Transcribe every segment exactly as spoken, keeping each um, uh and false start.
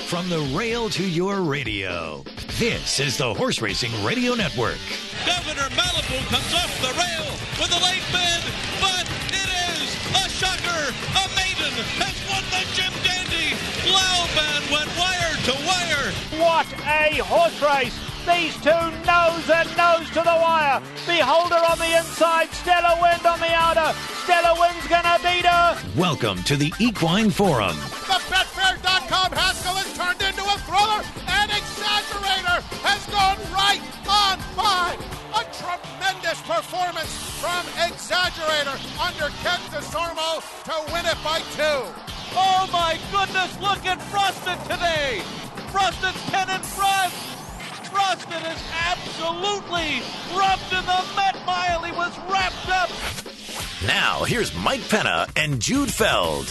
From the rail to your radio, this is the Horse Racing Radio Network. Governor Malibu comes off the rail with a late bid, but it is a shocker. A maiden has won the Jim Dandy. Plowman went wire to wire. What a horse race. These two nose and nose to the wire. Beholder on the inside, Stellar Wind on the outer. Stellar Wind's gonna beat her. Welcome to the Equine Forum. The Betfair dot com Haskell has turned into a thriller, and Exaggerator has gone right on by. A tremendous performance from Exaggerator under Ken DeSormo to win it by two. Oh my goodness, look at Frosted today. Frosted's ten in front. Frosted is absolutely rubbed in the Met Mile. He was wrapped up. Now, here's Mike Penna and Jude Feld.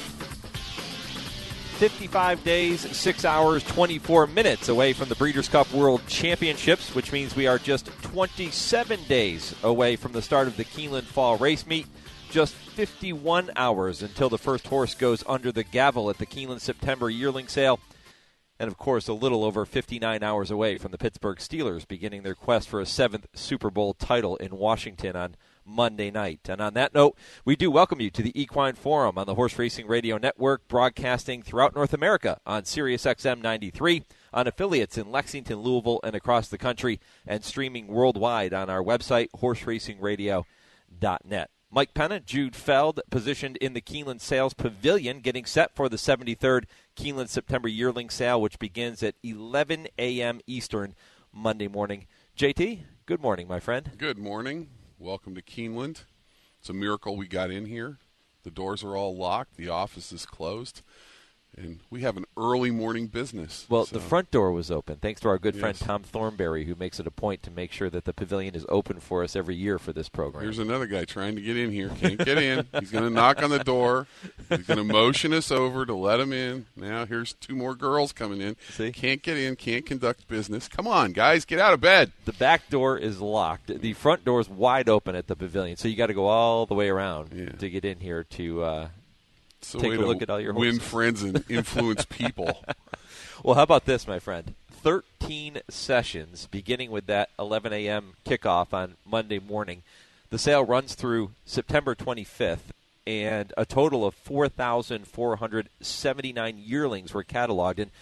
fifty-five days, six hours, twenty-four minutes away from the Breeders' Cup World Championships, which means we are just twenty-seven days away from the start of the Keeneland Fall Race Meet. Just fifty-one hours until the first horse goes under the gavel at the Keeneland September yearling sale. And, of course, a little over fifty-nine hours away from the Pittsburgh Steelers beginning their quest for a seventh Super Bowl title in Washington on Monday night. And on that note, we do welcome you to the Equine Forum on the Horse Racing Radio Network, broadcasting throughout North America on Sirius X M ninety-three, on affiliates in Lexington, Louisville, and across the country, and streaming worldwide on our website, horse racing radio dot net. Mike Penna, Jude Feld, positioned in the Keeneland Sales Pavilion, getting set for the seventy-third Keeneland September yearling sale, which begins at eleven a.m. Eastern Monday morning. J T, good morning, my friend. Good morning. Welcome to Keeneland. It's a miracle we got in here. The doors are all locked. The office is closed. And we have an early morning business. Well, so. The front door was open, thanks to our good friend Yes. Tom Thornberry, who makes it a point to make sure that the pavilion is open for us every year for this program. Here's another guy trying to get in here. Can't get in. He's going to knock on the door. He's going to motion us over to let him in. Now here's two more girls coming in. See? Can't get in. Can't conduct business. Come on, guys. Get out of bed. The back door is locked. The front door is wide open at the pavilion, so you got to go all the way around Yeah. to get in here to uh, It's a take way a to look at all your win horses. friends and influence people. Well, how about this, my friend? thirteen sessions, beginning with that eleven a.m. kickoff on Monday morning. The sale runs through September twenty-fifth, and a total of four thousand four hundred seventy-nine yearlings were cataloged. And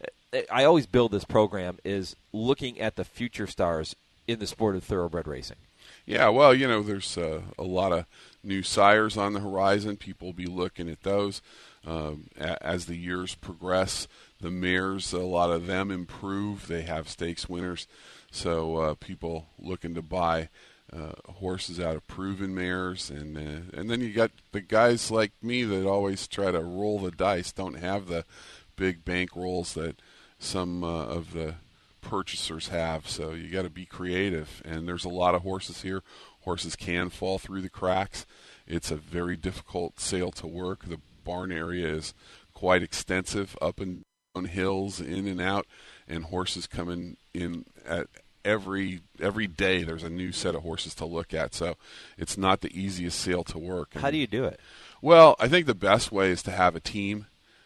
I always build this program is looking at the future stars in the sport of thoroughbred racing. Yeah, well, you know, there's uh, a lot of new sires on the horizon. People will be looking at those um, a- as the years progress. The mares, a lot of them improve. They have stakes winners, so uh, people looking to buy uh, horses out of proven mares, and uh, and then you got the guys like me that always try to roll the dice. Don't have the big bank rolls that some uh, of the purchasers have, so you got to be creative. And there's a lot of horses here. Horses can fall through the cracks. It's a very difficult sale to work. The barn area is quite extensive, up and down hills, in and out, and horses coming in at every every day. There's a new set of horses to look at, so it's not the easiest sale to work. How do you do it? Well, I think the best way is to have a team.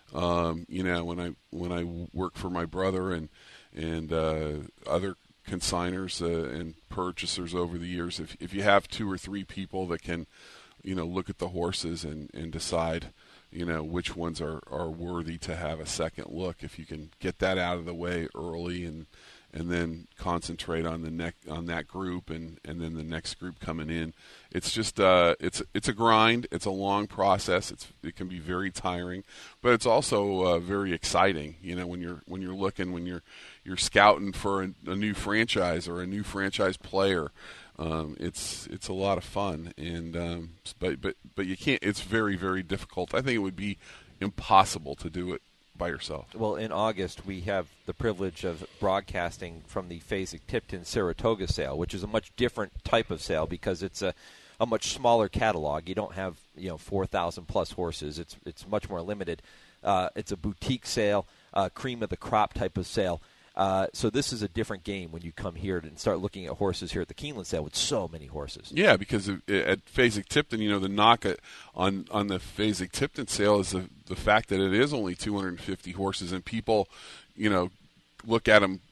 Um, you know, when I when I work for my brother and and uh, other consigners uh, and purchasers over the years, if if you have two or three people that can, you know, look at the horses and, and decide, you know, which ones are, are worthy to have a second look, if you can get that out of the way early and and then concentrate on the neck on that group and, and then the next group coming in. It's just uh, it's it's a grind. It's a long process. It's it can be very tiring, but it's also uh, very exciting. You know, when you're when you're looking when you're you're scouting for a, a new franchise or a new franchise player. Um, it's it's a lot of fun, and um, but but but you can't. It's very very difficult. I think it would be impossible to do it by yourself. Well, in August, we have the privilege of broadcasting from the Fasig-Tipton Saratoga sale, which is a much different type of sale because it's a, a much smaller catalog. You don't have, you know, four thousand plus horses. It's it's much more limited. Uh, it's a boutique sale, uh, cream of the crop type of sale. Uh, so this is a different game when you come here and start looking at horses here at the Keeneland sale with so many horses. Yeah, because at Fasig-Tipton, you know, the knock on on the Fasig-Tipton sale is the, the fact that it is only two hundred fifty horses, and people, you know, look at them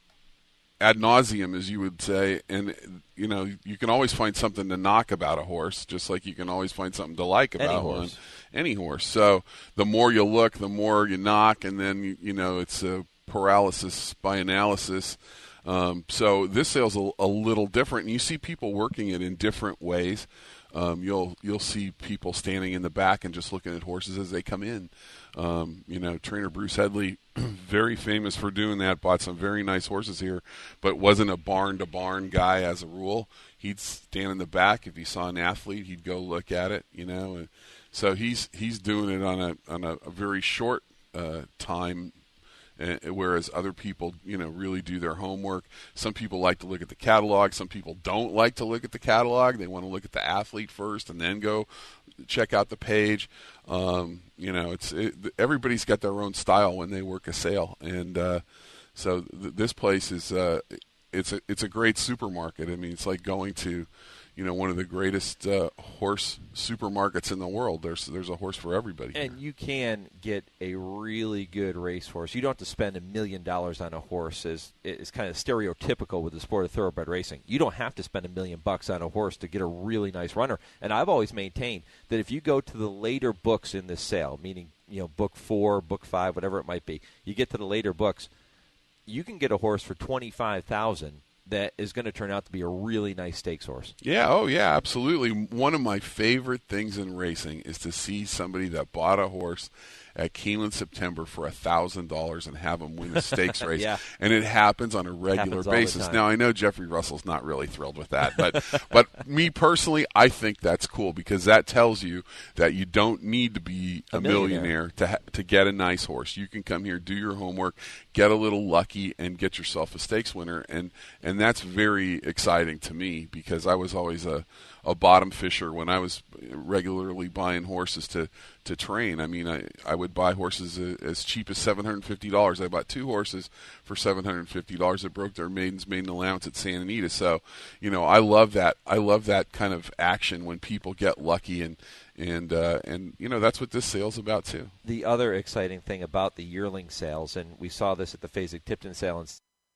ad nauseum, as you would say, and, you know, you can always find something to knock about a horse, just like you can always find something to like about Any one. horse. Any horse. So the more you look, the more you knock, and then, you, you know, it's a paralysis by analysis. Um, so this sale's a, a little different, and you see people working it in different ways. Um, you'll you'll see people standing in the back and just looking at horses as they come in. Um, you know, trainer Bruce Headley, very famous for doing that, bought some very nice horses here, but wasn't a barn-to-barn guy as a rule. He'd stand in the back. If he saw an athlete, he'd go look at it, you know. And so he's he's doing it on a on a, a very short uh, time, uh, whereas other people, you know, really do their homework. Some people like to look at the catalog. Some people don't like to look at the catalog. They want to look at the athlete first and then go check out the page. Um, you know, it's it, everybody's got their own style when they work a sale, and uh, so th- this place is uh, it's a it's a great supermarket. I mean, it's like going to, you know, one of the greatest uh, horse supermarkets in the world. There's there's a horse for everybody. And here. you can get a really good racehorse. You don't have to spend a million dollars on a horse, as is kind of stereotypical with the sport of thoroughbred racing. You don't have to spend a million bucks on a horse to get a really nice runner. And I've always maintained that if you go to the later books in this sale, meaning, you know, book four, book five, whatever it might be, you get to the later books, you can get a horse for twenty-five thousand dollars that is going to turn out to be a really nice stakes horse. Yeah, oh yeah, absolutely. One of my favorite things in racing is to see somebody that bought a horse at Keeneland September for one thousand dollars and have them win a stakes race. Yeah. And it happens on a regular Happens all the basis. time. Now, I know Jeffrey Russell's not really thrilled with that, but but me personally, I think that's cool because that tells you that you don't need to be a, A millionaire, millionaire. to ha- to get a nice horse. You can come here, do your homework, get a little lucky, and get yourself a stakes winner. And, and that's very exciting to me because I was always a, a bottom fisher when I was regularly buying horses to, to train. I mean, I, I would buy horses as cheap as seven hundred fifty dollars. I bought two horses for seven hundred fifty dollars that broke their maiden's maiden allowance at Santa Anita. So, you know, I love that. I love that kind of action when people get lucky, and and uh, and you know, that's what this sale's about too. The other exciting thing about the yearling sales, and we saw this at the Fasig-Tipton sale,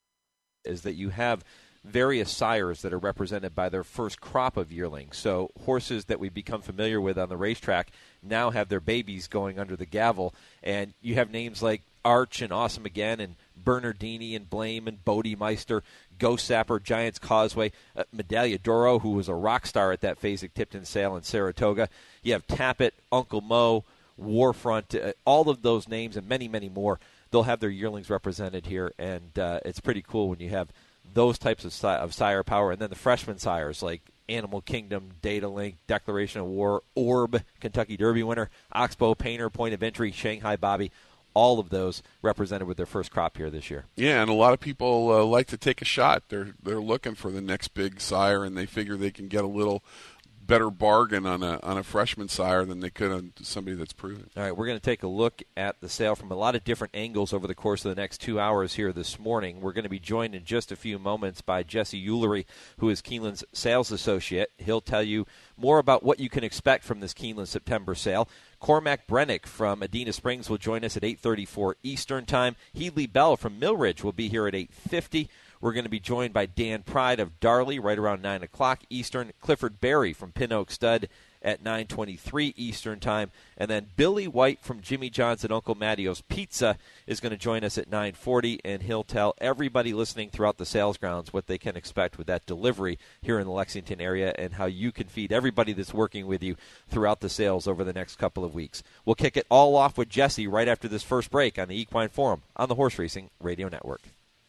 is that you have various sires that are represented by their first crop of yearlings. So horses that we've become familiar with on the racetrack now have their babies going under the gavel, and you have names like Arch and Awesome Again and Bernardini and Blame and Bodemeister, Ghost Sapper, Giants Causeway, uh, Medaglia d'Oro, who was a rock star at that Fasig-Tipton sale in Saratoga. You have Tappet, Uncle Mo, Warfront, uh, all of those names and many, many more. They'll have their yearlings represented here, and uh, it's pretty cool when you have those types of, si- of sire power. And then the freshman sires like Animal Kingdom, Data Link, Declaration of War, Orb, Kentucky Derby winner, Oxbow, Painter, Point of Entry, Shanghai Bobby, all of those represented with their first crop here this year. Yeah, and a lot of people uh, like to take a shot. They're they're looking for the next big sire, and they figure they can get a little better bargain on a on a freshman sire than they could on somebody that's proven. All right, we're going to take a look at the sale from a lot of different angles over the course of the next two hours here this morning. We're going to be joined in just a few moments by Jesse Eulery, who is Keeneland's sales associate. He'll tell you more about what you can expect from this Keeneland September sale. Cormac Brennick from Adena Springs will join us at eight thirty-four Eastern Time. Headley Bell from Millridge will be here at eight fifty. We're going to be joined by Dan Pride of Darley right around nine o'clock Eastern. Clifford Berry from Pin Oak Stud at nine twenty-three Eastern Time. And then Billy White from Jimmy John's and Uncle Mattio's Pizza is going to join us at nine forty, and he'll tell everybody listening throughout the sales grounds what they can expect with that delivery here in the Lexington area and how you can feed everybody that's working with you throughout the sales over the next couple of weeks. We'll kick it all off with Jesse right after this first break on the Equine Forum on the Horse Racing Radio Network.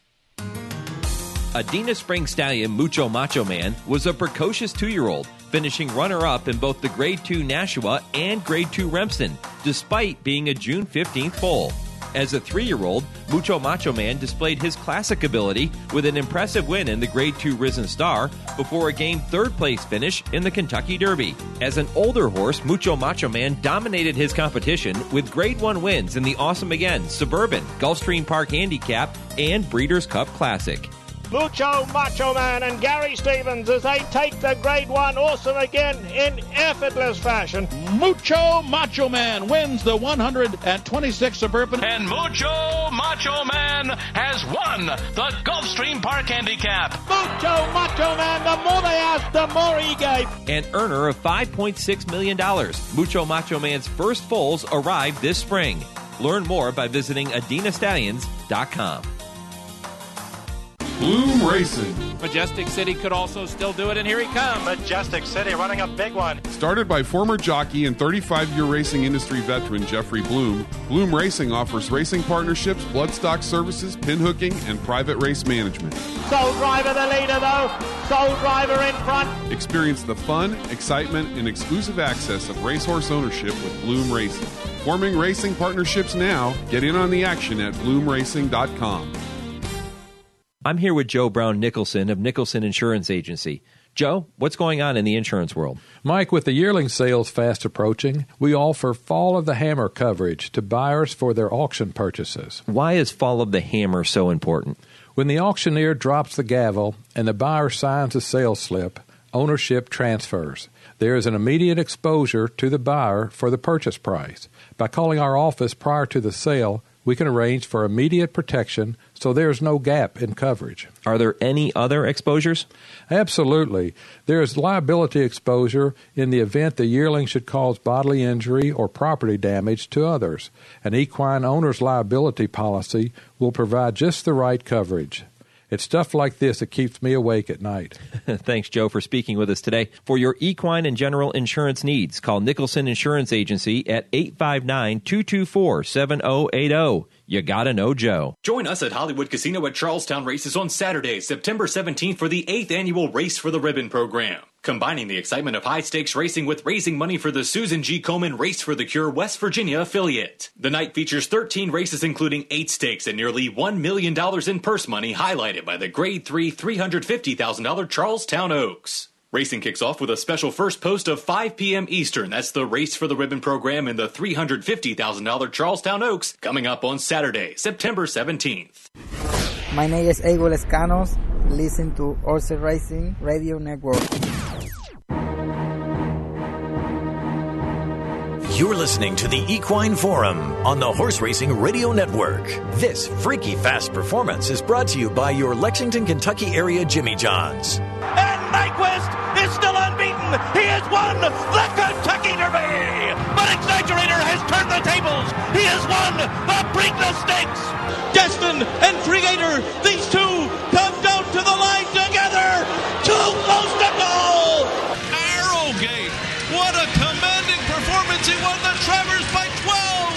Adena Springs stallion Mucho Macho Man was a precocious two-year-old, finishing runner-up in both the Grade two Nashua and Grade two Remsen, despite being a June fifteenth foal. As a three-year-old, Mucho Macho Man displayed his classic ability with an impressive win in the Grade two Risen Star before a game third-place finish in the Kentucky Derby. As an older horse, Mucho Macho Man dominated his competition with Grade one wins in the Awesome Again, Suburban, Gulfstream Park Handicap, and Breeders' Cup Classic. Mucho Macho Man and Gary Stevens as they take the Grade one Awesome Again in effortless fashion. Mucho Macho Man wins the one hundred twenty-six Suburban. And Mucho Macho Man has won the Gulfstream Park Handicap. Mucho Macho Man, the more they asked, the more he gave. An earner of five point six million dollars. Mucho Macho Man's first foals arrive this spring. Learn more by visiting adena stallions dot com. Bloom Racing. Majestic City could also still do it, and here he comes. Majestic City running a big one. Started by former jockey and thirty-five-year racing industry veteran Jeffrey Bloom, Bloom Racing offers racing partnerships, bloodstock services, pinhooking, and private race management. Soul Driver the leader, though. Soul Driver in front. Experience the fun, excitement, and exclusive access of racehorse ownership with Bloom Racing. Forming racing partnerships now. Get in on the action at bloom racing dot com. I'm here with Joe Brown Nicholson of Nicholson Insurance Agency. Joe, what's going on in the insurance world? Mike, with the yearling sales fast approaching, we offer Fall of the Hammer coverage to buyers for their auction purchases. Why is Fall of the Hammer so important? When the auctioneer drops the gavel and the buyer signs a sales slip, ownership transfers. There is an immediate exposure to the buyer for the purchase price. By calling our office prior to the sale, we can arrange for immediate protection so there's no gap in coverage. Are there any other exposures? Absolutely. There is liability exposure in the event the yearling should cause bodily injury or property damage to others. An equine owner's liability policy will provide just the right coverage. It's stuff like this that keeps me awake at night. Thanks, Joe, for speaking with us today. For your equine and general insurance needs, call Nicholson Insurance Agency at eight five nine, two two four, seven zero eight zero. You gotta know Joe. Join us at Hollywood Casino at Charlestown Races on Saturday, September seventeenth for the eighth annual Race for the Ribbon program. Combining the excitement of high-stakes racing with raising money for the Susan G. Komen Race for the Cure West Virginia affiliate. The night features thirteen races including eight stakes and nearly one million dollars in purse money, highlighted by the Grade three, three hundred fifty thousand dollars Charlestown Oaks. Racing kicks off with a special first post of five p.m. Eastern. That's the Race for the Ribbon program in the three hundred fifty thousand dollars Charlestown Oaks, coming up on Saturday, September seventeenth. My name is Eagle Escanos. Listen to Horse Racing Radio Network. You're listening to the Equine Forum on the Horse Racing Radio Network. This freaky fast performance is brought to you by your Lexington, Kentucky area Jimmy John's. And Nyquist is still unbeaten. He has won the Kentucky Derby. But Exaggerator has turned the tables. He has won the Preakness Stakes. Destin and Creator, these two come down to the line together. Too close to goal. Arrowgate, what a commanding performance. He won the Travers by twelve.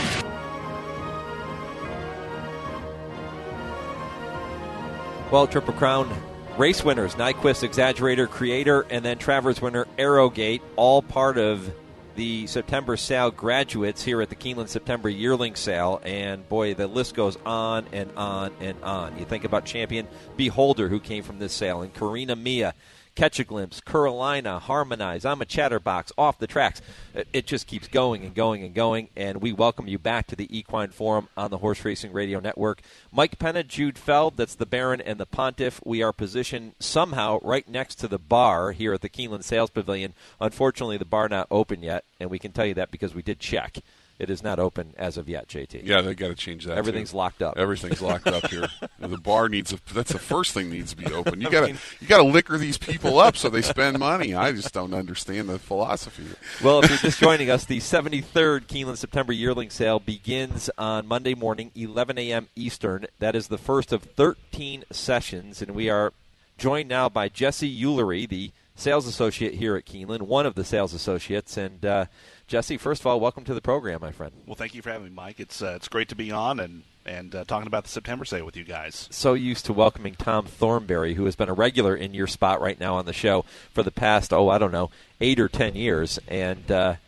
Well, Triple Crown race winners, Nyquist, Exaggerator, Creator, and then Travers winner Arrowgate, all part of the September sale graduates here at the Keeneland September yearling sale. And boy, the list goes on and on and on. You think about Champion Beholder, who came from this sale, and Karina Mia, Catch a Glimpse, Carolina, Harmonize, I'm a Chatterbox, Off the Tracks. It just keeps going and going and going, and we welcome you back to the Equine Forum on the Horse Racing Radio Network. Mike Penna, Jude Feld, that's the Baron and the Pontiff. We are positioned somehow right next to the bar here at the Keeneland Sales Pavilion. Unfortunately, the bar not open yet, and we can tell you that because we did check. It is not open as of yet, J T. Yeah, they got to change that. Everything's too. locked up. Everything's locked up here. The bar needs a, that's the first thing needs to be open. You got to you got to liquor these people up so they spend money. I just don't understand the philosophy. Well, if you're just joining us, the seventy-third Keeneland September yearling sale begins on Monday morning, eleven a.m. Eastern. That is the first of thirteen sessions, and we are joined now by Jesse Eulery, the sales associate here at Keeneland, one of the sales associates, and uh, Jesse, first of all, welcome to the program, my friend. Well, thank you for having me, Mike. It's uh, it's great to be on and, and uh, talking about the September sale with you guys. So used to welcoming Tom Thornberry, who has been a regular in your spot right now on the show for the past, oh, I don't know, eight or ten years. And uh,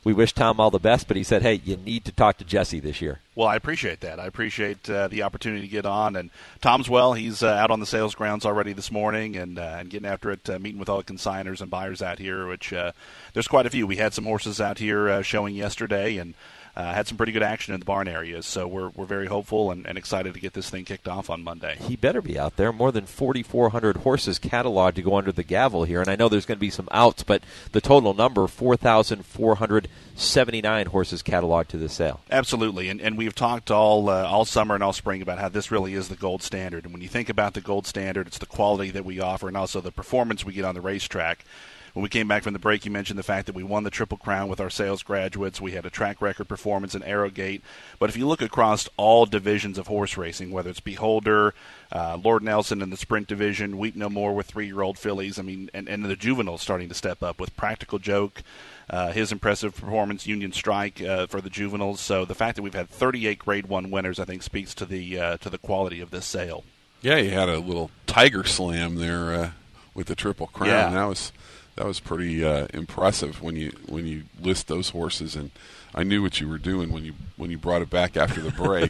we wish Tom all the best, but he said, hey, you need to talk to Jesse this year. Well, I appreciate that. I appreciate uh, the opportunity to get on. And Tom's well. He's uh, out on the sales grounds already this morning and uh, and getting after it, uh, meeting with all the consigners and buyers out here, which uh, there's quite a few. We had some horses out here uh, showing yesterday and uh, had some pretty good action in the barn areas. So we're we're very hopeful and, and excited to get this thing kicked off on Monday. He better be out there. More than forty-four hundred horses cataloged to go under the gavel here. And I know there's going to be some outs, but the total number, four thousand four hundred seventy-nine horses cataloged to the sale. Absolutely, and and we've talked all uh, all summer and all spring about how this really is the gold standard. And when you think about the gold standard, it's the quality that we offer and also the performance we get on the racetrack. When we came back from the break, you mentioned the fact that we won the Triple Crown with our sales graduates. We had a track record performance in Arrowgate. But if you look across all divisions of horse racing, whether it's Beholder, uh, Lord Nelson in the sprint division, Weep No More with three-year-old fillies, I mean, and, and the juveniles starting to step up with Practical Joke, uh, his impressive performance, Union Strike uh, for the juveniles. So the fact that we've had thirty-eight Grade One winners, I think, speaks to the uh, to the quality of this sale. Yeah, you had a little Tiger Slam there uh, with the Triple Crown. Yeah. That was that was pretty uh, impressive when you when you list those horses, and I knew what you were doing when you when you brought it back after the break.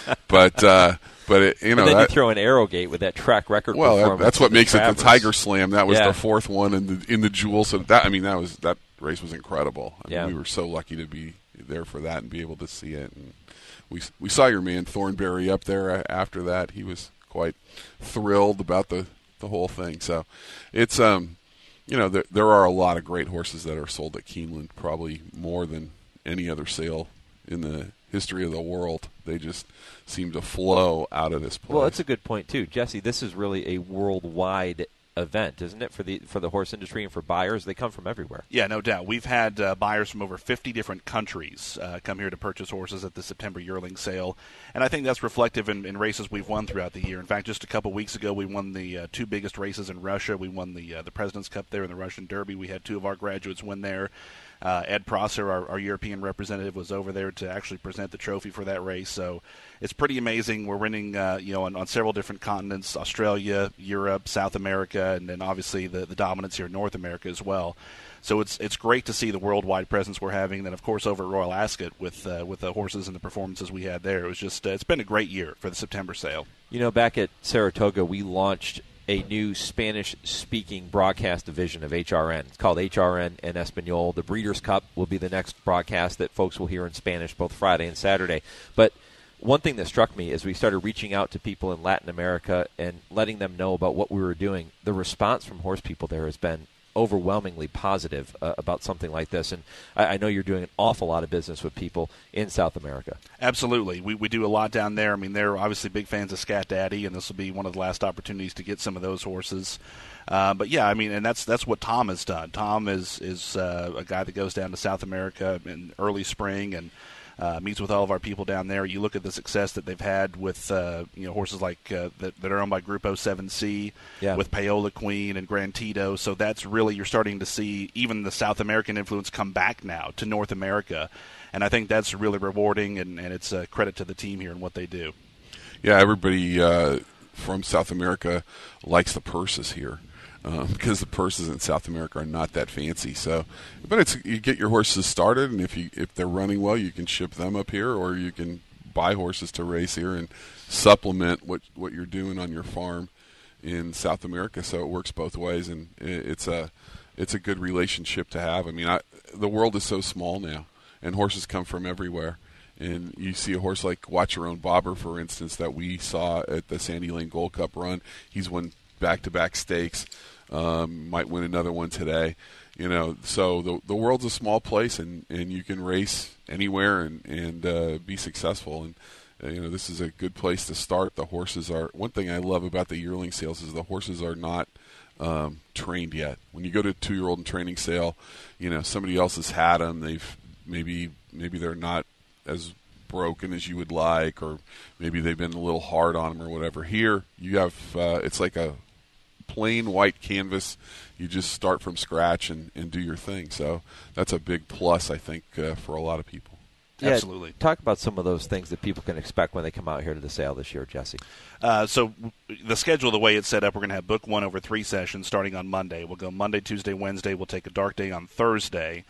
but uh, but it, you know, and then that, you throw in Arrowgate with that track record. Well, performance that, that's what the makes Travers. it the Tiger Slam. That was yeah. the fourth one in the in the Jewel. So that I mean, that was that race was incredible. I mean, yeah. we were so lucky to be there for that and be able to see it. And we we saw your man Thornberry up there after that. He was quite thrilled about the, the whole thing. So it's um. You know, there, there are a lot of great horses that are sold at Keeneland, probably more than any other sale in the history of the world. They just seem to flow out of this place. Well, that's a good point, too. Jesse, this is really a worldwide event, isn't it, for the for the horse industry and for buyers? They come from everywhere. Yeah, no doubt. We've had uh, buyers from over fifty different countries uh, come here to purchase horses at the September yearling sale, and I think that's reflective in, in races we've won throughout the year. In fact, just a couple weeks ago, we won the uh, two biggest races in Russia. We won the uh, the President's Cup there in the Russian Derby. We had two of our graduates win there. Uh, Ed Prosser, our, our European representative, was over there to actually present the trophy for that race. So it's pretty amazing. We're winning, uh, you know, on, on several different continents: Australia, Europe, South America, and then obviously the, the dominance here in North America as well. So it's it's great to see the worldwide presence we're having. And then, of course, over at Royal Ascot with uh, with the horses and the performances we had there, it was just uh, it's been a great year for the September sale. You know, back at Saratoga, we launched a new Spanish-speaking broadcast division of H R N. It's called H R N en Español. The Breeders' Cup will be the next broadcast that folks will hear in Spanish both Friday and Saturday. But one thing that struck me as we started reaching out to people in Latin America and letting them know about what we were doing, the response from horse people there has been overwhelmingly positive uh, about something like this. And I, I know you're doing an awful lot of business with people in South America. Absolutely. We we do a lot down there. I mean, they're obviously big fans of Scat Daddy, and this will be one of the last opportunities to get some of those horses. Uh, but, yeah, I mean, and that's that's what Tom has done. Tom is, is uh, a guy that goes down to South America in early spring and Uh, meets with all of our people down there. You look at the success that they've had with uh, you know horses like uh, that, that are owned by Grupo seven C, yeah. with Paola Queen and Grand Tito. So that's really, you're starting to see even the South American influence come back now to North America. And I think that's really rewarding, and, and it's a credit to the team here and what they do. Yeah, everybody uh, from South America likes the purses here. Um, because the purses in South America are not that fancy, so but it's you get your horses started, and if you if they're running well, you can ship them up here, or you can buy horses to race here and supplement what what you're doing on your farm in South America. So it works both ways, and it's a it's a good relationship to have. I mean, I, the world is so small now, and horses come from everywhere. And you see a horse like Watch Your Own Bobber, for instance, that we saw at the Sandy Lane Gold Cup run. He's won back-to-back stakes. Um, might win another one today, you know. So the the world's a small place, and, and you can race anywhere and and uh, be successful. And uh, you know, this is a good place to start. The horses are one thing I love about the yearling sales is the horses are not um, trained yet. When you go to a two-year-old and training sale, you know somebody else has had them. They've maybe maybe they're not as broken as you would like, or maybe they've been a little hard on them or whatever. Here, you have uh, it's like a plain white canvas. You just start from scratch and, and do your thing. So that's a big plus, I think, uh, for a lot of people. Yeah, absolutely. Talk about some of those things that people can expect when they come out here to the sale this year, Jesse. Uh, so the schedule, the way it's set up, we're going to have book one over three sessions starting on Monday. We'll go Monday, Tuesday, Wednesday. We'll take a dark day on Thursday.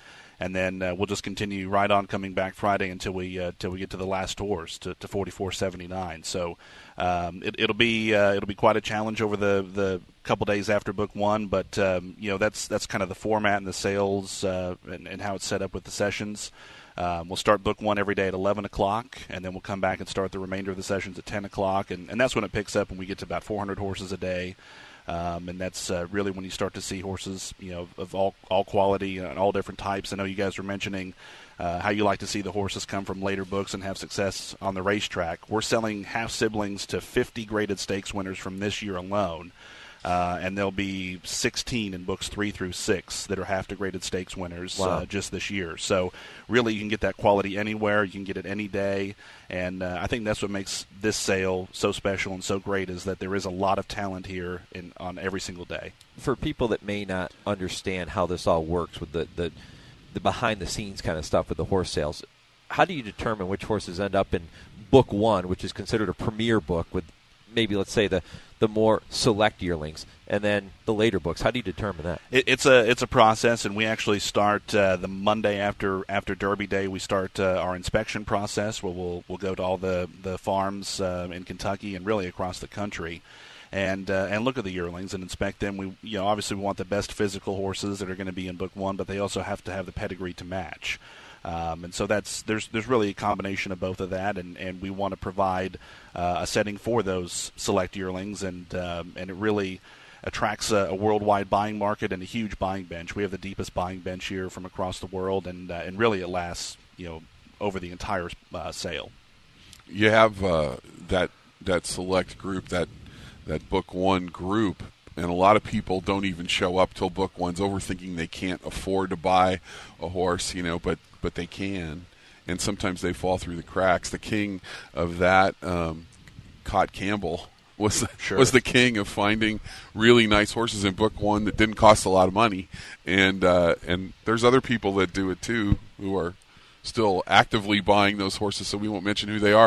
and then uh, we'll just continue right on coming back Friday until we uh, till we get to the last horse to, to forty-four seventy-nine. So um, it, it'll be uh, it'll be quite a challenge over the, the couple days after Book One, but um, you know that's that's kind of the format and the sales uh, and, and how it's set up with the sessions. Um, we'll start Book One every day at eleven o'clock, and then we'll come back and start the remainder of the sessions at ten o'clock, and, and that's when it picks up when we get to about four hundred horses a day. Um, and that's uh, really when you start to see horses, you know, of all all quality and all different types. I know you guys were mentioning uh, how you like to see the horses come from later books and have success on the racetrack. We're selling half siblings to fifty graded stakes winners from this year alone. Uh, and there'll be sixteen in books three through six that are half-degraded stakes winners wow. uh, just this year. So really you can get that quality anywhere. You can get it any day. And uh, I think that's what makes this sale so special and so great is that there is a lot of talent here in, on every single day. For people that may not understand how this all works with the, the, the behind-the-scenes kind of stuff with the horse sales, how do you determine which horses end up in Book One, which is considered a premier book with maybe, let's say, the the more select yearlings, and then the later books? How do you determine that? It, it's a it's a process, and we actually start uh, the Monday after after Derby Day. We start uh, our inspection process, where we'll we'll go to all the the farms uh, in Kentucky and really across the country, and uh, and look at the yearlings and inspect them. We you know obviously we want the best physical horses that are going to be in Book One, but they also have to have the pedigree to match. Um, and so that's there's there's really a combination of both of that, and, and we want to provide uh, a setting for those select yearlings, and um, and it really attracts a, a worldwide buying market and a huge buying bench. We have the deepest buying bench here from across the world, and uh, and really it lasts you know over the entire uh, sale. You have uh, that that select group, that that Book One group. And a lot of people don't even show up till Book One's over, thinking they can't afford to buy a horse, you know, but, but they can. And sometimes they fall through the cracks. The king of that, um, Cott Campbell, was the, sure. was the king of finding really nice horses in Book One that didn't cost a lot of money. And uh, and there's other people that do it too, who are still actively buying those horses, so we won't mention who they are,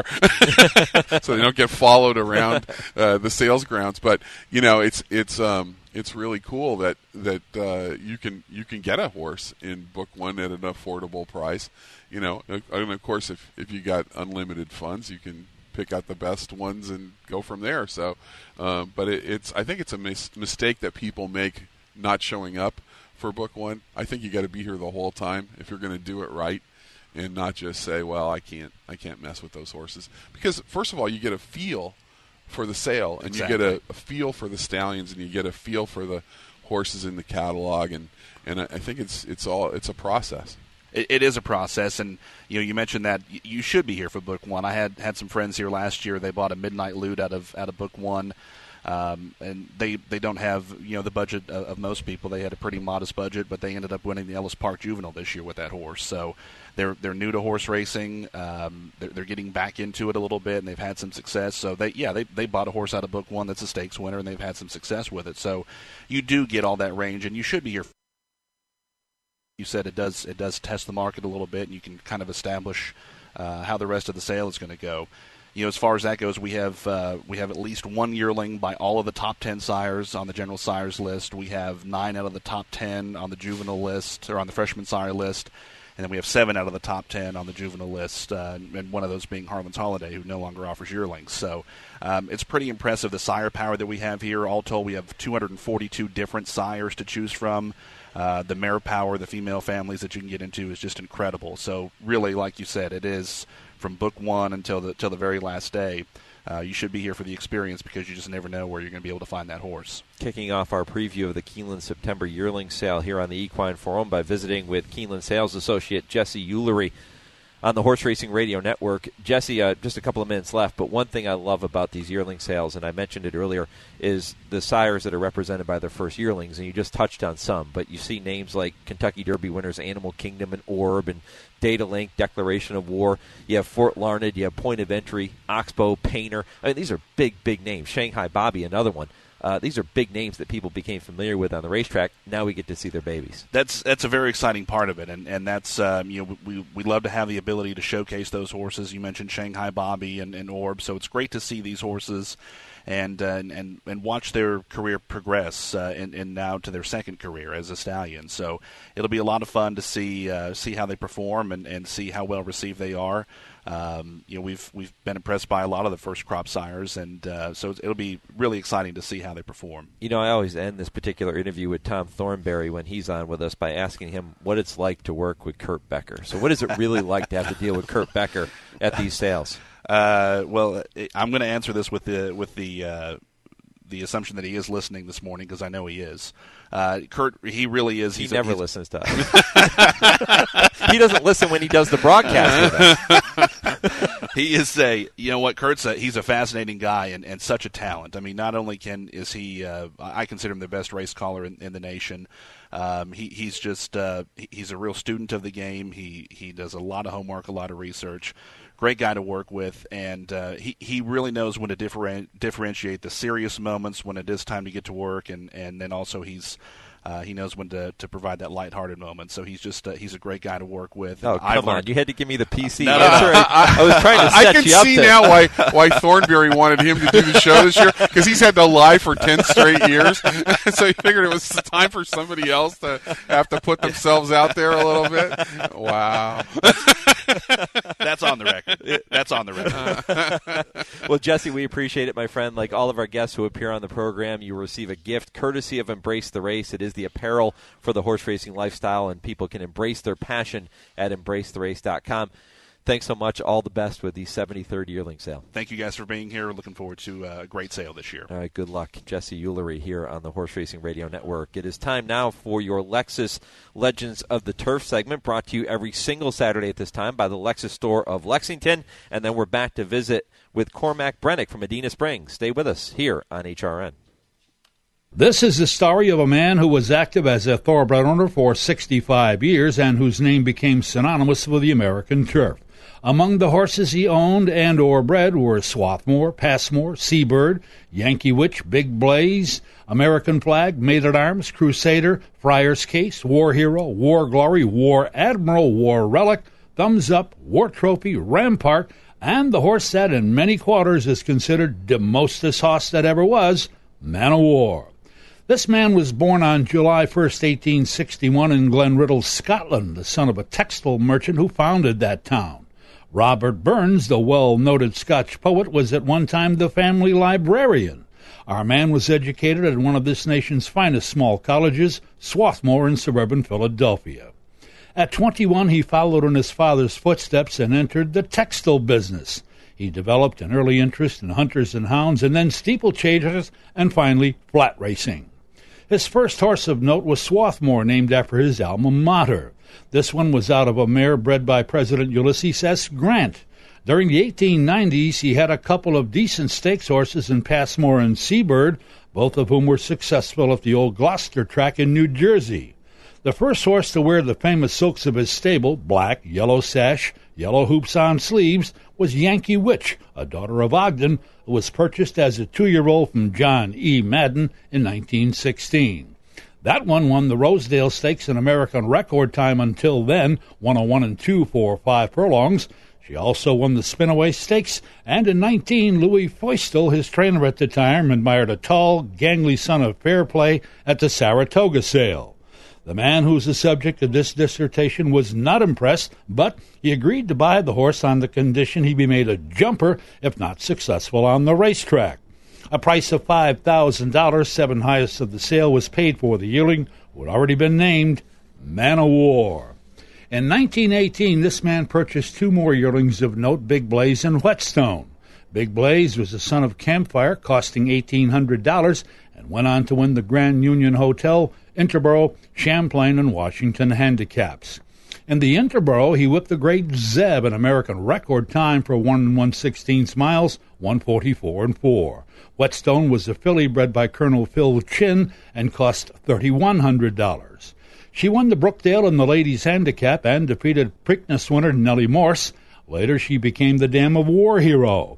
so they don't get followed around uh, the sales grounds. But you know, it's it's um, it's really cool that that uh, you can you can get a horse in Book One at an affordable price. You know, and of course, if if you got unlimited funds, you can pick out the best ones and go from there. So, um, but it, it's I think it's a mis- mistake that people make not showing up for Book One. I think you got to be here the whole time if you're going to do it right. And not just say, well, I can't, I can't mess with those horses. Because first of all, you get a feel for the sale, and exactly. you get a, a feel for the stallions, and you get a feel for the horses in the catalog, and, and I, I think it's it's all it's a process. It, it is a process, and you know, you mentioned that y- you should be here for Book One. I had had some friends here last year. They bought a Midnight Loot out of out of Book One. Um, and they, they don't have you know the budget of, of most people. They had a pretty modest budget, but they ended up winning the Ellis Park Juvenile this year with that horse. So they're they're new to horse racing. Um, they're, they're getting back into it a little bit, and they've had some success. So they yeah they they bought a horse out of Book One that's a stakes winner, and they've had some success with it. So you do get all that range, and you should be here. You said it does it does test the market a little bit, and you can kind of establish uh, how the rest of the sale is going to go. You know, as far as that goes, we have uh, we have at least one yearling by all of the top ten sires on the general sires list. We have nine out of the top ten on the juvenile list, or on the freshman sire list, and then we have seven out of the top ten on the juvenile list, uh, and one of those being Harlan's Holiday, who no longer offers yearlings. So um, it's pretty impressive, the sire power that we have here. All told, we have two hundred forty-two different sires to choose from. Uh, the mare power, the female families that you can get into is just incredible. So really, like you said, it is from Book One until the till the very last day. Uh, you should be here for the experience, because you just never know where you're going to be able to find that horse. Kicking off our preview of the Keeneland September yearling sale here on the Equine Forum by visiting with Keeneland sales associate Jesse Eulery on the Horse Racing Radio Network. Jesse, uh, just a couple of minutes left, but one thing I love about these yearling sales, and I mentioned it earlier, is the sires that are represented by their first yearlings, and you just touched on some, but you see names like Kentucky Derby winners Animal Kingdom and Orb and Data Link, Declaration of War. You have Fort Larned, you have Point of Entry, Oxbow, Painter. I mean, these are big, big names. Shanghai Bobby, another one. Uh, these are big names that people became familiar with on the racetrack. Now we get to see their babies. That's that's a very exciting part of it, and and that's um, you know we we love to have the ability to showcase those horses. You mentioned Shanghai Bobby and, and Orb, so it's great to see these horses and uh, and and watch their career progress uh, and, and now to their second career as a stallion. So it'll be a lot of fun to see uh, see how they perform and, and see how well received they are. Um, you know, we've we've been impressed by a lot of the first crop sires, and uh, so it'll be really exciting to see how they perform. You know, I always end this particular interview with Tom Thornberry when he's on with us by asking him what it's like to work with Kurt Becker. So what is it really like to have to deal with Kurt Becker at these sales? Uh, well, I'm going to answer this with the with the uh, the assumption that he is listening this morning, because I know he is. Uh, Kurt, he really is. He he's never a, he's, listens to us. He doesn't listen when he does the broadcast with us. He is a, you know what, Kurt's a, he's a fascinating guy and, and such a talent. I mean, not only can is he, uh, I consider him the best race caller in, in the nation. Um, he, he's just, uh, he's a real student of the game. He he does a lot of homework, a lot of research. Great guy to work with, and uh, he he really knows when to differen- differentiate the serious moments when it is time to get to work, and, and then also he's uh, he knows when to, to provide that lighthearted moment. So he's just uh, he's a great guy to work with. Oh, I've come on! learned- You had to give me the P C No, no, answer. no. I, I was trying to set I can you up see to- now why why Thornberry wanted him to do the show this year, because he's had to lie for ten straight years. So he figured it was time for somebody else to have to put themselves out there a little bit. Wow. That's on the record. That's on the record. Well, Jesse, we appreciate it, my friend. Like all of our guests who appear on the program, you receive a gift courtesy of Embrace the Race. It is the apparel for the horse racing lifestyle, and people can embrace their passion at embrace the race dot com. Thanks so much. All the best with the seventy-third yearling sale. Thank you guys for being here. Looking forward to a great sale this year. All right, good luck. Jesse Eulery here on the Horse Racing Radio Network. It is time now for your Lexus Legends of the Turf segment, brought to you every single Saturday at this time by the Lexus store of Lexington. And then we're back to visit with Cormac Brennick from Medina Springs. Stay with us here on H R N. This is the story of a man who was active as a thoroughbred owner for sixty-five years and whose name became synonymous with the American turf. Among the horses he owned and or bred were Swarthmore, Passmore, Seabird, Yankee Witch, Big Blaze, American Flag, Maid-at-Arms, Crusader, Friar's Case, War Hero, War Glory, War Admiral, War Relic, Thumbs Up, War Trophy, Rampart, and the horse that in many quarters is considered the mostest hoss that ever was, Man o' War. This man was born on July first, eighteen sixty-one in Glenriddle, Scotland, the son of a textile merchant who founded that town. Robert Burns, the well-noted Scotch poet, was at one time the family librarian. Our man was educated at one of this nation's finest small colleges, Swarthmore in suburban Philadelphia. At twenty-one, he followed in his father's footsteps and entered the textile business. He developed an early interest in hunters and hounds, and then steeplechasers, and finally flat racing. His first horse of note was Swarthmore, named after his alma mater. This one was out of a mare bred by President Ulysses S. Grant. During the eighteen nineties, he had a couple of decent stakes horses in Passmore and Seabird, both of whom were successful at the old Gloucester track in New Jersey. The first horse to wear the famous silks of his stable, black, yellow sash, yellow hoops on sleeves, was Yankee Witch, a daughter of Ogden, who was purchased as a two-year-old from John E. Madden in nineteen sixteen. That one won the Rosedale Stakes in American record time until then, one oh one and two for five furlongs. She also won the Spinaway Stakes, and in nineteen, Louis Feustel, his trainer at the time, admired a tall, gangly son of Fairplay at the Saratoga sale. The man who's the subject of this dissertation was not impressed, but he agreed to buy the horse on the condition he be made a jumper if not successful on the racetrack. A price of five thousand dollars, seven highest of the sale, was paid for the yearling, who had already been named Man o' War. In nineteen eighteen, this man purchased two more yearlings of note, Big Blaze and Whetstone. Big Blaze was the son of Campfire, costing eighteen hundred dollars, and went on to win the Grand Union Hotel, Interborough, Champlain, and Washington handicaps. In the Interborough, he whipped the great Zeb, an American record time for one and one sixteenths miles, one forty-four and four. Whetstone was a filly bred by Colonel Phil Chin and cost thirty-one hundred dollars. She won the Brookdale in the ladies' handicap and defeated Preakness winner Nellie Morse. Later, she became the dam of War Hero.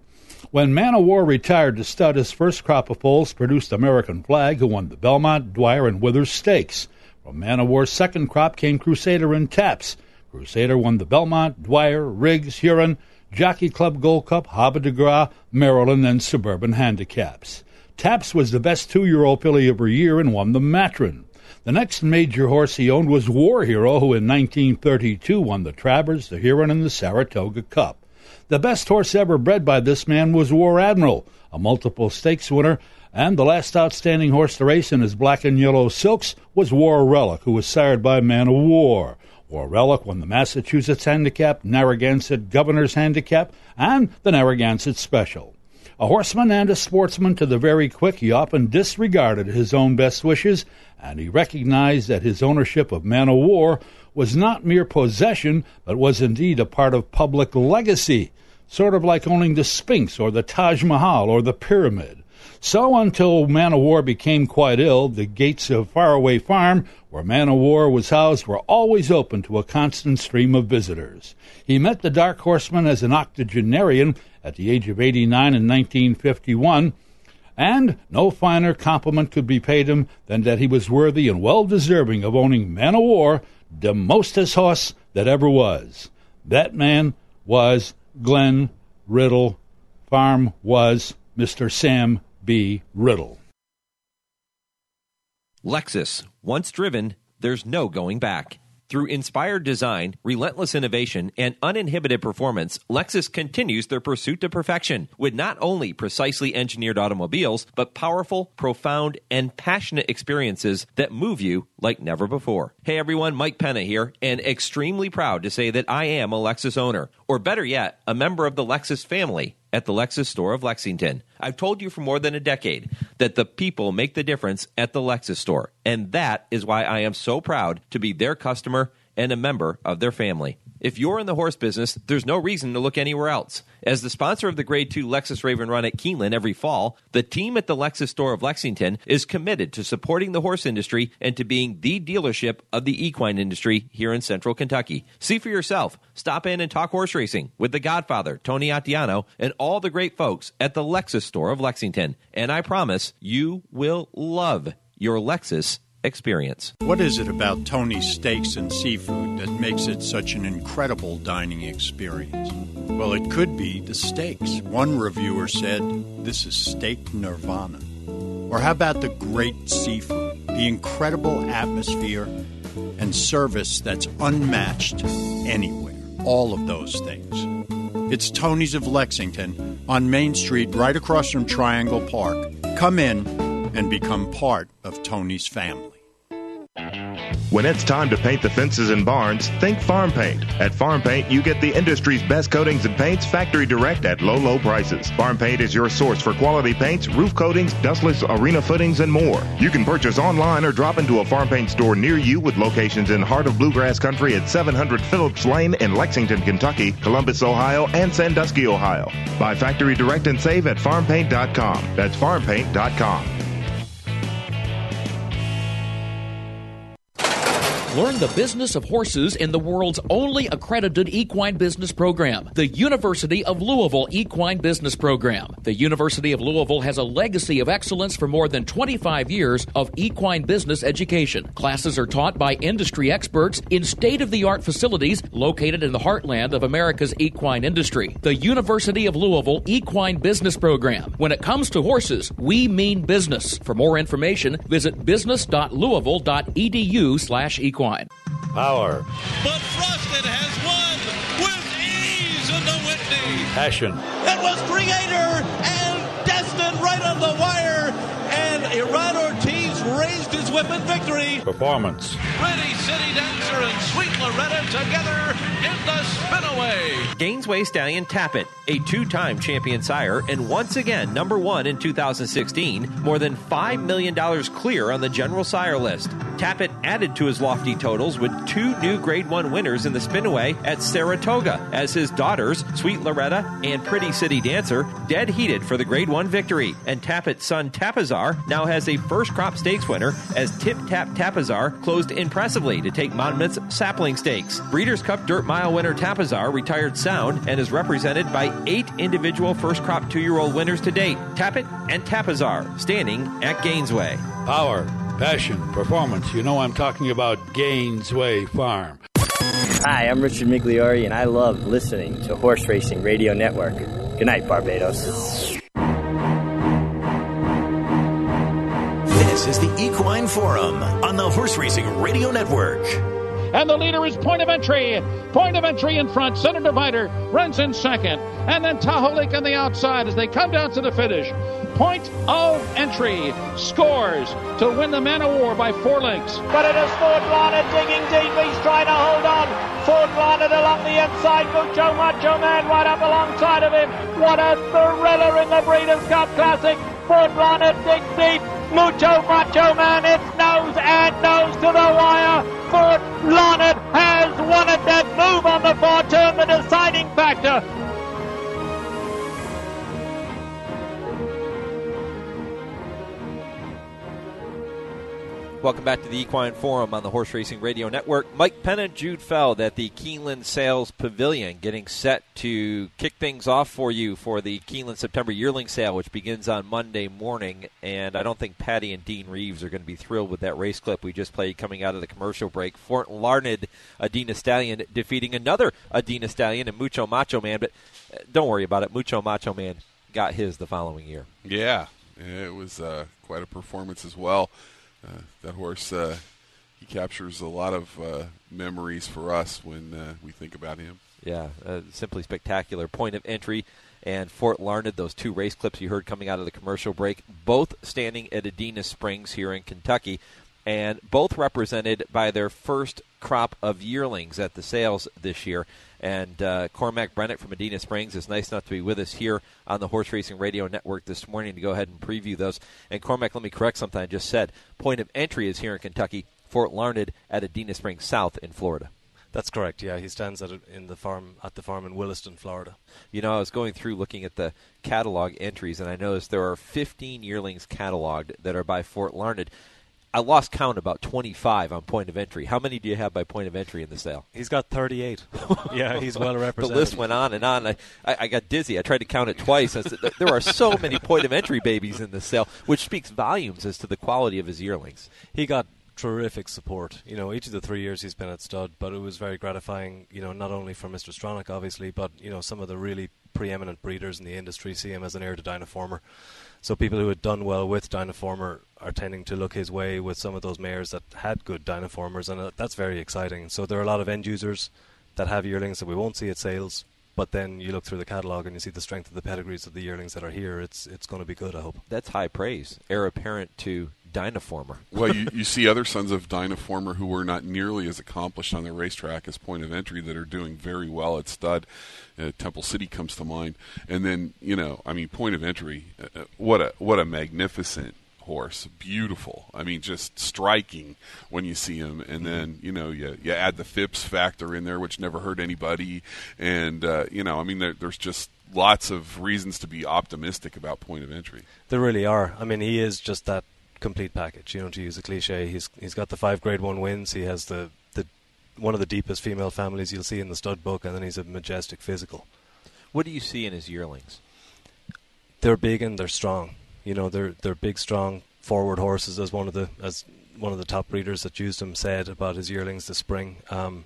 When Man o' War retired to stud, his first crop of foals produced American Flag, who won the Belmont, Dwyer, and Withers Stakes. From Man o' War's second crop came Crusader and Taps. Crusader won the Belmont, Dwyer, Riggs, Huron, Jockey Club Gold Cup, Havre de Grace, Maryland, and Suburban Handicaps. Taps was the best two-year-old filly every year and won the Matron. The next major horse he owned was War Hero, who in nineteen thirty-two won the Travers, the Huron, and the Saratoga Cup. The best horse ever bred by this man was War Admiral, a multiple stakes winner, and the last outstanding horse to race in his black and yellow silks was War Relic, who was sired by Man o' War. War Relic won the Massachusetts Handicap, Narragansett Governor's Handicap, and the Narragansett Special. A horseman and a sportsman to the very quick, he often disregarded his own best wishes, and he recognized that his ownership of Man o' War was not mere possession, but was indeed a part of public legacy, sort of like owning the Sphinx or the Taj Mahal or the Pyramid. So until Man o' War became quite ill, the gates of Faraway Farm, where Man o' War was housed, were always open to a constant stream of visitors. He met the Dark Horseman as an octogenarian at the age of eighty-nine in nineteen fifty-one, and no finer compliment could be paid him than that he was worthy and well-deserving of owning Man o' War, the mostest horse that ever was. That man was Glenn Riddle. Farm was Mister Sam B. Riddle. Lexus. Once driven, there's no going back. Through inspired design, relentless innovation, and uninhibited performance, Lexus continues their pursuit to perfection with not only precisely engineered automobiles, but powerful, profound, and passionate experiences that move you like never before. Hey everyone, Mike Penna here, and extremely proud to say that I am a Lexus owner, or better yet, a member of the Lexus family at the Lexus store of Lexington. I've told you for more than a decade that the people make the difference at the Lexus store, and that is why I am so proud to be their customer and a member of their family. If you're in the horse business, there's no reason to look anywhere else. As the sponsor of the Grade two Lexus Raven Run at Keeneland every fall, the team at the Lexus store of Lexington is committed to supporting the horse industry and to being the dealership of the equine industry here in central Kentucky. See for yourself. Stop in and talk horse racing with the Godfather, Tony Attiano, and all the great folks at the Lexus store of Lexington. And I promise you will love your Lexus experience. What is it about Tony's Steaks and Seafood that makes it such an incredible dining experience? Well, it could be the steaks. One reviewer said, "This is steak nirvana." Or how about the great seafood, the incredible atmosphere and service that's unmatched anywhere? All of those things. It's Tony's of Lexington on Main Street, right across from Triangle Park. Come in and become part of Tony's family. When it's time to paint the fences and barns, think Farm Paint. At Farm Paint, you get the industry's best coatings and paints factory direct at low, low prices. Farm Paint is your source for quality paints, roof coatings, dustless arena footings, and more. You can purchase online or drop into a Farm Paint store near you with locations in Heart of Bluegrass Country at seven hundred Phillips Lane in Lexington, Kentucky, Columbus, Ohio, and Sandusky, Ohio. Buy factory direct and save at farm paint dot com. That's farm paint dot com. Learn the business of horses in the world's only accredited equine business program, the University of Louisville Equine Business Program. The University of Louisville has a legacy of excellence for more than twenty-five years of equine business education. Classes are taught by industry experts in state-of-the-art facilities located in the heartland of America's equine industry. The University of Louisville Equine Business Program. When it comes to horses, we mean business. For more information, visit business dot louisville dot e d u slash equine. Power. But Frosted has won with ease in the Whitney. Passion. It was Creator and Destin right on the wire, and Iran Ortiz raised his whip in victory. Performance. Pretty City Dancer and Sweet Loretta together in the spinaway. Gainesway Stallion Tappet, a two-time champion sire, and once again number one in two thousand sixteen, more than five million dollars clear on the general sire list. Tappet added to his lofty totals with two new Grade one winners in the spinaway at Saratoga, as his daughters, Sweet Loretta and Pretty City Dancer, dead heated for the Grade one victory. And Tappet's son Tapazar now has a first crop stakes winner, as Tip Tap Tapazar closed impressively to take Monmouth's Sapling Stakes. Breeders' Cup Dirt mile winner Tapazar retired sound and is represented by eight individual first crop two-year-old winners to date. Tappet and Tapazar, standing at Gainesway. Power, passion, performance. You know I'm talking about Gainesway Farm. Hi, I'm Richard Migliori, and I love listening to Horse Racing Radio Network. Good night, Barbados. This is the Equine Forum on the Horse Racing Radio Network. And the leader is Point of Entry. Point of Entry in front. Center Divider runs in second. And then Tahoe Lake on the outside as they come down to the finish. Point of Entry scores to win the Man of War by four lengths. But it is Ford Larned digging deep. He's trying to hold on. Ford Larned along the inside. Mucho Macho Man right up alongside of him. What a thriller in the Breeders' Cup Classic. Ford Larned digs deep. Mucho Macho Man, it's nose and nose to the wire. Fort Larned has won it. That move on the far turn, the deciding factor. Welcome back to the Equine Forum on the Horse Racing Radio Network. Mike Penna, Jude Feld at the Keeneland Sales Pavilion, getting set to kick things off for you for the Keeneland September Yearling Sale, which begins on Monday morning. And I don't think Patty and Dean Reeves are going to be thrilled with that race clip we just played coming out of the commercial break. Fort Larned, Adina Stallion, defeating another Adina Stallion and Mucho Macho Man. But don't worry about it. Mucho Macho Man got his the following year. Yeah, it was uh, quite a performance as well. Uh, that horse, uh, he captures a lot of uh, memories for us when uh, we think about him. Yeah, uh, simply spectacular. Point of Entry and Fort Larned, those two race clips you heard coming out of the commercial break, both standing at Adena Springs here in Kentucky, and both represented by their first crop of yearlings at the sales this year. And uh, Cormac Brennick from Adena Springs is nice enough to be with us here on the Horse Racing Radio Network this morning to go ahead and preview those. And Cormac, let me correct something I just said. Point of Entry is here in Kentucky. Fort Larned at Adena Springs South in Florida. That's correct. Yeah, he stands at a, in the farm at the farm in Williston, Florida. You know, I was going through looking at the catalog entries, and I noticed there are fifteen yearlings cataloged that are by Fort Larned. I lost count about twenty-five on Point of Entry. How many do you have by Point of Entry in the sale? He's got thirty-eight. Yeah, he's well represented. The list went on and on. I, I, I got dizzy. I tried to count it twice. I said, there are so many Point of Entry babies in this sale, which speaks volumes as to the quality of his yearlings. He got terrific support. You know, each of the three years he's been at stud, but it was very gratifying, you know, not only for Mister Stronach, obviously, but, you know, some of the really preeminent breeders in the industry see him as an heir to Dynaformer. So people who had done well with Dynaformer are tending to look his way with some of those mares that had good Dynaformers, and uh, that's very exciting. So there are a lot of end users that have yearlings that we won't see at sales, but then you look through the catalogue and you see the strength of the pedigrees of the yearlings that are here. It's it's going to be good, I hope. That's high praise. Heir apparent to Dynaformer. Well, you, you see other sons of Dynaformer who were not nearly as accomplished on the racetrack as Point of Entry that are doing very well at stud. Uh, Temple City comes to mind. And then, you know, I mean, Point of Entry, uh, what a what a magnificent horse. Beautiful. I mean, just striking when you see him. And then, you know, you, you add the Phipps factor in there, which never hurt anybody. And, uh, you know, I mean, there, there's just lots of reasons to be optimistic about Point of Entry. There really are. I mean, he is just that complete package, you know, to use a cliche. He's he's got the five grade one wins. He has the, the one of the deepest female families you'll see in the stud book, and then he's a majestic physical. What do you see in his yearlings? They're big and they're strong. You know, they're they're big, strong, forward horses, as one of the as one of the top breeders that used him said about his yearlings this spring. Um,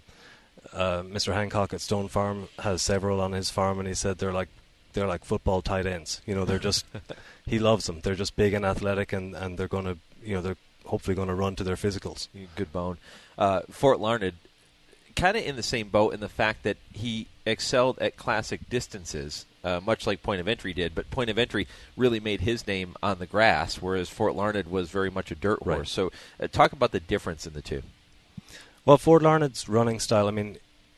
uh, Mister Hancock at Stone Farm has several on his farm, and he said they're like they're like football tight ends. You know, they're just he loves them. They're just big and athletic, and, and they're going to, you know, they're hopefully going to run to their physicals. Good bone. Uh, Fort Larned, kind of in the same boat in the fact that he excelled at classic distances, uh, much like Point of Entry did, but Point of Entry really made his name on the grass, whereas Fort Larned was very much a dirt horse. Right. So uh, talk about the difference in the two. Well, Fort Larned's running style, I mean,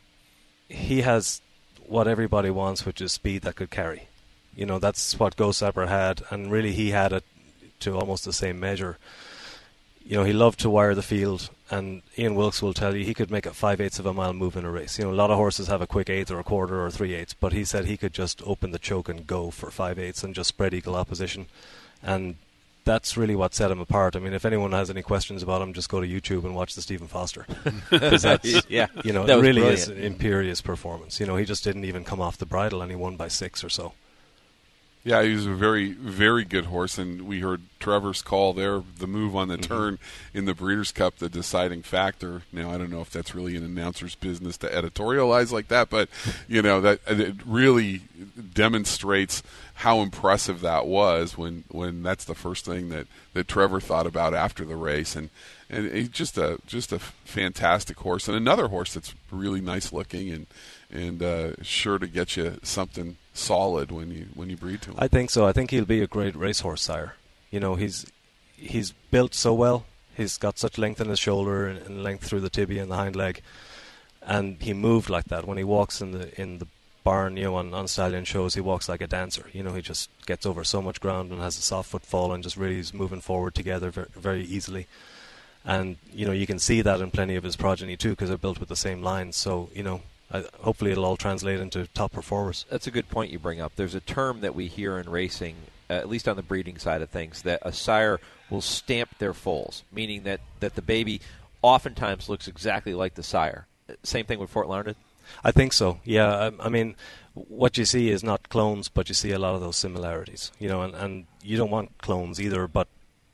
he has what everybody wants, which is speed that could carry. You know, that's what Ghost Zapper had, and really he had it to almost the same measure. You know, he loved to wire the field, and Ian Wilkes will tell you he could make a five-eighths of a mile move in a race. You know, a lot of horses have a quick eighth or a quarter or three-eighths, but he said he could just open the choke and go for five-eighths and just spread eagle opposition. And that's really what set him apart. I mean, if anyone has any questions about him, just go to YouTube and watch the Stephen Foster. Because that's, yeah, you know, that it really brilliant. is an imperious performance. You know, he just didn't even come off the bridle, and he won by six or so. Yeah, he was a very, very good horse, and we heard Trevor's call there, the move on the Mm-hmm. turn in the Breeders' Cup, the deciding factor. Now, I don't know if that's really an announcer's business to editorialize like that, but, you know, that it really demonstrates how impressive that was when, when that's the first thing that, that Trevor thought about after the race. And, and he's just a, just a fantastic horse, and another horse that's really nice looking and, and uh, sure to get you something solid when you when you breed to him. I think so. I think he'll be a great racehorse sire. You know, he's he's built so well. He's got such length in his shoulder and, and length through the tibia and the hind leg, and he moved like that when he walks in the in the barn. You know, on, on stallion shows, he walks like a dancer. You know, he just gets over so much ground and has a soft footfall and just really is moving forward together very, very easily. And you know, you can see that in plenty of his progeny too, because they're built with the same lines. So you know. Uh, hopefully it'll all translate into top performers. That's a good point you bring up. There's a term that we hear in racing, uh, at least on the breeding side of things, that a sire will stamp their foals, meaning that, that the baby oftentimes looks exactly like the sire. Same thing with Fort Larned? I think so, yeah. I, I mean, what you see is not clones, but you see a lot of those similarities. You know, and, and you don't want clones either, but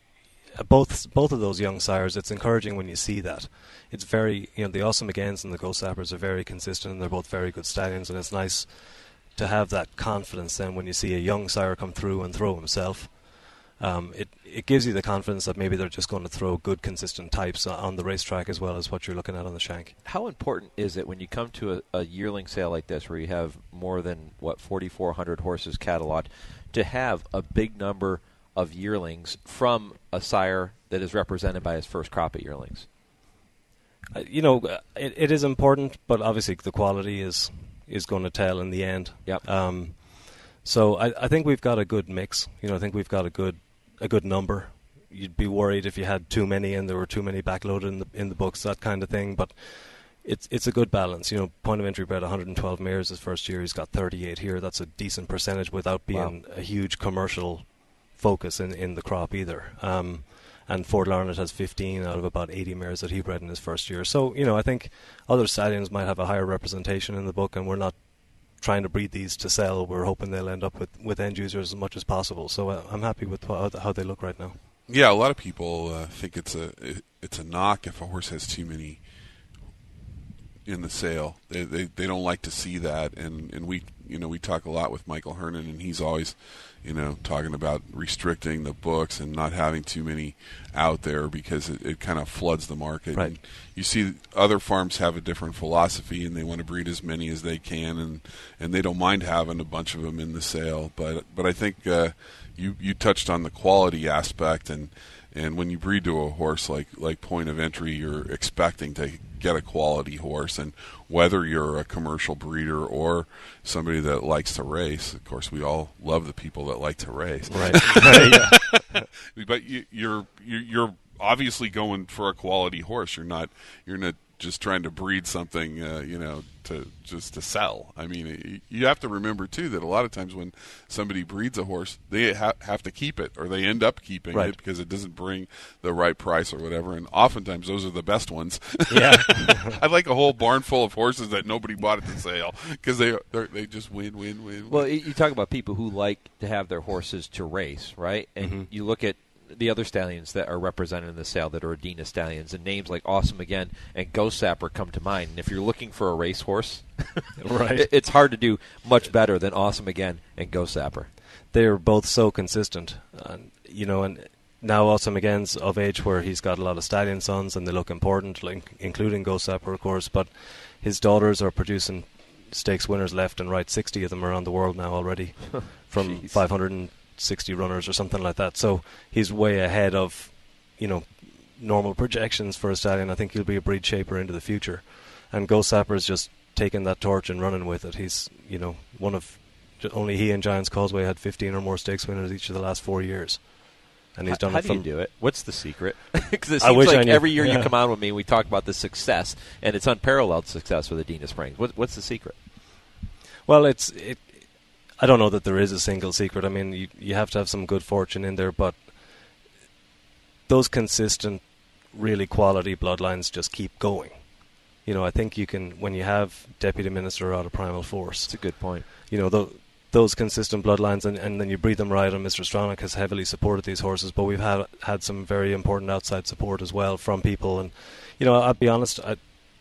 both both of those young sires, it's encouraging when you see that. It's very, you know, the Awesome Agains and the Ghost Sappers are very consistent, and they're both very good stallions, and it's nice to have that confidence then when you see a young sire come through and throw himself. Um, it it gives you the confidence that maybe they're just going to throw good, consistent types on the racetrack as well as what you're looking at on the shank. How important is it when you come to a, a yearling sale like this, where you have more than, what, forty-four hundred horses cataloged, to have a big number of yearlings from a sire that is represented by his first crop of yearlings? Uh, you know, uh, it, it is important, but obviously the quality is is going to tell in the end. Yep. Um, so I, I think we've got a good mix. You know, I think we've got a good a good number. You'd be worried if you had too many and there were too many backloaded in the in the books, that kind of thing. But it's it's a good balance. You know, Point of Entry bred one hundred twelve mares his first year. He's got thirty-eight here. That's a decent percentage without being Wow. a huge commercial focus in, in the crop either. Um, and Fort Larned has fifteen out of about eighty mares that he bred in his first year. So, you know, I think other stallions might have a higher representation in the book, and we're not trying to breed these to sell. We're hoping they'll end up with, with end users as much as possible. So uh, I'm happy with how, how they look right now. Yeah, a lot of people uh, think it's a it, it's a knock if a horse has too many in the sale. They, they they don't like to see that, and, and we you know we talk a lot with Michael Hernan, and he's always you know talking about restricting the books and not having too many out there because it, it kind of floods the market. Right. And you see other farms have a different philosophy, and they want to breed as many as they can, and, and they don't mind having a bunch of them in the sale. But but I think uh, you you touched on the quality aspect, and and when you breed to a horse like like Point of Entry, you're expecting to get a quality horse, and whether you're a commercial breeder or somebody that likes to race, of course we all love the people that like to race, right? But you, you're you're obviously going for a quality horse. You're not you're not just trying to breed something, uh, you know, to just to sell. I mean, you have to remember too that a lot of times when somebody breeds a horse, they ha- have to keep it, or they end up keeping right. it because it doesn't bring the right price or whatever. And oftentimes those are the best ones. Yeah, I'd like a whole barn full of horses that nobody bought at the sale because they they just win, win, win. Well, win. you talk about people who like to have their horses to race, right? And Mm-hmm. you look at the other stallions that are represented in the sale that are Adina stallions, and names like Awesome Again and Ghost Sapper come to mind. And if you're looking for a racehorse, right, it, it's hard to do much better than Awesome Again and Ghost Sapper. They're both so consistent, and you know, and now Awesome Again's of age where he's got a lot of stallion sons and they look important, like, including Ghost Sapper, of course. But his daughters are producing stakes winners left and right. Sixty of them around the world now already, from five hundred sixty runners or something like that. So he's way ahead of, you know, normal projections for a stallion. I think he'll be a breed shaper into the future. And Ghost Sapper's just taking that torch and running with it. He's, you know, one of only he and Giants Causeway had fifteen or more stakes winners each of the last four years. And he's done how it do from you do it? What's the secret? Because it I seems wish I like knew. every year Yeah. you come on with me and we talk about the success, and it's unparalleled success with Adina Springs. What, what's the secret? Well, it's it. I don't know that there is a single secret. I mean, you you have to have some good fortune in there, but those consistent, really quality bloodlines just keep going. You know, I think you can, when you have Deputy Minister out of Primal Force. That's a good point. You know, th- those consistent bloodlines, and, and then you breathe them right, and Mister Stronach has heavily supported these horses, but we've had had some very important outside support as well from people. And, you know, I'll be honest, I,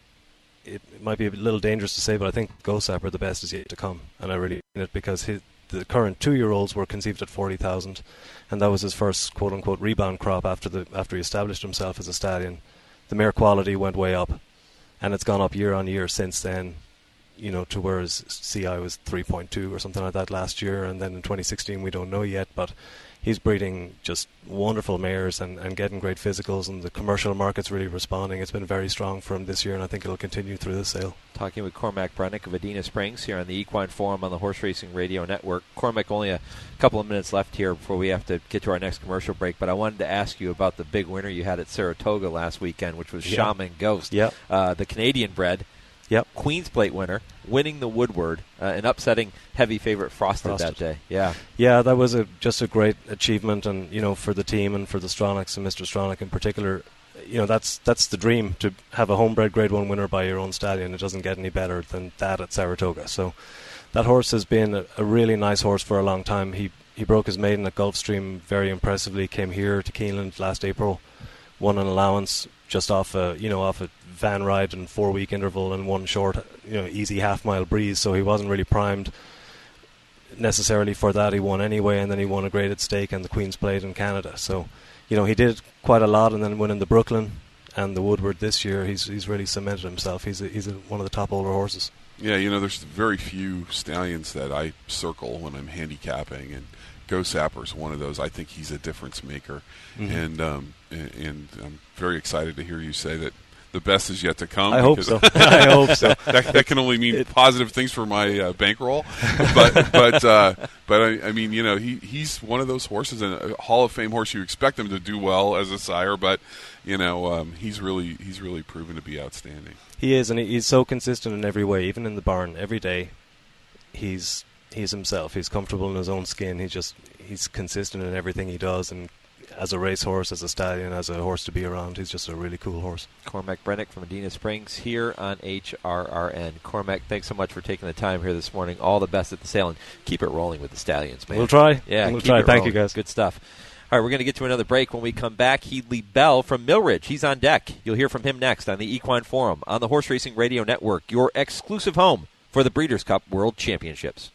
it might be a little dangerous to say, but I think Go Sapper, the best is yet to come. And I really mean it, because his, the current two-year-olds were conceived at forty thousand, and that was his first quote-unquote rebound crop after the after he established himself as a stallion. The mare quality went way up, and it's gone up year on year since then, you know, to where his C I was three point two or something like that last year, and then in twenty sixteen we don't know yet, but he's breeding just wonderful mares and, and getting great physicals, and the commercial market's really responding. It's been very strong for him this year, and I think it'll continue through the sale. Talking with Cormac Brennick of Adena Springs here on the Equine Forum on the Horse Racing Radio Network. Cormac, only a couple of minutes left here before we have to get to our next commercial break, but I wanted to ask you about the big winner you had at Saratoga last weekend, which was Yeah. Shaman Ghost, Yep. uh, the Canadian bred. Yep. Queen's Plate winner, winning the Woodward, uh, and upsetting heavy favorite Frosted, Frosted. that day. Yeah, Yeah, that was a, just a great achievement, and you know, for the team and for the Stronachs and Mister Stronach in particular, you know, that's that's the dream, to have a homebred Grade One winner by your own stallion. It doesn't get any better than that at Saratoga. So that horse has been a, a really nice horse for a long time. He he broke his maiden at Gulfstream very impressively. Came here to Keeneland last April, won an allowance just off a you know off a van ride and four week interval and one short you know easy half mile breeze. So he wasn't really primed necessarily for that. He won anyway, and then he won a graded stake and the Queen's Plate in Canada. So you know he did quite a lot, and then winning the Brooklyn and the Woodward this year, he's he's really cemented himself. He's a, he's a, one of the top older horses. Yeah, you know, there's very few stallions that I circle when I'm handicapping, and Go Sapper's one of those. I think he's a difference maker, Mhm. and, um, and and I'm very excited to hear you say that the best is yet to come. I hope because so. I hope so. That, that can only mean positive things for my uh, bankroll, but but uh, but I, I mean, you know, he he's one of those horses, and a Hall of Fame horse. You expect him to do well as a sire, but you know, um, he's really he's really proven to be outstanding. He is, and he's so consistent in every way, even in the barn. Every day, he's he's himself. He's comfortable in his own skin. He's just he's consistent in everything he does, and as a racehorse, as a stallion, as a horse to be around, he's just a really cool horse. Cormac Brennick from Adena Springs here on H R R N. Cormac, thanks so much for taking the time here this morning. All the best at the sale, and keep it rolling with the Stallions, man. We'll try. Yeah, We'll keep try. it Thank you, rolling. guys. Good stuff. All right, we're going to get to another break. When we come back, Heedley Bell from Millridge. He's on deck. You'll hear from him next on the Equine Forum on the Horse Racing Radio Network, your exclusive home for the Breeders' Cup World Championships.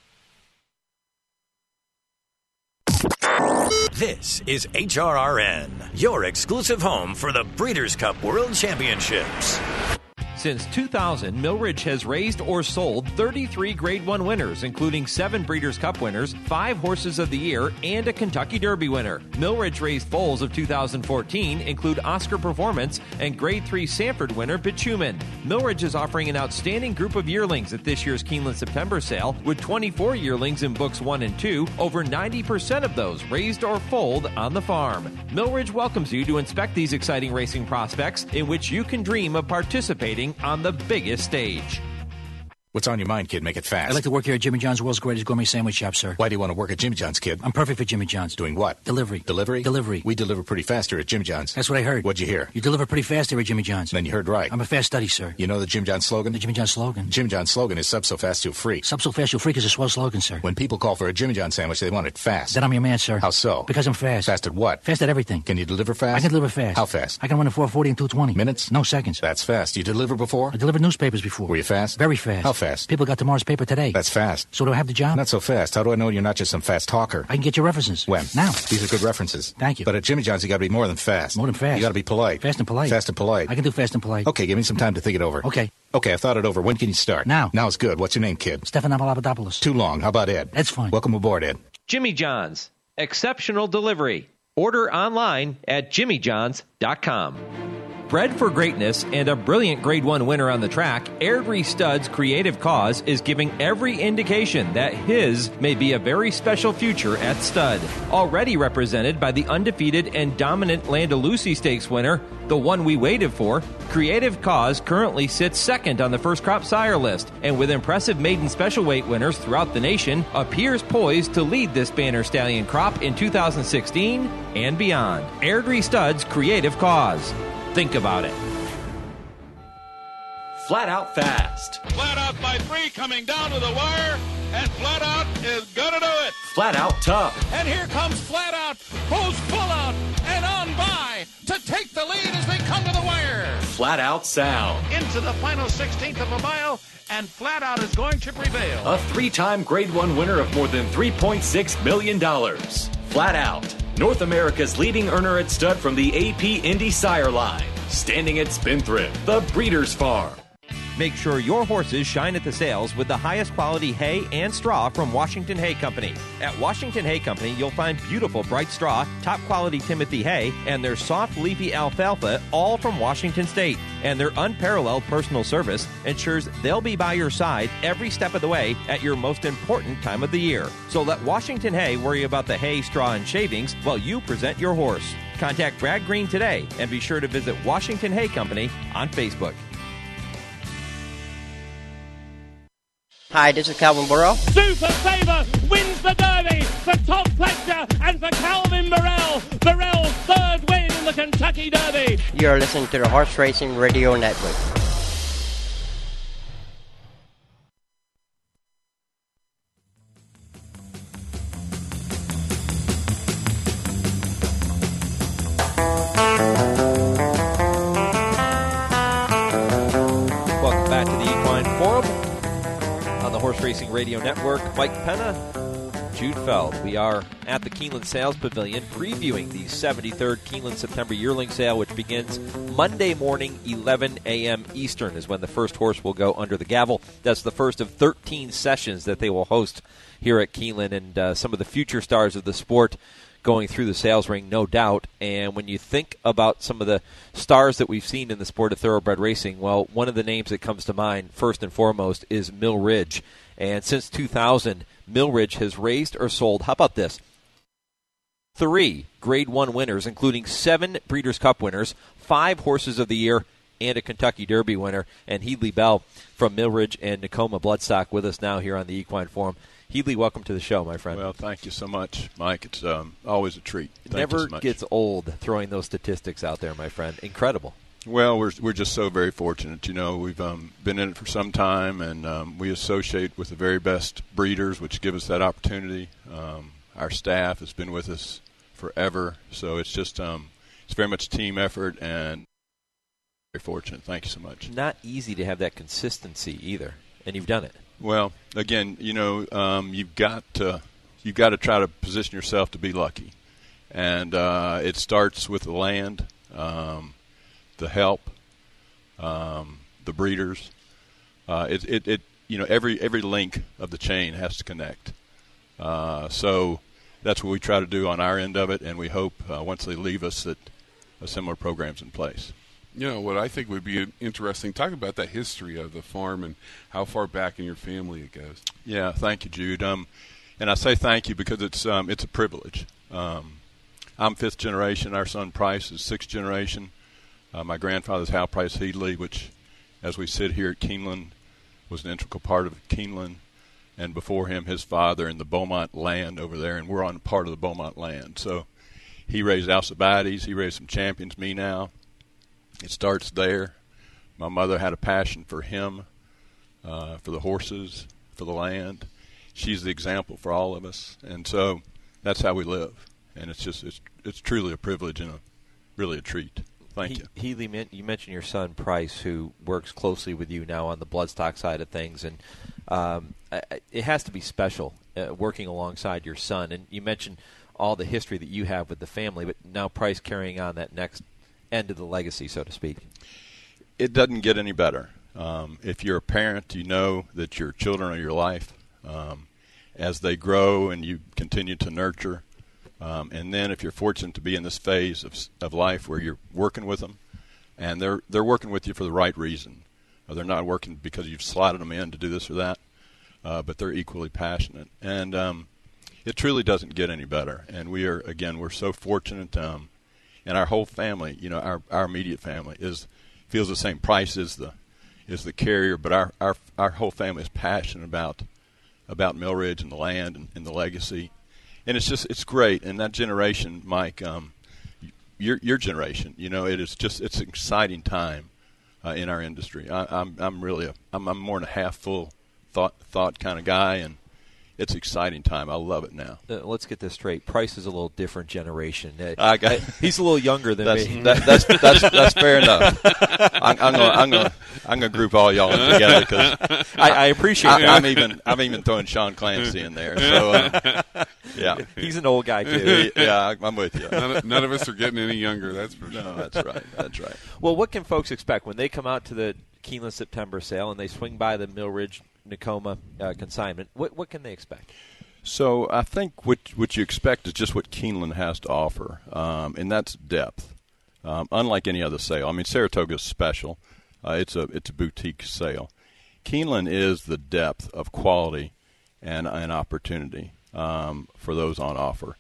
This is H R R N, your exclusive home for the Breeders' Cup World Championships. Since two thousand, Millridge has raised or sold thirty-three Grade one winners, including seven Breeders' Cup winners, five Horses of the Year, and a Kentucky Derby winner. Millridge raised foals of two thousand fourteen include Oscar Performance and Grade three Sanford winner Bitumen. Millridge is offering an outstanding group of yearlings at this year's Keeneland September sale, with twenty-four yearlings in books one and two, over ninety percent of those raised or foaled on the farm. Millridge welcomes you to inspect these exciting racing prospects in which you can dream of participating on the biggest stage. What's on your mind, kid? Make it fast. I'd like to work here at Jimmy John's, world's greatest gourmet sandwich shop, sir. Why do you want to work at Jimmy John's, kid? I'm perfect for Jimmy John's. Doing what? Delivery. Delivery? Delivery. We deliver pretty fast here at Jimmy John's. That's what I heard. What'd you hear? You deliver pretty fast here at Jimmy John's. Then you heard right. I'm a fast study, sir. You know the Jim John's slogan? The Jimmy John's slogan? Jim John's slogan is sub so fast you'll freak. Sub so fast you'll freak is a swell slogan, sir. When people call for a Jimmy John's sandwich, they want it fast. Then I'm your man, sir. How so? Because I'm fast. Fast at what? Fast at everything. Can you deliver fast? I can deliver fast. How fast? I can run in four forty and two twenty. Minutes? No seconds. That's fast. You deliver before? I delivered newspapers before. Were you fast? Very fast. How fast? People got tomorrow's paper today. That's fast. So do I have the job? Not so fast. How do I know you're not just some fast talker? I can get your references. When? Now. These are good references. Thank you. But at Jimmy John's, you got to be more than fast. More than fast. You got to be polite. Fast and polite. Fast and polite. I can do fast and polite. Okay, give me some time to think it over. Okay. Okay, I thought it over. When can you start? Now. Now's good. What's your name, kid? Stefan Amalabadopoulos. Too long. How about Ed? Ed's fine. Welcome aboard, Ed. Jimmy John's. Exceptional delivery. Order online at jimmy johns dot com. Bred for greatness and a brilliant Grade one winner on the track, Airdrie Stud's creative cause is giving every indication that his may be a very special future at stud. Already represented by the undefeated and dominant Landalusi Stakes winner, the one we waited for, Creative Cause currently sits second on the first crop sire list, and with impressive maiden special weight winners throughout the nation, appears poised to lead this banner stallion crop in two thousand sixteen and beyond. Airdrie Stud's Creative Cause. Think about it. Flat Out Fast. Flat Out by three coming down to the wire, and Flat Out is gonna do it. Flat Out Tough. And here comes Flat Out, who's full out and on by to take the lead as they come to the wire. Flat Out Sound. Into the final sixteenth of a mile, and Flat Out is going to prevail. A three-time Grade one winner of more than three point six million dollars. Flat Out, North America's leading earner at stud from the A P Indy Sire line. Standing at Spendthrift, the Breeders' Farm. Make sure your horses shine at the sales with the highest quality hay and straw from Washington Hay Company. At Washington Hay Company, you'll find beautiful bright straw, top quality Timothy hay, and their soft leafy alfalfa, all from Washington State. And their unparalleled personal service ensures they'll be by your side every step of the way at your most important time of the year. So let Washington Hay worry about the hay, straw, and shavings while you present your horse. Contact Brad Green today and be sure to visit Washington Hay Company on Facebook. Hi, this is Calvin Burrell. Super Saver wins the Derby for Tom Fletcher and for Calvin Burrell. Burrell's third win in the Kentucky Derby. You're listening to the Horse Racing Radio Network. Welcome back to the Equine Forum on the Horse Racing Radio Network. Mike Penna, Jude Feld. We are at the Keeneland Sales Pavilion previewing the seventy-third Keeneland September Yearling Sale, which begins Monday morning, eleven a.m. Eastern is when the first horse will go under the gavel. That's the first of thirteen sessions that they will host here at Keeneland, and uh, some of the future stars of the sport going through the sales ring, no doubt. And when you think about some of the stars that we've seen in the sport of thoroughbred racing, well, one of the names that comes to mind, first and foremost, is Mill Ridge. And since two thousand, Mill Ridge has raised or sold, how about this, three Grade one winners, including seven Breeders' Cup winners, five Horses of the Year, and a Kentucky Derby winner. And Headley Bell from Mill Ridge and Nakoma Bloodstock with us now here on the Equine Forum. Headley, welcome to the show, my friend. Well, thank you so much, Mike. It's um, always a treat. Thank It never you so much. gets old throwing those statistics out there, my friend. Incredible. Well, we're we're just so very fortunate. You know, we've um, been in it for some time, and um, we associate with the very best breeders, which give us that opportunity. Um, our staff has been with us forever, so it's just um, it's very much a team effort, and very fortunate. Thank you so much. Not easy to have that consistency either, and you've done it. Well, again, you know, um, you've got to you've got to try to position yourself to be lucky, and uh, it starts with the land, um, the help, um, the breeders. Uh, it, it, it, you know, every every link of the chain has to connect. Uh, so that's what we try to do on our end of it, and we hope uh, once they leave us that a similar program's in place. You know, what I think would be interesting, talk about that history of the farm and how far back in your family it goes. Yeah, thank you, Jude. Um, and I say thank you because it's um, it's a privilege. Um, I'm fifth generation. Our son Price is sixth generation. Uh, my grandfather's Hal Price Headley, which, as we sit here at Keeneland, was an integral part of Keeneland. And before him, his father in the Beaumont land over there, and we're on part of the Beaumont land. So he raised Alcibiades. He raised some champions, me now. It starts there. My mother had a passion for him, uh, for the horses, for the land. She's the example for all of us, and so that's how we live. And it's just it's it's truly a privilege and a really a treat. Thank he, you. Headley, you mentioned your son Price, who works closely with you now on the bloodstock side of things, and um, it has to be special uh, working alongside your son. And you mentioned all the history that you have with the family, but now Price carrying on that next end of the legacy, so to speak. It doesn't get any better. Um, if you're a parent, you know that your children are your life. Um, as they grow and you continue to nurture, um, and then if you're fortunate to be in this phase of, of life where you're working with them, and they're they're working with you for the right reason. Uh, they're not working because you've slotted them in to do this or that, uh, but they're equally passionate. And um, it truly doesn't get any better. And we are, again, we're so fortunate, um, and our whole family, you know, our our immediate family is feels the same. Price is the is the carrier, but our our our whole family is passionate about about Mill Ridge and the land and, and the legacy. And it's just it's great. And that generation, Mike, um, your your generation, you know, it is just it's an exciting time uh, in our industry. I, I'm I'm really a I'm, I'm more than a half full thought thought kind of guy, and it's an exciting time. I love it now. Uh, let's get this straight. Price is a little different generation. Uh, I got, he's a little younger than that's, me. That, that's that's that's fair enough. I'm, I'm gonna I'm gonna I'm gonna group all y'all together because I, I appreciate I, that. I'm even I'm even throwing Sean Clancy in there. So um, yeah, he's an old guy too. Yeah, I'm with you. None of, none of us are getting any younger. That's for sure. No, that's right. That's right. Well, what can folks expect when they come out to the Keeneland September sale and they swing by the Mill Ridge Nakoma uh, consignment? What what can they expect? So I think what what you expect is just what Keeneland has to offer, um, and that's depth. Um, unlike any other sale, I mean Saratoga is special. Uh, it's a it's a boutique sale. Keeneland is the depth of quality and and opportunity um, for those on offer.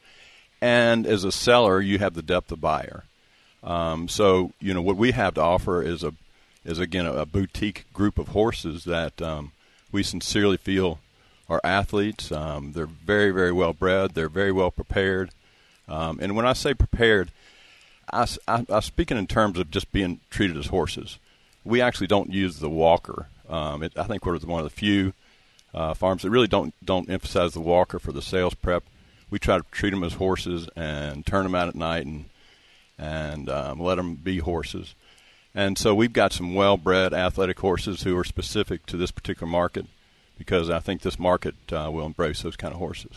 And as a seller, you have the depth of buyer. Um, so you know what we have to offer is a is again a, a boutique group of horses that um, we sincerely feel are athletes. Um, they're very, very well bred. They're very well prepared. Um, and when I say prepared, I, I, I'm speaking in terms of just being treated as horses. We actually don't use the walker. Um, it, I think we're one of the few uh, farms that really don't don't emphasize the walker for the sales prep. We try to treat them as horses and turn them out at night and and um, let them be horses. And so we've got some well-bred athletic horses who are specific to this particular market, because I think this market uh, will embrace those kind of horses.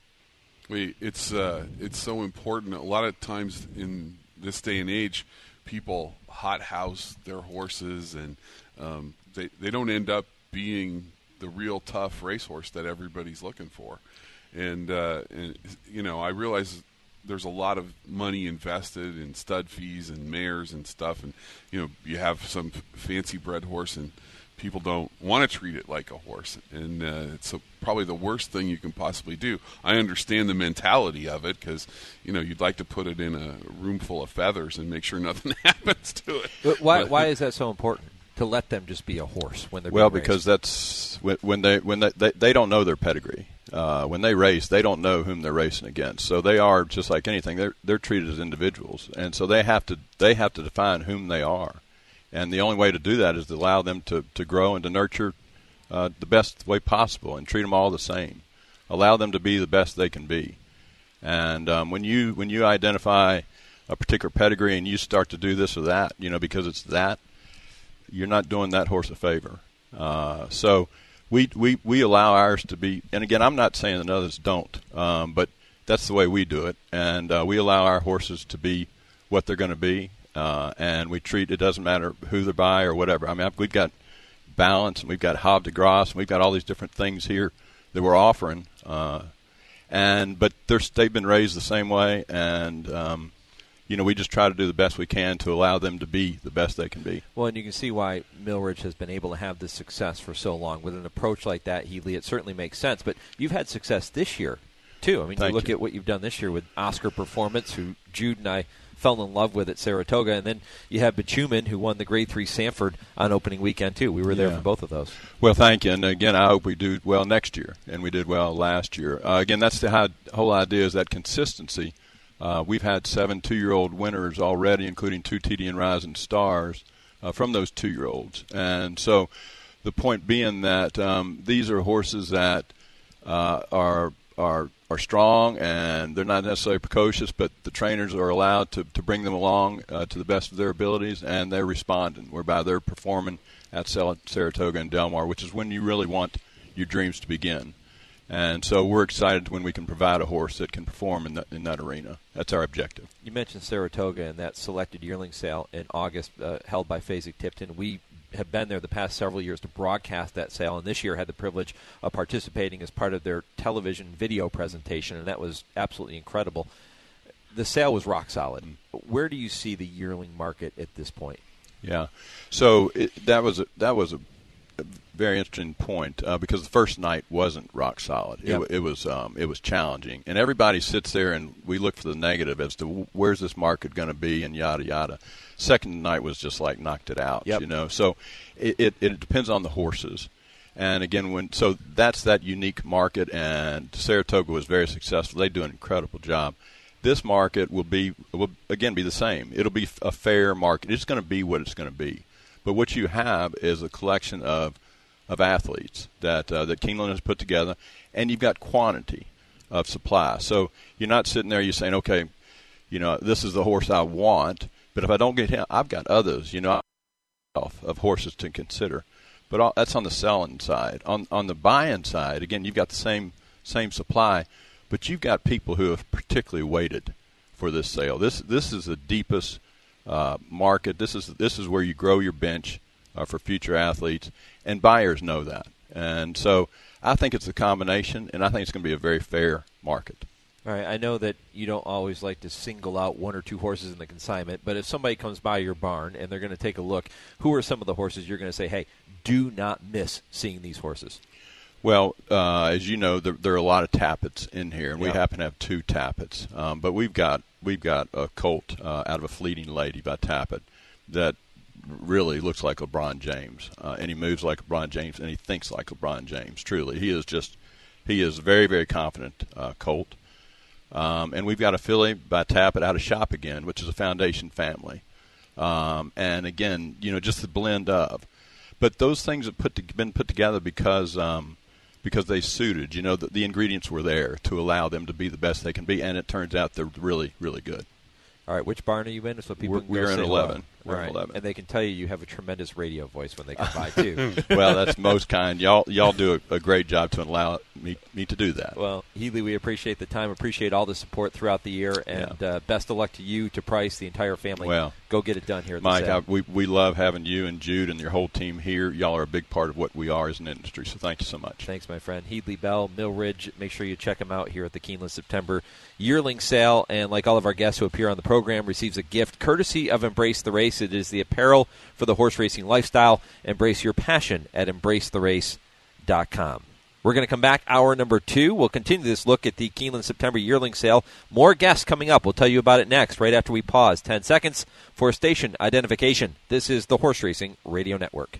We, it's uh, it's so important. A lot of times in this day and age, people hothouse their horses, and um, they they don't end up being the real tough racehorse that everybody's looking for. And, uh, and you know, I realize there's a lot of money invested in stud fees and mares and stuff, and you know, you have some fancy bred horse and people don't want to treat it like a horse, and uh, it's a, probably the worst thing you can possibly do. I understand the mentality of it, because you know you'd like to put it in a room full of feathers and make sure nothing happens to it. But why but, why is that so important to let them just be a horse when they're well being because raised? That's when, when they when they, they they don't know their pedigree. Uh, when they race, they don't know whom they're racing against. So they are just like anything. They're they're treated as individuals, and so they have to they have to define whom they are. And the only way to do that is to allow them to, to grow and to nurture uh, the best way possible and treat them all the same. Allow them to be the best they can be. And um, when you when you identify a particular pedigree and you start to do this or that, you know, because it's that, you're not doing that horse a favor. Uh, so we, we we allow ours to be, and again, I'm not saying that others don't, um, but that's the way we do it. And uh, we allow our horses to be what they're going to be. Uh, and we treat, it doesn't matter who they're by or whatever. I mean, we've got balance, and we've got Havre de Grace, and we've got all these different things here that we're offering. Uh, and but they're, they've been raised the same way, and um, you know, we just try to do the best we can to allow them to be the best they can be. Well, and you can see why Mill Ridge has been able to have this success for so long. With an approach like that, Healy, it certainly makes sense. But you've had success this year, too. I mean, Thank you look you. at what you've done this year with Oscar Performance, who Jude and I fell in love with at Saratoga, and then you have Bichumen, who won the Grade three Sanford on opening weekend, too. We were there Yeah. for both of those. Well, thank you. And, again, I hope we do well next year, and we did well last year. Uh, again, that's the how, whole idea is that consistency. Uh, we've had seven two-year-old winners already, including two T D N Rising Stars uh, from those two-year-olds. And so the point being that um, these are horses that uh, are are are strong, and they're not necessarily precocious, but the trainers are allowed to, to bring them along uh, to the best of their abilities, and they're responding, whereby they're performing at Saratoga and Del Mar, which is when you really want your dreams to begin. And so we're excited when we can provide a horse that can perform in that, in that arena. That's our objective. You mentioned Saratoga and that selected yearling sale in August uh, held by Fasig-Tipton. We have been there the past several years to broadcast that sale, and this year had the privilege of participating as part of their television video presentation, and that was absolutely incredible. The sale was rock solid. Where do you see the yearling market at this point? Yeah. So it, that was a, that was a, a very interesting point uh, because the first night wasn't rock solid. It, Yep. it was um, it was challenging, and everybody sits there and we look for the negative as to where's this market going to be and yada yada. Second night was just like knocked it out. Yep. You know, so it, it it depends on the horses. And again, when so that's that unique market, and Saratoga was very successful. They do an incredible job. This market will be will again be the same. It'll be a fair market. It's going to be what it's going to be. But what you have is a collection of of athletes that uh, that Keeneland has put together, and you've got quantity of supply. So you're not sitting there. You're saying, okay, you know, this is the horse I want, but if I don't get him, I've got others. You know, of horses to consider. But all, that's on the selling side. On on the buying side, again, you've got the same same supply, but you've got people who have particularly waited for this sale. This this is the deepest uh, market. This is this is where you grow your bench uh, for future athletes, and buyers know that. And so I think it's a combination, and I think it's going to be a very fair market. All right, I know that you don't always like to single out one or two horses in the consignment, but if somebody comes by your barn and they're going to take a look, who are some of the horses you're going to say, hey, do not miss seeing these horses? Well, uh, as you know, there, there are a lot of tappets in here, and we Yeah. happen to have two tappets. Um, but we've got we've got a colt uh, out of a Fleeting Lady by Tappet that really looks like LeBron James, uh, and he moves like LeBron James, and he thinks like LeBron James. Truly, he is just he is very very confident uh, colt. Um, and we've got a filly by Tappet out of Shop Again, which is a Foundation family. Um, and again, you know, just the blend of. But those things have put to, been put together because um, because they suited. You know, the, the ingredients were there to allow them to be the best they can be, and it turns out they're really, really good. All right, which barn are you in? So people We're, can go we're in say eleven. hello. We're All in right. eleven. And they can tell you you have a tremendous radio voice when they come by, too. Well, that's most kind. Y'all y'all do a, a great job to allow me, me to do that. Well, Healy, we appreciate the time, appreciate all the support throughout the year, and uh, best of luck to you, to Price, the entire family. Well, go get it done here at Mike, the I, we, we love having you and Jude and your whole team here. Y'all are a big part of what we are as an industry, so thank you so much. Thanks, my friend. Healy Bell, Mill Ridge. Make sure you check him out here at the Keeneland September yearling sale. And like all of our guests who appear on the program, receives a gift courtesy of Embrace the Race. It is the apparel for the horse racing lifestyle. Embrace your passion at embrace the race dot com. We're going to come back hour number two. We'll continue this look at the Keeneland September yearling sale. More guests coming up. We'll tell you about it next, right after we pause. Ten seconds for station identification. This is the Horse Racing Radio Network.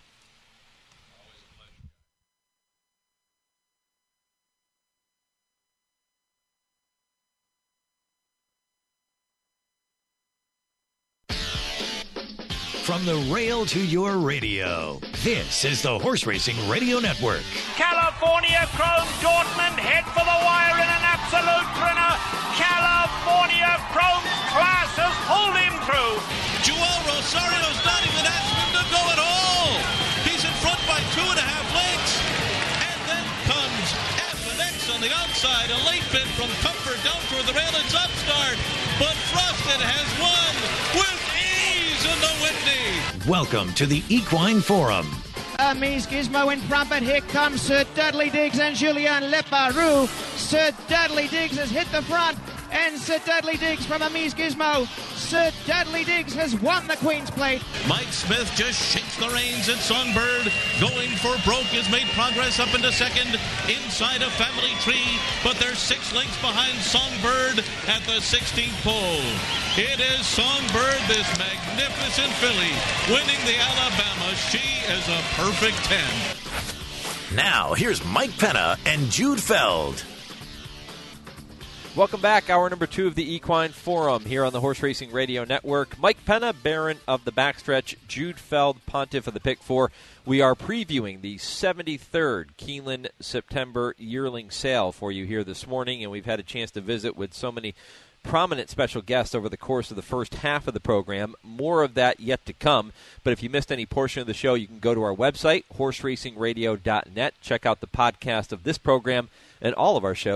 From the rail to your radio, this is the Horse Racing Radio Network. California Chrome Dortmund head for the wire in an absolute winner. California Chrome's class has pulled him through. Joel Rosario's not even asking him to go at all. He's in front by two and a half lengths. And then comes F and X on the outside. A late bid from Comfort down toward the rail. It's upstart. But Frosted has won with ease in the Whitney. Welcome to the Equine Forum. Amis Gizmo in front, but here comes Sir Dudley Diggs and Julien Leparoux. Sir Dudley Diggs has hit the front, and Sir Dudley Diggs from Amis Gizmo. Sir Dudley Diggs has won the Queen's Plate. Mike Smith just shakes the reins at Songbird. Going for broke has made progress up into second inside a Family Tree, but they're six lengths behind Songbird at the sixteenth pole. It is Songbird, this magnificent filly, winning the Alabama. She is a perfect ten. Now, here's Mike Penna and Jude Feld. Welcome back. Hour number two of the Equine Forum here on the Horse Racing Radio Network. Mike Penna, Baron of the Backstretch, Jude Feld, Pontiff of the Pick Four. We are previewing the seventy-third Keeneland September yearling sale for you here this morning, and we've had a chance to visit with so many prominent special guests over the course of the first half of the program. More of that yet to come. But if you missed any portion of the show, you can go to our website, horse racing radio dot net. Check out the podcast of this program and all of our shows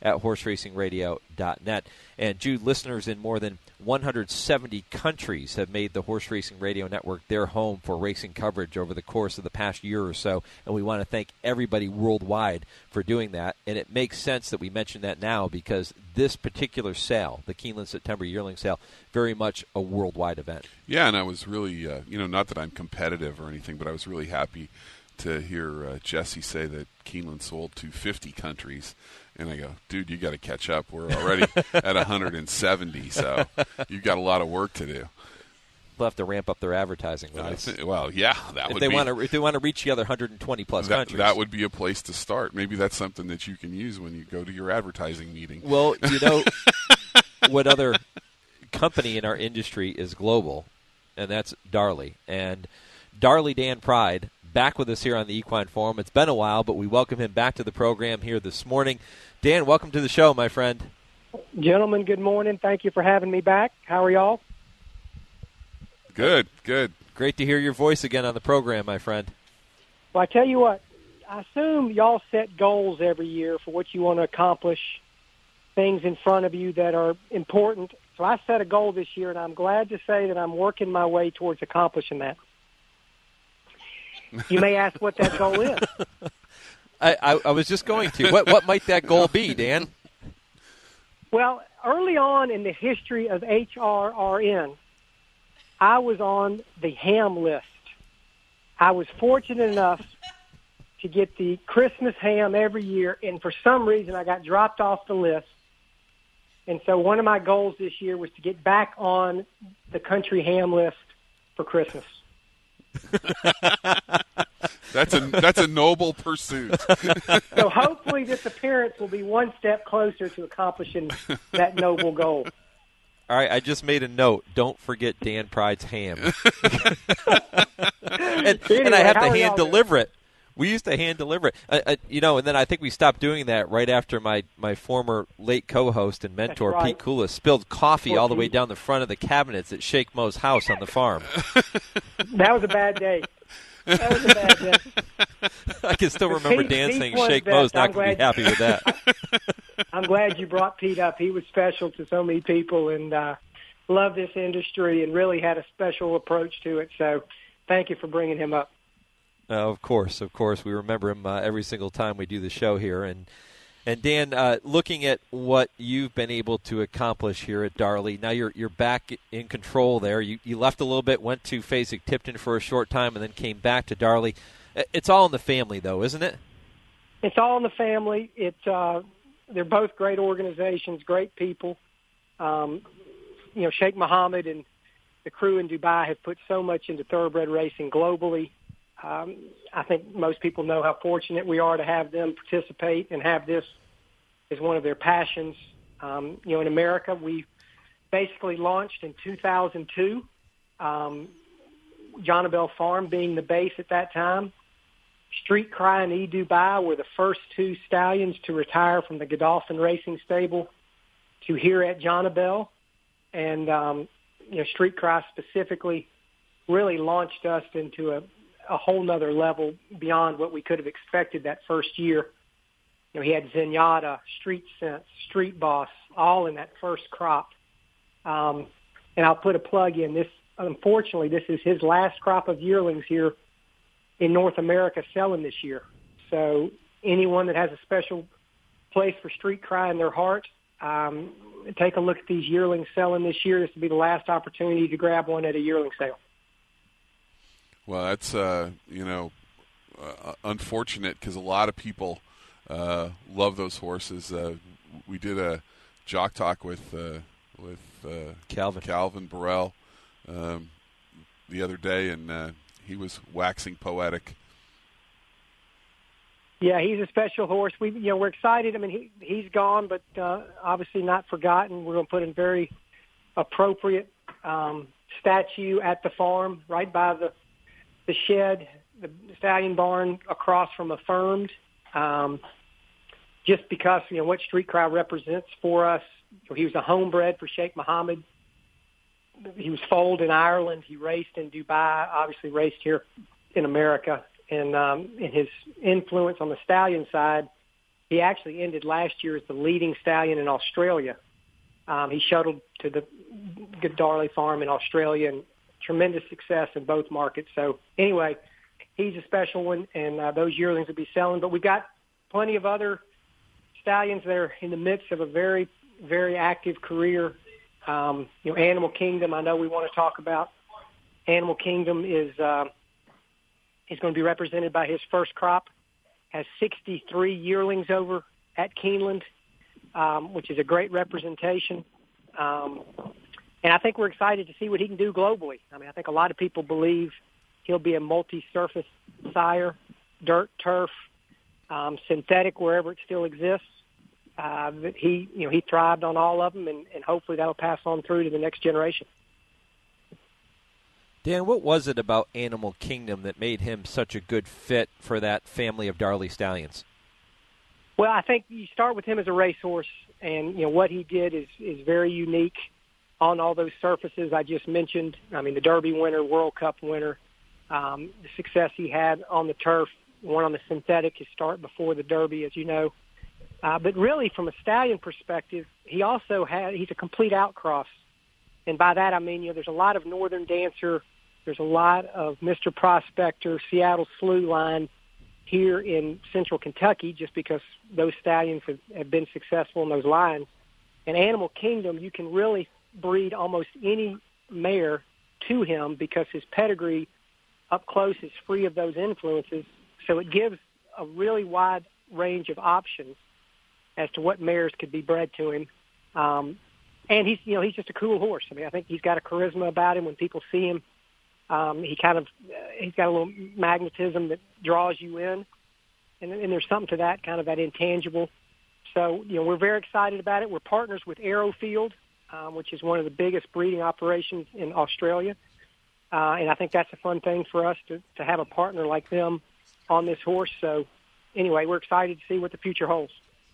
at horse racing radio dot net. And, Jude, listeners in more than one hundred seventy countries have made the Horse Racing Radio Network their home for racing coverage over the course of the past year or so, and we want to thank everybody worldwide for doing that. And it makes sense that we mention that now because this particular sale, the Keeneland September Yearling Sale, very much a worldwide event. Yeah, and I was really, uh, you know, not that I'm competitive or anything, but I was really happy to hear uh, Jesse say that Keeneland sold to fifty countries. And I go, dude, you got to catch up. We're already at one hundred seventy, so you've got a lot of work to do. They'll have to ramp up their advertising with us. Th- well, yeah, that if would they be. Want to, if they want to reach the other one hundred twenty plus that, countries. That would be a place to start. Maybe that's something that you can use when you go to your advertising meeting. Well, you know, what other company in our industry is global, and that's Darley. And Darley Dan Pride, back with us here on the Equine Forum. It's been a while, but we welcome him back to the program here this morning. Dan, welcome to the show, my friend. Gentlemen, good morning. Thank you for having me back. How are y'all? Good, good. Great to hear your voice again on the program, my friend. Well, I tell you what, I assume y'all set goals every year for what you want to accomplish, things in front of you that are important. So I set a goal this year, and I'm glad to say that I'm working my way towards accomplishing that. You may ask what that goal is. I, I, I was just going to. What what might that goal be, Dan? Well, early on in the history of H R R N, I was on the ham list. I was fortunate enough to get the Christmas ham every year, and for some reason I got dropped off the list. And so one of my goals this year was to get back on the country ham list for Christmas. That's a that's a noble pursuit. So hopefully this appearance will be one step closer to accomplishing that noble goal. All right, I just made a note. Don't forget Dan Pride's ham. and, Anyway, and I have to how are hand y'all deliver it. We used to hand deliver it. Uh, uh, you know, and then I think we stopped doing that right after my, my former late co-host and mentor, That's right. Pete Kula, spilled coffee Poor all the way Pete. down the front of the cabinets at Shake Mo's house on the farm. That was a bad day. That was a bad day. I can still remember Pete- Dan Pete's saying one of Shake the Mo's best. not I'm going to be glad- happy with that. I'm glad you brought Pete up. He was special to so many people and uh, loved this industry and really had a special approach to it. So thank you for bringing him up. Uh, of course, of course. We remember him uh, every single time we do the show here. And, and Dan, uh, looking at what you've been able to accomplish here at Darley, now you're you're back in control there. You, you left a little bit, went to Fasig-Tipton for a short time, and then came back to Darley. It's all in the family, though, isn't it? It's all in the family. It's uh, they're both great organizations, great people. Um, you know, Sheikh Mohammed and the crew in Dubai have put so much into thoroughbred racing globally. Um, I think most people know how fortunate we are to have them participate and have this as one of their passions. Um, you know, in America, we basically launched in two thousand two, um, John Bell Farm being the base at that time. Street Cry and E Dubai were the first two stallions to retire from the Godolphin Racing Stable to here at John Bell. And, um, you know, Street Cry specifically really launched us into a, a whole nother level beyond what we could have expected that first year. You know, he had Zenyatta, Street Sense, Street Boss, all in that first crop. Um, and I'll put a plug in. This, unfortunately, this is his last crop of yearlings here in North America selling this year. So anyone that has a special place for Street Cry in their heart, um, take a look at these yearlings selling this year. This will be the last opportunity to grab one at a yearling sale. Well, that's, uh, you know, uh, unfortunate because a lot of people uh, love those horses. Uh, we did a jock talk with uh, with uh, Calvin Calvin Burrell um, the other day, and uh, he was waxing poetic. Yeah, he's a special horse. We, you know, we're excited. I mean, he he's gone, but uh, obviously not forgotten. We're going to put a very appropriate um, statue at the farm, right by the the shed, the stallion barn, across from Affirmed. Um, just because you know what Street Cry represents for us. He was a homebred for Sheikh Mohammed. He was foaled in Ireland. He raced in Dubai. Obviously, raced here in America. And um, in his influence on the stallion side he actually ended last year as the leading stallion in Australia. Um, he shuttled to the Darley Farm in Australia, and tremendous success in both markets. So anyway, he's a special one, and uh, those yearlings will be selling. But we've got plenty of other stallions that are in the midst of a very, very active career. Um, you know, Animal Kingdom, I know we want to talk about. Animal Kingdom is uh, is going to be represented by his first crop, has sixty-three yearlings over at Keeneland, um, which is a great representation. Um, and I think we're excited to see what he can do globally. I mean, I think a lot of people believe he'll be a multi-surface sire, dirt, turf, um, synthetic, wherever it still exists. Uh, that he, you know, he thrived on all of them, and, and hopefully that'll pass on through to the next generation. Dan, what was it about Animal Kingdom that made him such a good fit for that family of Darley stallions? Well, I think you start with him as a racehorse, and you know what he did is is very unique on all those surfaces I just mentioned. I mean, the Derby winner, World Cup winner, um, the success he had on the turf, won on the synthetic, his start before the Derby, as you know. Uh, but really, from a stallion perspective, he also had, he's a complete outcross. And by that, I mean, you know, there's a lot of Northern Dancer, there's a lot of Mister Prospector, Seattle Slew line here in central Kentucky, just because those stallions have, have been successful in those lines. And Animal Kingdom, you can really breed almost any mare to him because his pedigree up close is free of those influences. So it gives a really wide range of options as to what mares could be bred to him. Um, and he's, you know, he's just a cool horse. I mean, I think he's got a charisma about him. When people see him, um, he kind of, uh, he's got a little magnetism that draws you in. And, and there's something to that, kind of that intangible. So, you know, we're very excited about it. We're partners with Arrowfield, um, which is one of the biggest breeding operations in Australia. Uh, and I think that's a fun thing for us to, to have a partner like them on this horse. So anyway, we're excited to see what the future holds.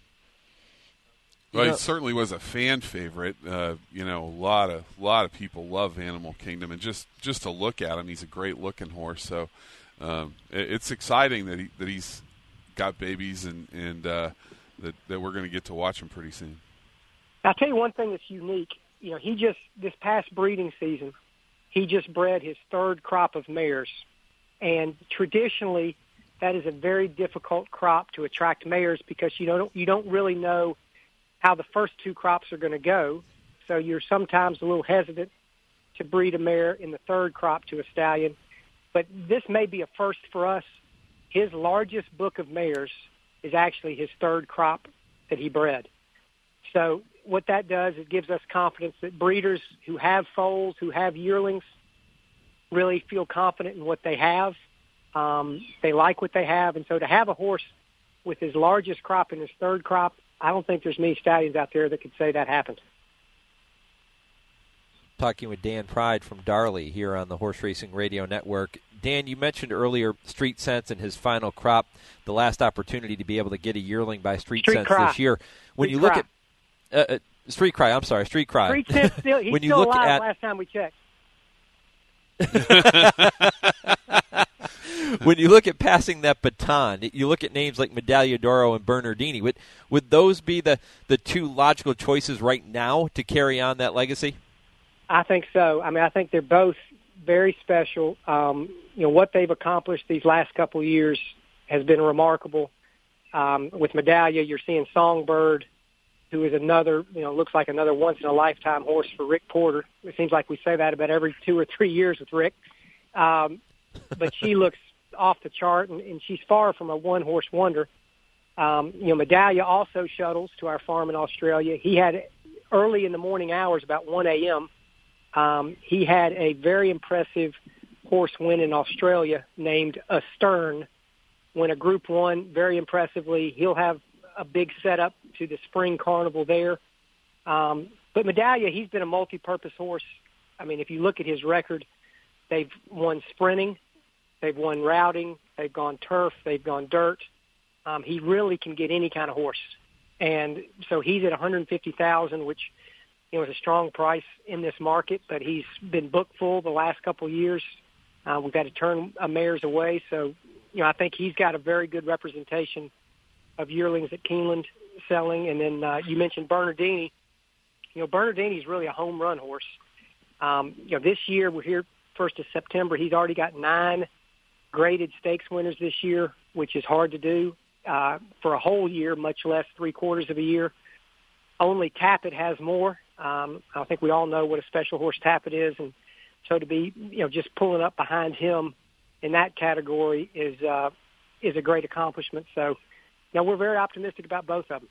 Well, he certainly was a fan favorite. Uh, you know, a lot of lot of people love Animal Kingdom, and just, just to look at him, he's a great looking horse. So um, it, it's exciting that he that he's got babies, and and uh, that that we're going to get to watch him pretty soon. I'll tell you one thing that's unique. You know, he just this past breeding season, he just bred his third crop of mares, and traditionally, that is a very difficult crop to attract mares because you don't you don't really know how the first two crops are going to go. So you're sometimes a little hesitant to breed a mare in the third crop to a stallion. But this may be a first for us. His largest book of mares is actually his third crop that he bred. So what that does, it gives us confidence that breeders who have foals, who have yearlings, really feel confident in what they have. Um, they like what they have. And so to have a horse with his largest crop and his third crop, I don't think there's many stallions out there that could say that happened. Talking with Dan Pride from Darley here on the Horse Racing Radio Network. Dan, you mentioned earlier Street Sense and his final crop, the last opportunity to be able to get a yearling by Street, Street Sense Cry. this year. When Street you look Cry. at uh, uh, Street Cry, I'm sorry, Street Cry. Street Sense, still, he's when you still look alive at, last time we checked. When you look at passing that baton, you look at names like Medaglia d'Oro and Bernardini. Would would those be the, the two logical choices right now to carry on that legacy? I think so. I mean, I think they're both very special. Um, you know, what they've accomplished these last couple of years has been remarkable. Um, with Medaglia, you're seeing Songbird, who is another, you know, looks like another once-in-a-lifetime horse for Rick Porter. It seems like we say that about every two or three years with Rick. Um, but she looks off the chart, and, and she's far from a one-horse wonder. Um, you know, Medaglia also shuttles to our farm in Australia. He had, early in the morning hours, about one a.m., um, he had a very impressive horse win in Australia named Astern, win a Group One very impressively. He'll have a big setup to the spring carnival there. Um, but Medaglia, he's been a multi-purpose horse. I mean, if you look at his record, they've won sprinting, they've won routing, they've gone turf, they've gone dirt. Um, he really can get any kind of horse. And so he's at one hundred fifty thousand dollars, which, you know, is a strong price in this market, but he's been booked full the last couple of years. Uh, we've got to turn uh, mares away. So, you know, I think he's got a very good representation of yearlings at Keeneland selling. And then uh, you mentioned Bernardini. You know, Bernardini is really a home run horse. Um, you know, this year, we're here first of September. He's already got nine graded stakes winners this year, which is hard to do uh, for a whole year, much less three quarters of a year. Only Tappet has more. Um, I think we all know what a special horse Tappet is, and so to be, you know, just pulling up behind him in that category is uh, is a great accomplishment. So, you know, we're very optimistic about both of them.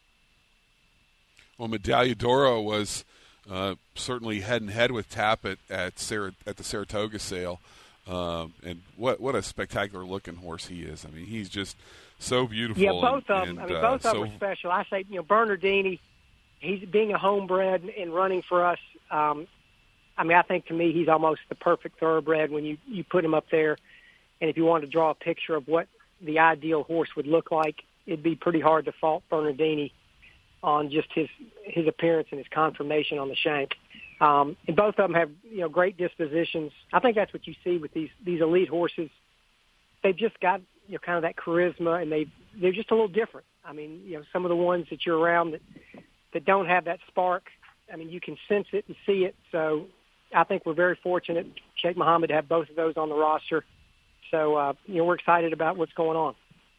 Well, Medaglia d'Oro was uh, certainly head and head with Tappet at Sarah, at the Saratoga sale, um, and what what a spectacular looking horse he is. I mean, he's just so beautiful. Yeah, both and, of them. and, I mean, uh, both of so, them are special. I say, you know, Bernardini, he's being a homebred and running for us. Um, I mean, I think to me he's almost the perfect thoroughbred when you, you put him up there. And if you wanted to draw a picture of what the ideal horse would look like, it'd be pretty hard to fault Bernardini on just his his appearance and his conformation on the shank. Um, and both of them have, you know, great dispositions. I think that's what you see with these these elite horses. They've just got, you know, kind of that charisma, and they they're just a little different. I mean, you know, some of the ones that you're around that that don't have that spark, I mean, you can sense it and see it. So I think we're very fortunate, Sheikh Mohammed, to have both of those on the roster. So, uh, you know, we're excited about what's going on.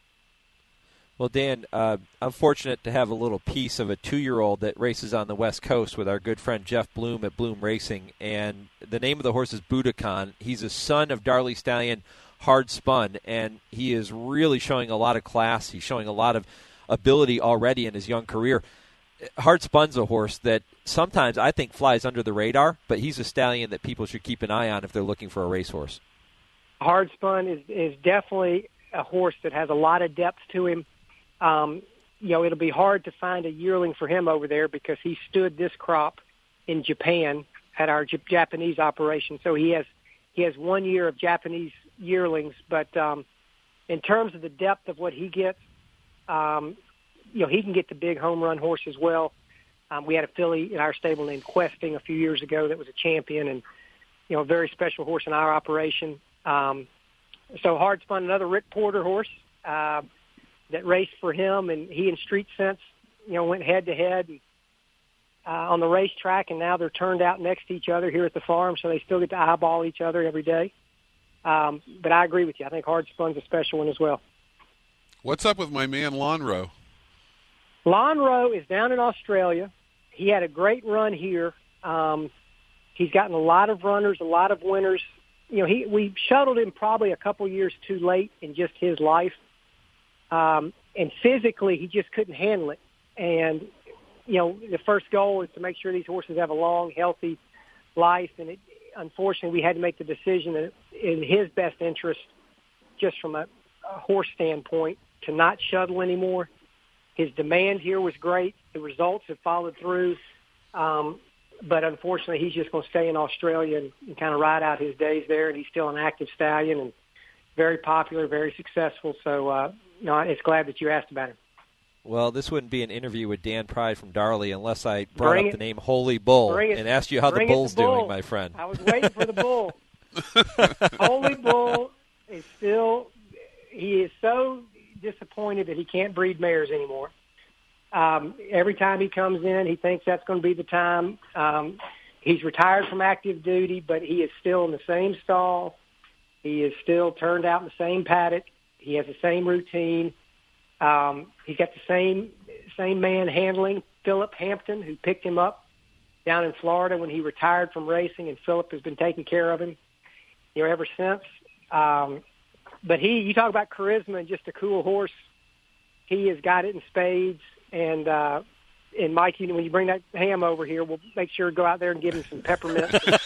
Well, Dan, uh, I'm fortunate to have a little piece of a two-year-old that races on the West Coast with our good friend Jeff Bloom at Bloom Racing, and the name of the horse is Budokan. He's a son of Darley Stallion, Hard Spun, and he is really showing a lot of class. He's showing a lot of ability already in his young career. Hard Spun's a horse that sometimes I think flies under the radar, but he's a stallion that people should keep an eye on if they're looking for a racehorse. Hard Spun is, is definitely a horse that has a lot of depth to him. Um, you know, it'll be hard to find a yearling for him over there because he stood this crop in Japan at our J- Japanese operation. So he has he has one year of Japanese yearlings. But um, in terms of the depth of what he gets, um, you know, he can get the big home run horse as well. Um, we had a filly in our stable named Questing a few years ago that was a champion and, you know, a very special horse in our operation. Um, so Hard Spun, another Rick Porter horse. Uh, that raced for him, and he and Street Sense, you know, went head-to-head uh, on the racetrack, and now they're turned out next to each other here at the farm, so they still get to eyeball each other every day. Um, but I agree with you. I think Hard Spun's a special one as well. What's up with my man Lonhro? Lonhro is down in Australia. He had a great run here. Um, he's gotten a lot of runners, a lot of winners. You know, he we shuttled him probably a couple years too late in just his life. Um, and physically, he just couldn't handle it. And, you know, the first goal is to make sure these horses have a long, healthy life. And it, unfortunately, we had to make the decision that in his best interest, just from a, a horse standpoint, to not shuttle anymore. His demand here was great. The results have followed through. Um, but unfortunately, he's just going to stay in Australia and, and kind of ride out his days there. And he's still an active stallion and very popular, very successful. So, uh, no, it's glad that you asked about him. Well, this wouldn't be an interview with Dan Pride from Darley unless I brought Bring up it. the name Holy Bull Bring it. and asked you how Bring the it, Bull's the Bull. doing, my friend. I was waiting for the Bull. Holy Bull is still – he is so disappointed that he can't breed mares anymore. Um, every time he comes in, he thinks that's going to be the time. Um, he's retired from active duty, but he is still in the same stall. He is still turned out in the same paddock. He has the same routine. Um, he's got the same same man handling, Philip Hampton, who picked him up down in Florida when he retired from racing, and Philip has been taking care of him, you know, ever since. Um, but he, you talk about charisma and just a cool horse. He has got it in spades. And uh, and Mike, you know, when you bring that ham over here, we'll make sure to go out there and give him some peppermint.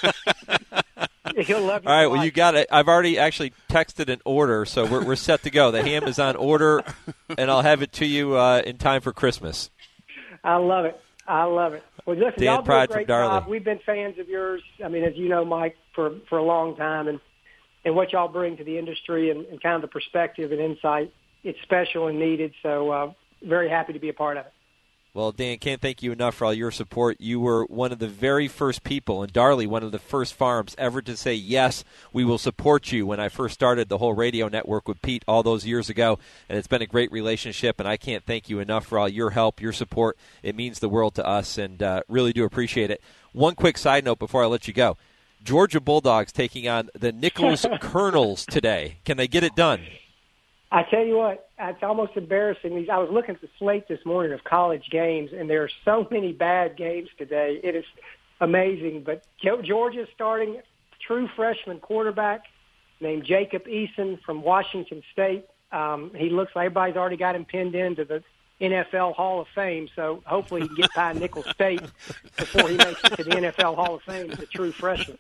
He'll love you. All right, well, you got it. I've already actually texted an order, so we're we're set to go. The ham is on order, and I'll have it to you uh, in time for Christmas. I love it. I love it. Well, listen, Dan y'all do Pride a from great Darley. job. We've been fans of yours. I mean, as you know, Mike, for for a long time, and and what y'all bring to the industry and, and kind of the perspective and insight, it's special and needed. So, uh, very happy to be a part of it. Well, Dan, can't thank you enough for all your support. You were one of the very first people, and Darley, one of the first farms ever to say, yes, we will support you when I first started the whole radio network with Pete all those years ago. And it's been a great relationship, and I can't thank you enough for all your help, your support. It means the world to us, and uh, really do appreciate it. One quick side note before I let you go. Georgia Bulldogs taking on the Nichols Colonels today. Can they get it done? I tell you what, it's almost embarrassing. I was looking at the slate this morning of college games, and there are so many bad games today. It is amazing. But Georgia's starting true freshman quarterback named Jacob Eason from Washington State. Um, he looks like everybody's already got him pinned into the N F L Hall of Fame, so hopefully he can get by Nicholls State before he makes it to the N F L Hall of Fame as a true freshman.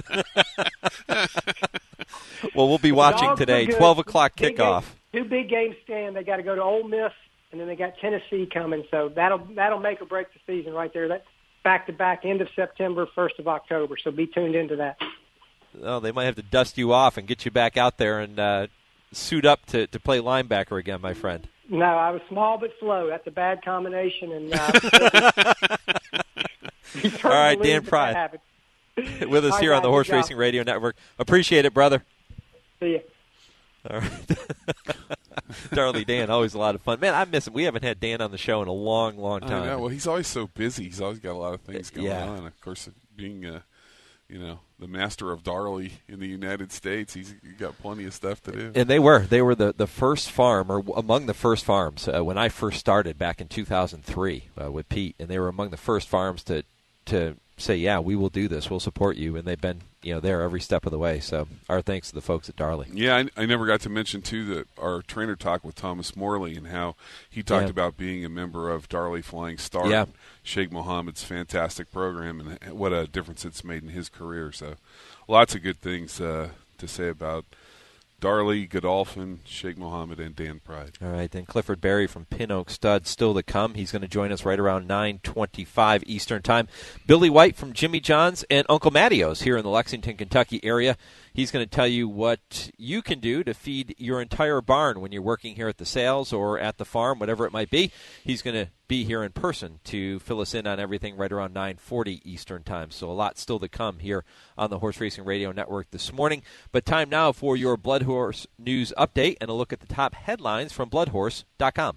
Well, we'll be watching today, twelve o'clock big kickoff. Game, two big games stand. They got to go to Ole Miss, and then they got Tennessee coming, so that'll that'll make or break the season right there. That's back-to-back, end of September, first of October, so be tuned into that. Oh, they might have to dust you off and get you back out there and uh, suit up to, to play linebacker again, my friend. No, I was small but slow. That's a bad combination. And uh, all right, Dan Pride with us here on the Horse Racing Radio Network. Appreciate it, brother. See you. All right. Darley Dan, always a lot of fun. Man, I miss him. We haven't had Dan on the show in a long, long time. I know. Well, he's always so busy. He's always got a lot of things going yeah. on. Of course, being uh, you know, the master of Darley in the United States, he's got plenty of stuff to do. And they were. They were the, the first farm, or among the first farms, uh, when I first started back in two thousand three uh, with Pete. And they were among the first farms to to say, yeah, we will do this. We'll support you. And they've been, you know, there every step of the way. So our thanks to the folks at Darley. Yeah, I, I never got to mention, too, that our trainer talk with Thomas Morley and how he talked yeah. about being a member of Darley Flying Star, yeah. Sheikh Mohammed's fantastic program, and what a difference it's made in his career. So lots of good things uh, to say about Darley, Godolphin, Sheikh Mohammed, and Dan Pride. All right, then Clifford Berry from Pin Oak Stud still to come. He's going to join us right around nine twenty-five Eastern Time. Billy White from Jimmy John's and Uncle Mattio's here in the Lexington, Kentucky area. He's going to tell you what you can do to feed your entire barn when you're working here at the sales or at the farm, whatever it might be. He's going to be here in person to fill us in on everything right around nine forty Eastern Time. So a lot still to come here on the Horse Racing Radio Network this morning. But time now for your Blood Horse News Update and a look at the top headlines from blood horse dot com.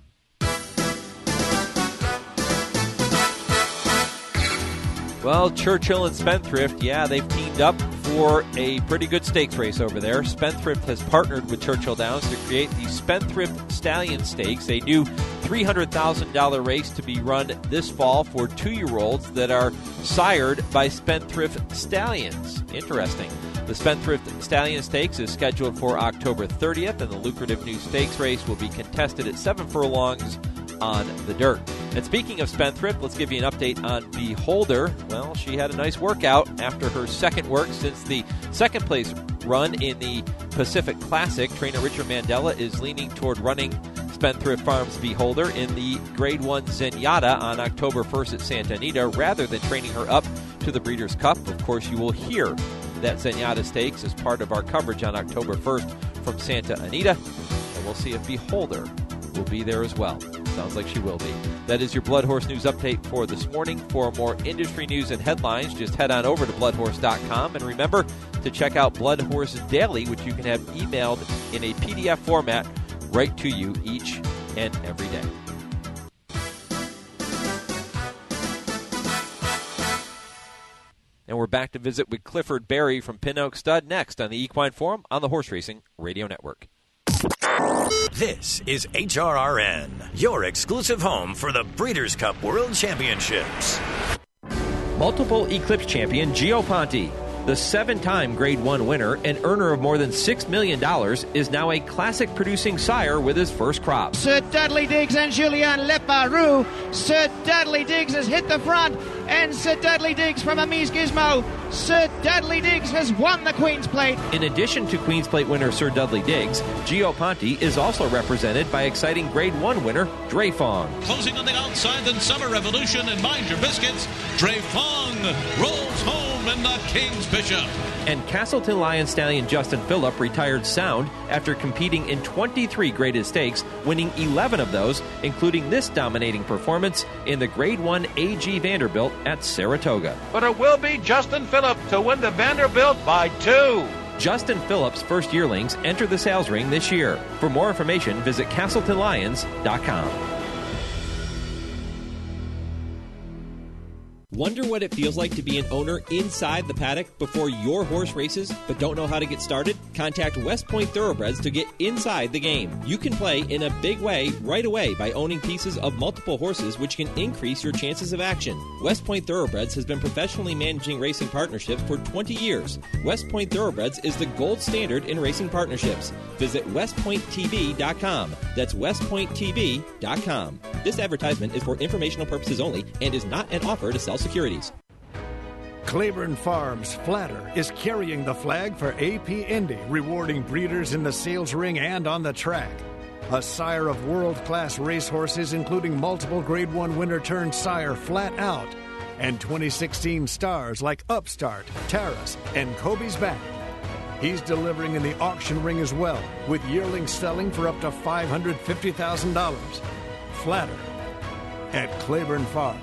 Well, Churchill and Spendthrift, yeah, they've teamed up for a pretty good stakes race over there. Spendthrift has partnered with Churchill Downs to create the Spendthrift Stallion Stakes, a new three hundred thousand dollars race to be run this fall for two-year-olds that are sired by Spendthrift Stallions. Interesting. The Spendthrift Stallion Stakes is scheduled for October thirtieth, and the lucrative new stakes race will be contested at seven furlongs on the dirt. And speaking of Spendthrift, let's give you an update on Beholder. Well, she had a nice workout after her second work since the second place run in the Pacific Classic. Trainer Richard Mandela is leaning toward running Spendthrift Farms Beholder in the Grade one Zenyatta on October first at Santa Anita rather than training her up to the Breeders' Cup. Of course, you will hear that Zenyatta Stakes as part of our coverage on October first from Santa Anita. And we'll see if Beholder will be there as well. Sounds like she will be. That is your Blood Horse News Update for this morning. For more industry news and headlines, just head on over to blood horse dot com. And remember to check out Blood Horse Daily, which you can have emailed in a P D F format right to you each and every day. And we're back to visit with Clifford Berry from Pin Oak Stud next on the Equine Forum on the Horse Racing Radio Network. This is H R R N, your exclusive home for the Breeders' Cup World Championships. Multiple Eclipse champion Gio Ponte, the seven-time Grade one winner and earner of more than six million dollars, is now a classic-producing sire with his first crop. Sir Dudley Diggs and Julien Leparoux. Sir Dudley Diggs has hit the front, and Sir Dudley Diggs from Amise Gizmo. Sir Dudley Diggs has won the Queen's Plate. In addition to Queen's Plate winner Sir Dudley Diggs, Gio Ponte is also represented by exciting Grade one winner Dre Fong. Closing on the outside, then Summer Revolution and Mind Your Biscuits. Dre Fong rolls home in the King's Bishop. And Castleton Lion stallion Justin Phillip retired sound after competing in twenty-three graded stakes, winning eleven of those, including this dominating performance in the Grade one A G Vanderbilt at Saratoga. But it will be Justin Phillip to win the Vanderbilt by two. Justin Phillip's first yearlings enter the sales ring this year. For more information, visit Castleton Lions dot com. Wonder what it feels like to be an owner inside the paddock before your horse races, but don't know how to get started? Contact West Point Thoroughbreds to get inside the game. You can play in a big way right away by owning pieces of multiple horses, which can increase your chances of action. West Point Thoroughbreds has been professionally managing racing partnerships for twenty years. West Point Thoroughbreds is the gold standard in racing partnerships. Visit west point t v dot com. That's west point t v dot com. This advertisement is for informational purposes only and is not an offer to sell securities. Claiborne Farms Flatter is carrying the flag for A P Indy, rewarding breeders in the sales ring and on the track. A sire of world-class racehorses, including multiple Grade one winner-turned sire Flat Out, and twenty sixteen stars like Upstart, Taras, and Kobe's Back. He's delivering in the auction ring as well, with yearlings selling for up to five hundred fifty thousand dollars. Flatter at Claiborne Farm.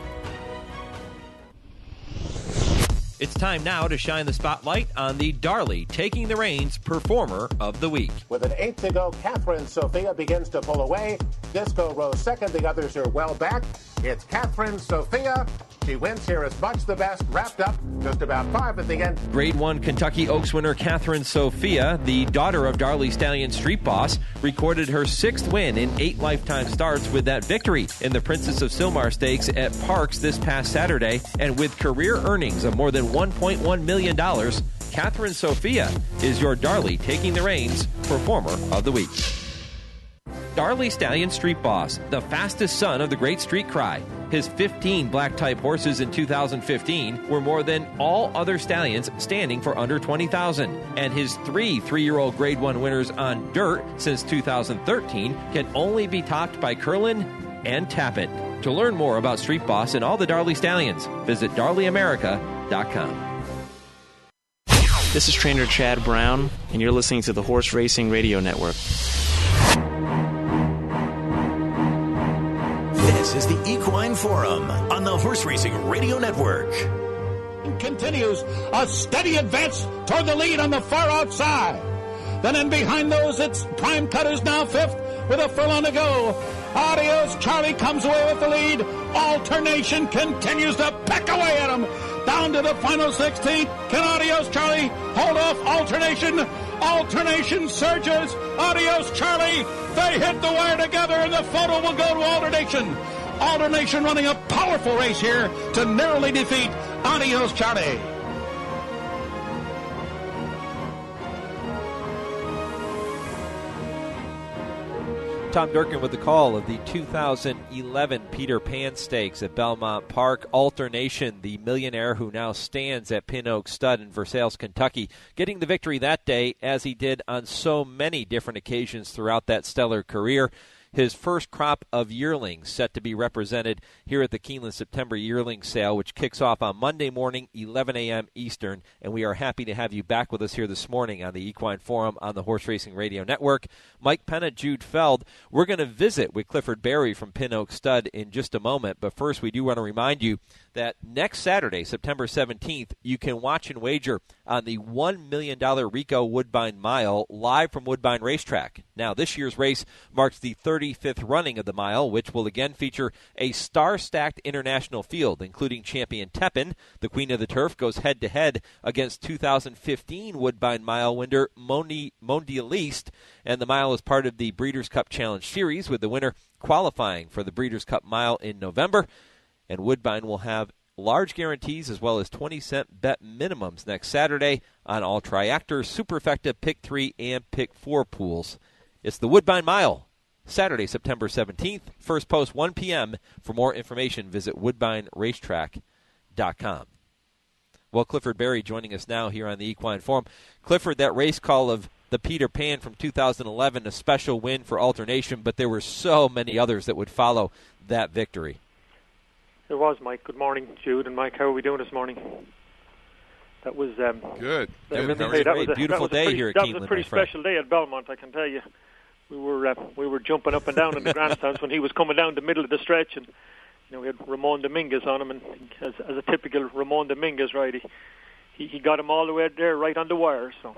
It's time now to shine the spotlight on the Darley Taking the Reins Performer of the Week. With an eighth to go, Catherine Sophia begins to pull away. Disco Rose second. The others are well back. It's Catherine Sophia. She wins here as much the best, wrapped up just about five at the end. Grade one Kentucky Oaks winner Catherine Sophia, the daughter of Darley Stallion Street Boss, recorded her sixth win in eight lifetime starts with that victory in the Princess of Sylmar Stakes at Parks this past Saturday. And with career earnings of more than one point one million dollars, Catherine Sophia is your Darley Taking the Reins Performer of the Week. Darley Stallion Street Boss, the fastest son of the great Street Cry. His fifteen black-type horses in two thousand fifteen were more than all other stallions standing for under twenty thousand. And his three three-year-old Grade one winners on dirt since two thousand thirteen can only be topped by Curlin and Tappet. To learn more about Street Boss and all the Darley Stallions, visit darley america dot com. This is trainer Chad Brown, and you're listening to the Horse Racing Radio Network. This is the Equine Forum on the Horse Racing Radio Network. Continues a steady advance toward the lead on the far outside. Then in behind those, it's Prime Cutters now fifth with a furlong to go. Adios Charlie comes away with the lead. Alternation continues to peck away at him. Down to the final sixteenth. Can Adios Charlie hold off Alternation? Alternation surges. Adios Charlie. They hit the wire together and the photo will go to Alternation. Alternation running a powerful race here to narrowly defeat Adios Charlie. Tom Durkin with the call of the two thousand eleven Peter Pan Stakes at Belmont Park. Alternation, the millionaire who now stands at Pin Oak Stud in Versailles, Kentucky, getting the victory that day as he did on so many different occasions throughout that stellar career. His first crop of yearlings set to be represented here at the Keeneland September Yearling Sale, which kicks off on Monday morning, eleven a.m. Eastern. And we are happy to have you back with us here this morning on the Equine Forum on the Horse Racing Radio Network. Mike Penna, Jude Feld. We're going to visit with Clifford Berry from Pin Oak Stud in just a moment. But first, we do want to remind you that next Saturday, September seventeenth, you can watch and wager on the one million dollars Rico Woodbine Mile live from Woodbine Racetrack. Now, this year's race marks the thirty-fifth running of the mile, which will again feature a star-stacked international field, including champion Tepin. The Queen of the Turf goes head-to-head against two thousand fifteen Woodbine Mile winner Mondi Mondialiste, and the mile is part of the Breeders' Cup Challenge Series, with the winner qualifying for the Breeders' Cup Mile in November. And Woodbine will have large guarantees as well as twenty cent bet minimums next Saturday on all Triactor, Superfecta, Pick three, and Pick four pools. It's the Woodbine Mile, Saturday, September seventeenth. First post, one p.m. For more information, visit woodbine racetrack dot com. Well, Clifford Berry joining us now here on the Equine Forum. Clifford, that race call of the Peter Pan from two thousand eleven, a special win for Alternation, but there were so many others that would follow that victory. It was, Mike. Good morning, Jude and Mike. How are we doing this morning? that was um, good. That, Everything's hey, that great. was a, Beautiful that was a day pretty, here at That Keeneland, was a pretty my friend. special day at Belmont, I can tell you. We were uh, we were jumping up and down in the grandstands when he was coming down the middle of the stretch, and you know we had Ramon Dominguez on him, and as, as a typical Ramon Dominguez rider, he, he got him all the way there, right on the wire. So.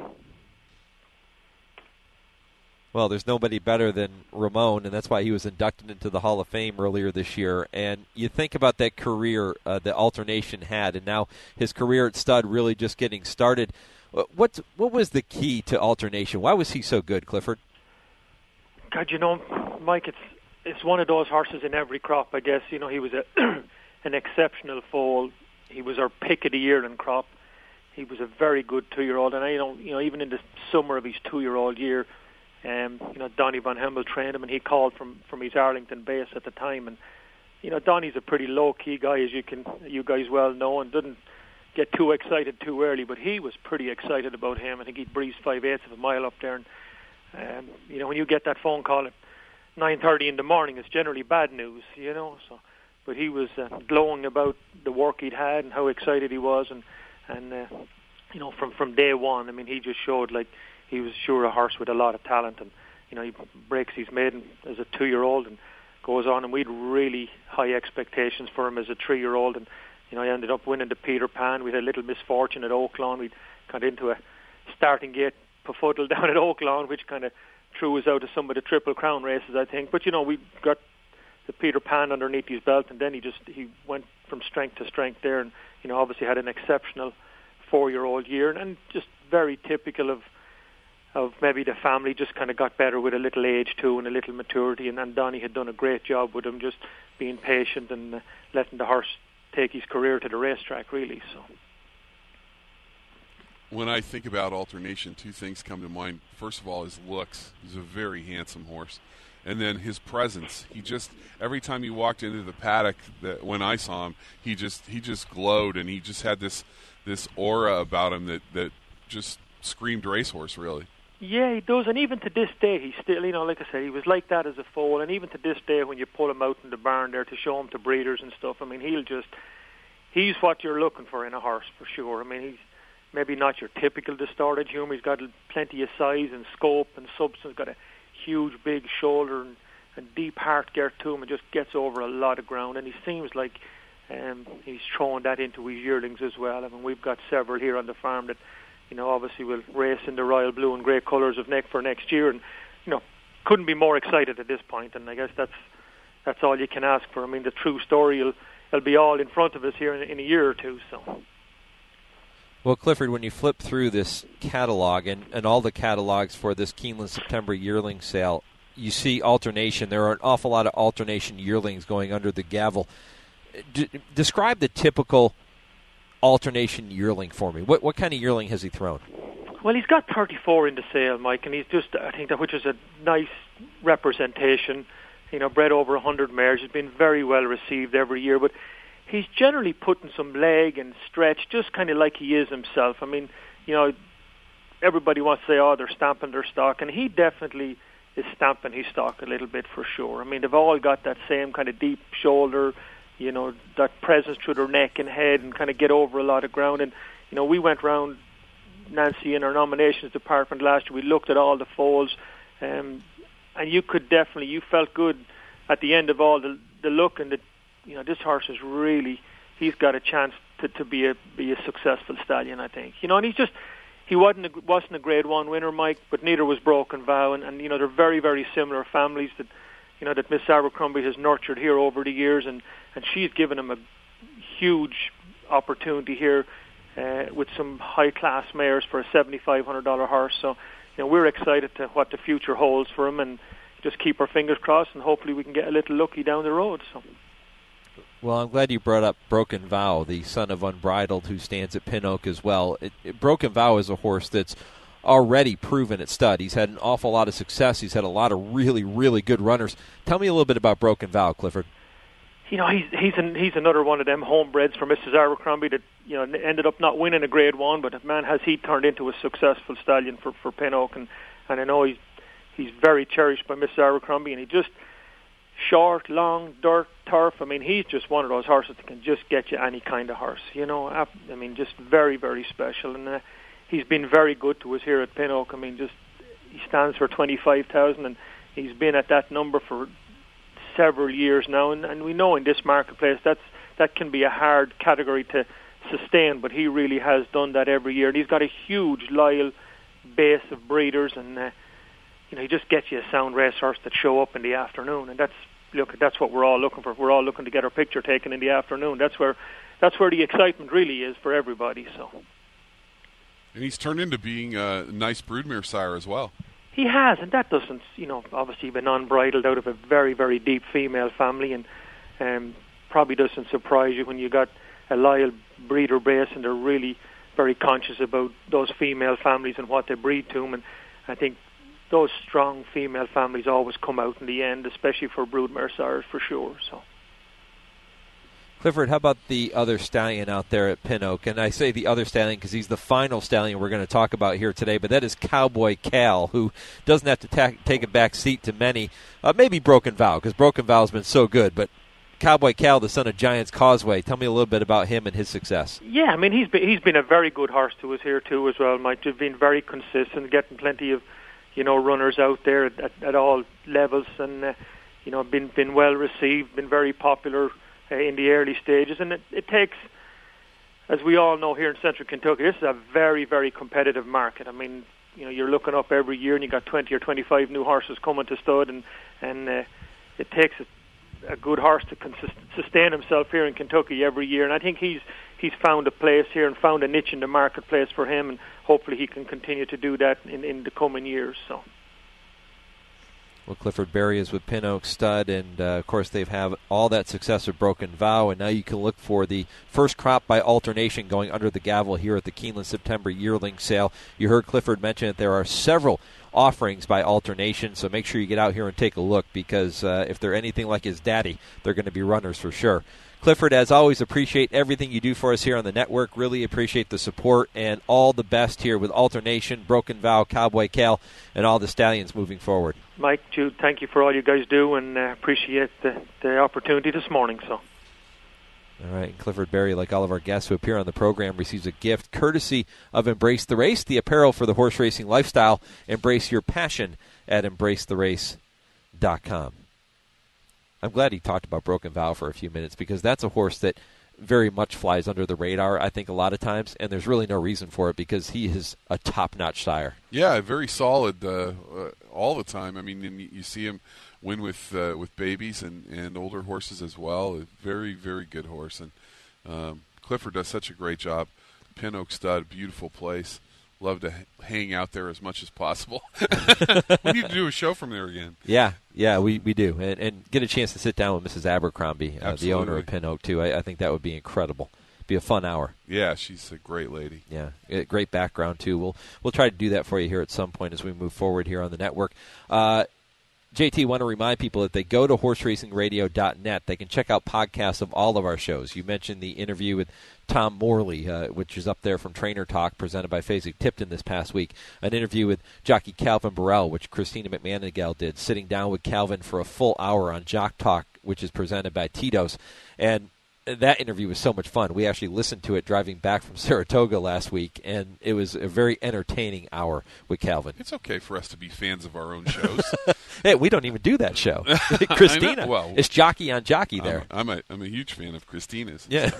Well, there's nobody better than Ramon, and that's why he was inducted into the Hall of Fame earlier this year. And you think about that career uh, that Alternation had, and now his career at Stud really just getting started. What what was the key to Alternation? Why was he so good, Clifford? God, you know, Mike, it's it's one of those horses in every crop, I guess. You know, he was a an exceptional foal. He was our pick of the year in crop. He was a very good two-year-old, and I know, you know, even in the summer of his two-year-old year, um, you know, Donnie Van Hemel trained him, and he called from from his Arlington base at the time. And you know, Donnie's a pretty low-key guy, as you can you guys well know, and didn't get too excited too early. But he was pretty excited about him. I think he breezed five-eighths of a mile up there, and um, you know, when you get that phone call at nine thirty in the morning, it's generally bad news, you know. So, but he was uh, glowing about the work he'd had and how excited he was, and and uh, you know, from from day one, I mean, he just showed like he was sure a horse with a lot of talent, and you know, he breaks his maiden as a two-year-old and goes on, and we had really high expectations for him as a three-year-old, and you know, he ended up winning the Peter Pan. We had a little misfortune at Oaklawn. We got into a starting gate befuddle down at Oaklawn, which kind of threw us out of some of the Triple Crown races, I think. But you know, we got the Peter Pan underneath his belt, and then he just he went from strength to strength there, and you know, obviously had an exceptional four-year-old year, and, and just very typical of of maybe the family just kind of got better with a little age too and a little maturity, and, and Donnie had done a great job with him, just being patient and uh, letting the horse take his career to the racetrack, really. So. When I think about Alternation, two things come to mind. First of all, his looks. He's a very handsome horse. And then his presence. He just, every time he walked into the paddock, that when I saw him, he just he just glowed, and he just had this this aura about him that, that just screamed racehorse, really. Yeah, he does, and even to this day, he's still, you know, like I said, he was like that as a foal, and even to this day, when you pull him out in the barn there to show him to breeders and stuff, I mean, he'll just, he's what you're looking for in a horse, for sure. I mean, he's maybe not your typical distorted humour. He's got plenty of size and scope and substance, got a huge, big shoulder and, and deep heart girth to him, and just gets over a lot of ground, and he seems like um, he's throwing that into his yearlings as well. I mean, we've got several here on the farm that, you know, obviously will race in the royal blue and grey colours of neck for next year, and you know, couldn't be more excited at this point. And I guess that's that's all you can ask for. I mean, the true story will will be all in front of us here in, in a year or two. So. Well, Clifford, when you flip through this catalog and, and all the catalogs for this Keeneland September yearling sale, you see Alternation. There are an awful lot of Alternation yearlings going under the gavel. D- describe the typical Alternation yearling for me. What what kind of yearling has he thrown? Well, he's got thirty-four in the sale, Mike, and he's just, I think that which is a nice representation. You know, bred over one hundred mares. He's been very well received every year, but he's generally putting some leg and stretch, just kind of like he is himself. I mean, you know, everybody wants to say, oh, they're stamping their stock, and he definitely is stamping his stock a little bit for sure. I mean, they've all got that same kind of deep shoulder, you know, that presence through their neck and head, and kind of get over a lot of ground. And, you know, we went round, Nancy, in our nominations department last year. We looked at all the foals, um, and you could definitely, you felt good at the end of all the, the look, and the, you know, this horse is really, he's got a chance to, to be a be a successful stallion, I think. You know, and he's just, he wasn't a, wasn't a Grade One winner, Mike, but neither was Broken Vow, and, and you know, they're very, very similar families that, you know, that Miss Abercrombie has nurtured here over the years, and, and she's given him a huge opportunity here uh, with some high-class mares for a seven thousand five hundred dollars horse. So, you know, we're excited to what the future holds for him, and just keep our fingers crossed, and hopefully we can get a little lucky down the road. So. Well, I'm glad you brought up Broken Vow, the son of Unbridled, who stands at Pin Oak as well. It, it, Broken Vow is a horse that's already proven at stud. He's had an awful lot of success. He's had a lot of really, really good runners. Tell me a little bit about Broken Vow, Clifford. You know, he's he's an, he's another one of them homebreds for Missus Abercrombie that, you know, ended up not winning a Grade One, but man, has he turned into a successful stallion for for Pin Oak, and and I know he's he's very cherished by Missus Abercrombie, and he just short, long, dirt, turf. I mean, he's just one of those horses that can just get you any kind of horse. You know, I mean, just very, very special. And uh, he's been very good to us here at Pin Oak. I mean, just he stands for twenty-five thousand, and he's been at that number for several years now. And, and we know in this marketplace that's that can be a hard category to sustain, but he really has done that every year. And he's got a huge, loyal base of breeders, and uh, you know, he just gets you a sound racehorse that show up in the afternoon, and that's look, that's what we're all looking for. We're all looking to get our picture taken in the afternoon. That's where that's where the excitement really is for everybody. So, and he's turned into being a nice broodmare sire as well. He has, and that doesn't, you know, obviously been unbridled out of a very, very deep female family, and um, probably doesn't surprise you when you got a loyal breeder base, and they're really very conscious about those female families and what they breed to them. And I think those strong female families always come out in the end, especially for broodmare sires, for sure. So, Clifford, how about the other stallion out there at Pin Oak? And I say the other stallion because he's the final stallion we're going to talk about here today, but that is Cowboy Cal, who doesn't have to ta- take a back seat to many. Uh, maybe Broken Vow, because Broken Vow has been so good, but Cowboy Cal, the son of Giants Causeway, tell me a little bit about him and his success. Yeah, I mean, he's been, he's been a very good horse to us here too as well, Mike. He's been very consistent, getting plenty of, you know, runners out there at, at, at all levels, and, uh, you know, been, been well received, been very popular uh, in the early stages. And it, it takes, as we all know here in Central Kentucky, this is a very, very competitive market. I mean, you know, you're looking up every year and you got twenty or twenty-five new horses coming to stud, and, and uh, it takes a, a good horse to consist- sustain himself here in Kentucky every year. And I think he's he's found a place here and found a niche in the marketplace for him, and hopefully he can continue to do that in, in the coming years. So, well, Clifford Berry is with Pin Oak Stud, and uh, of course they've had all that success with Broken Vow, and now you can look for the first crop by alternation going under the gavel here at the Keeneland September yearling sale. You heard Clifford mention that there are several offerings by alternation, so make sure you get out here and take a look, because uh, if they're anything like his daddy, they're going to be runners for sure. Clifford, as always, appreciate everything you do for us here on the network. Really appreciate the support, and all the best here with Alternation, Broken Vow, Cowboy Cal, and all the stallions moving forward. Mike, Jude, thank you for all you guys do, and uh, appreciate the, the opportunity this morning. So, all right, Clifford Berry, like all of our guests who appear on the program, receives a gift courtesy of Embrace the Race, the apparel for the horse racing lifestyle. Embrace your passion at embrace the race dot com. I'm glad he talked about Broken Vow for a few minutes, because that's a horse that very much flies under the radar, I think, a lot of times, and there's really no reason for it, because he is a top-notch sire. Yeah, very solid uh, uh, all the time. I mean, and you see him win with uh, with babies and, and older horses as well. A very, very good horse. And um, Clifford does such a great job. Pin Oak Stud, beautiful place. Love to h- hang out there as much as possible. We need to do a show from there again. Yeah, yeah, we, we do. And, and get a chance to sit down with Missus Abercrombie, uh, the owner of Pin Oak, too. I, I think that would be incredible. Be a fun hour. Yeah, she's a great lady. Yeah, great background, too. We'll we'll try to do that for you here at some point as we move forward here on the network. Uh, J T, want to remind people that they go to horse racing radio dot net. They can check out podcasts of all of our shows. You mentioned the interview with Tom Morley, uh, which is up there from Trainer Talk, presented by Fasig Tipton this past week. An interview with jockey Calvin Burrell, which Christina McManigal did, sitting down with Calvin for a full hour on Jock Talk, which is presented by Tito's. And that interview was so much fun. We actually listened to it driving back from Saratoga last week, and it was a very entertaining hour with Calvin. It's okay for us to be fans of our own shows. Hey, we don't even do that show. Christina, well, it's jockey on jockey there. I'm, I'm, a, I'm a huge fan of Christina's. Yeah.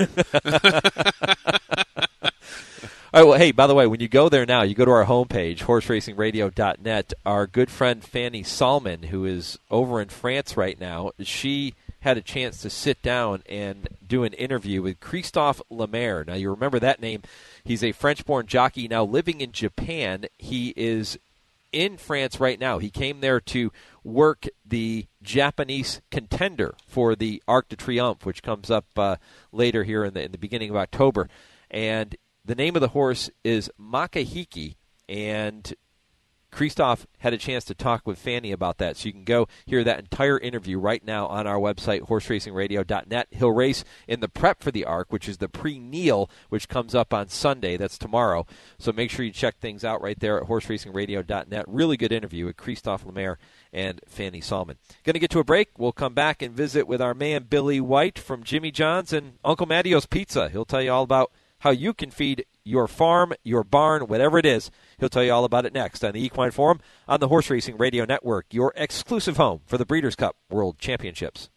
All right, well, hey, by the way, when you go there now, you go to our homepage, horse racing radio dot net. Our good friend Fanny Salmon, who is over in France right now, she had a chance to sit down and do an interview with Christophe Lemaire. Now, you remember that name. He's a French-born jockey now living in Japan. He is in France right now. He came there to work the Japanese contender for the Arc de Triomphe, which comes up uh, later here in the, in the beginning of October. And the name of the horse is Makahiki, and Kristoff had a chance to talk with Fanny about that, so you can go hear that entire interview right now on our website, horse racing radio dot net. He'll race in the prep for the Arc, which is the pre-Neal, which comes up on Sunday. That's tomorrow. So make sure you check things out right there at horse racing radio dot net. Really good interview with Kristoff Lemaire and Fanny Salman. Going to get to a break. We'll come back and visit with our man Billy White from Jimmy John's and Uncle Mattio's Pizza. He'll tell you all about how you can feed your farm, your barn, whatever it is. He'll tell you all about it next on the Equine Forum on the Horse Racing Radio Network, your exclusive home for the Breeders' Cup World Championships.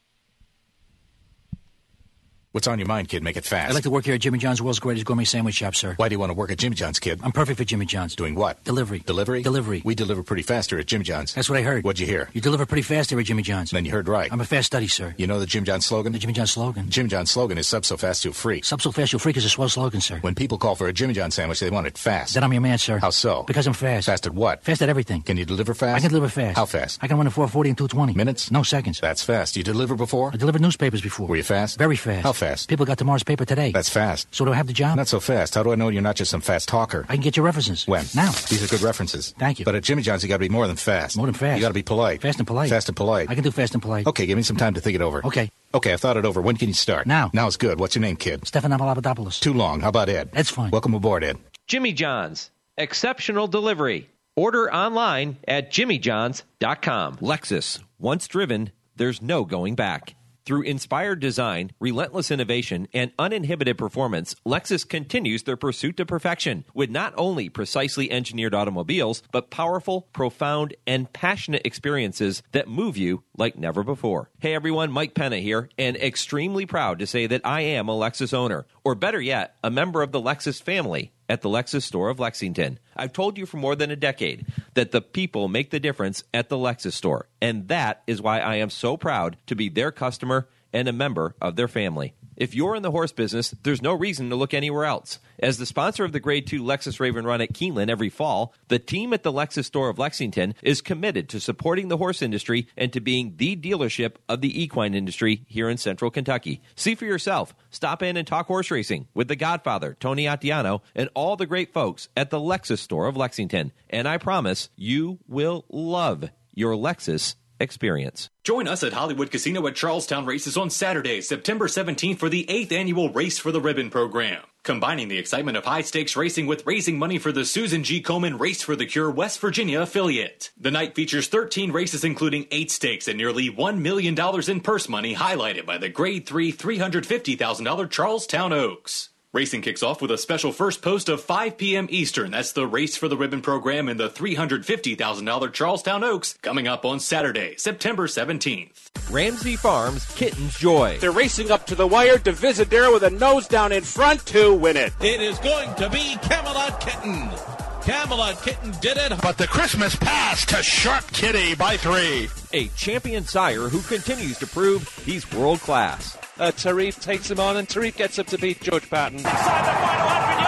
What's on your mind, kid? Make it fast. I'd like to work here at Jimmy John's, world's greatest gourmet sandwich shop, sir. Why do you want to work at Jimmy John's, kid? I'm perfect for Jimmy John's. Doing what? Delivery. Delivery? Delivery. We deliver pretty fast here at Jimmy John's. That's what I heard. What'd you hear? You deliver pretty fast here at Jimmy John's. Then you heard right. I'm a fast study, sir. You know the Jim John's slogan? The Jimmy John's slogan? Jim John's slogan is sub so fast you'll freak. Sub so fast you'll freak is a swell slogan, sir. When people call for a Jimmy John's sandwich, they want it fast. Then I'm your man, sir. How so? Because I'm fast. Fast at what? Fast at everything. Can you deliver fast? I can deliver fast. How fast? I can run in four forty and two twenty. Minutes? No seconds. That's fast. You deliver before? I delivered newspapers before. Were you fast? Very fast. How fast? People got tomorrow's paper today. That's fast. So do I have the job? Not so fast. How do I know you're not just some fast talker? I can get your references. When? Now. These are good references. Thank you. But at Jimmy John's, you got to be more than fast. More than fast. You got to be polite. Fast and polite. Fast and polite. I can do fast and polite. Okay, give me some time to think it over. Okay. Okay, I've thought it over. When can you start? Now. Now's good. What's your name, kid? Stefan Papadopoulos. Too long. How about Ed? Ed's fine. Welcome aboard, Ed. Jimmy John's. Exceptional delivery. Order online at jimmy johns dot com. Lexus. Once driven, there's no going back. Through inspired design, relentless innovation, and uninhibited performance, Lexus continues their pursuit to perfection with not only precisely engineered automobiles, but powerful, profound, and passionate experiences that move you like never before. Hey everyone, Mike Penna here, and extremely proud to say that I am a Lexus owner, or better yet, a member of the Lexus family at the Lexus store of Lexington. I've told you for more than a decade that the people make the difference at the Lexus store, and that is why I am so proud to be their customer and a member of their family. If you're in the horse business, there's no reason to look anywhere else. As the sponsor of the Grade two Lexus Raven Run at Keeneland every fall, the team at the Lexus store of Lexington is committed to supporting the horse industry and to being the dealership of the equine industry here in central Kentucky. See for yourself. Stop in and talk horse racing with the Godfather, Tony Attiano, and all the great folks at the Lexus store of Lexington. And I promise you will love your Lexus experience. Join us at Hollywood Casino at Charlestown Races on Saturday, September seventeenth for the eighth annual Race for the Ribbon program. Combining the excitement of high-stakes racing with raising money for the Susan G. Komen Race for the Cure West Virginia affiliate. The night features thirteen races including eight stakes and nearly one million dollars in purse money, highlighted by the Grade three three hundred fifty thousand dollars Charlestown Oaks. Racing kicks off with a special first post of five p.m. Eastern. That's the Race for the Ribbon program in the three hundred fifty thousand dollars Charlestown Oaks, coming up on Saturday, September seventeenth. Ramsey Farms Kitten's Joy. They're racing up to the wire. Divisadero with a nose down in front to win it. It is going to be Camelot Kitten. Camelot Kitten did it. But the Christmas pass to Sharp Kitty by three. A champion sire who continues to prove he's world class. Uh, Tarif takes him on, and Tarif gets up to beat George Patton. Inside the final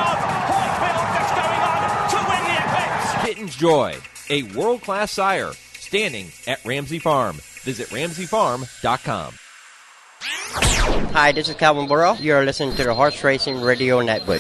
one hundred yards, Horsfield just going on to win the Eclipse. Kitten's Joy, a world-class sire, standing at Ramsey Farm. Visit ramsey farm dot com. Hi, this is Calvin Burrow. You're listening to the Horse Racing Radio Network.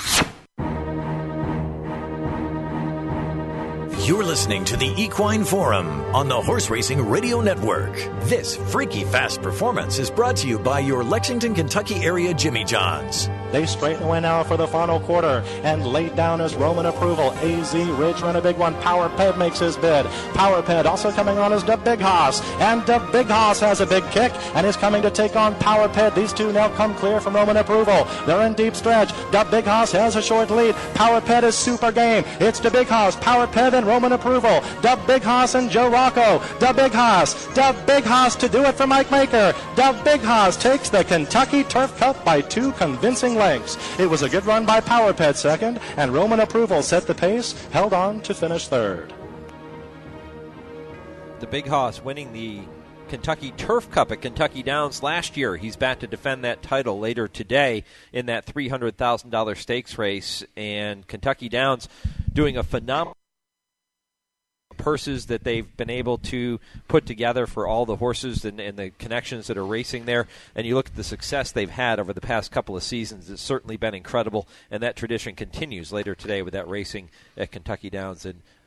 You're listening to the Equine Forum on the Horse Racing Radio Network. This freaky fast performance is brought to you by your Lexington, Kentucky area Jimmy John's. They straighten away now for the final quarter and laid down as Roman approval. A Z Ridge run a big one. Power Ped makes his bid. Power Ped also coming on as the Big Hoss. And the Big Hoss has a big kick and is coming to take on Power Ped. These two now come clear from Roman approval. They're in deep stretch. The Big Hoss has a short lead. Power Ped is super game. It's the Big Hoss, Power Ped, and Roman approval. The Big Hoss and Joe Rocco. The Big Hoss. The Big Hoss to do it for Mike Maker. The Big Hoss takes the Kentucky Turf Cup by two convincing lengths. It was a good run by Power Ped second, and Roman approval set the pace, held on to finish third. The Big Hoss winning the Kentucky Turf Cup at Kentucky Downs last year. He's back to defend that title later today in that three hundred thousand dollars stakes race, and Kentucky Downs doing a phenomenal purses that they've been able to put together for all the horses and, and the connections that are racing there. And you look at the success they've had over the past couple of seasons, it's certainly been incredible, and that tradition continues later today with that racing at Kentucky Downs. And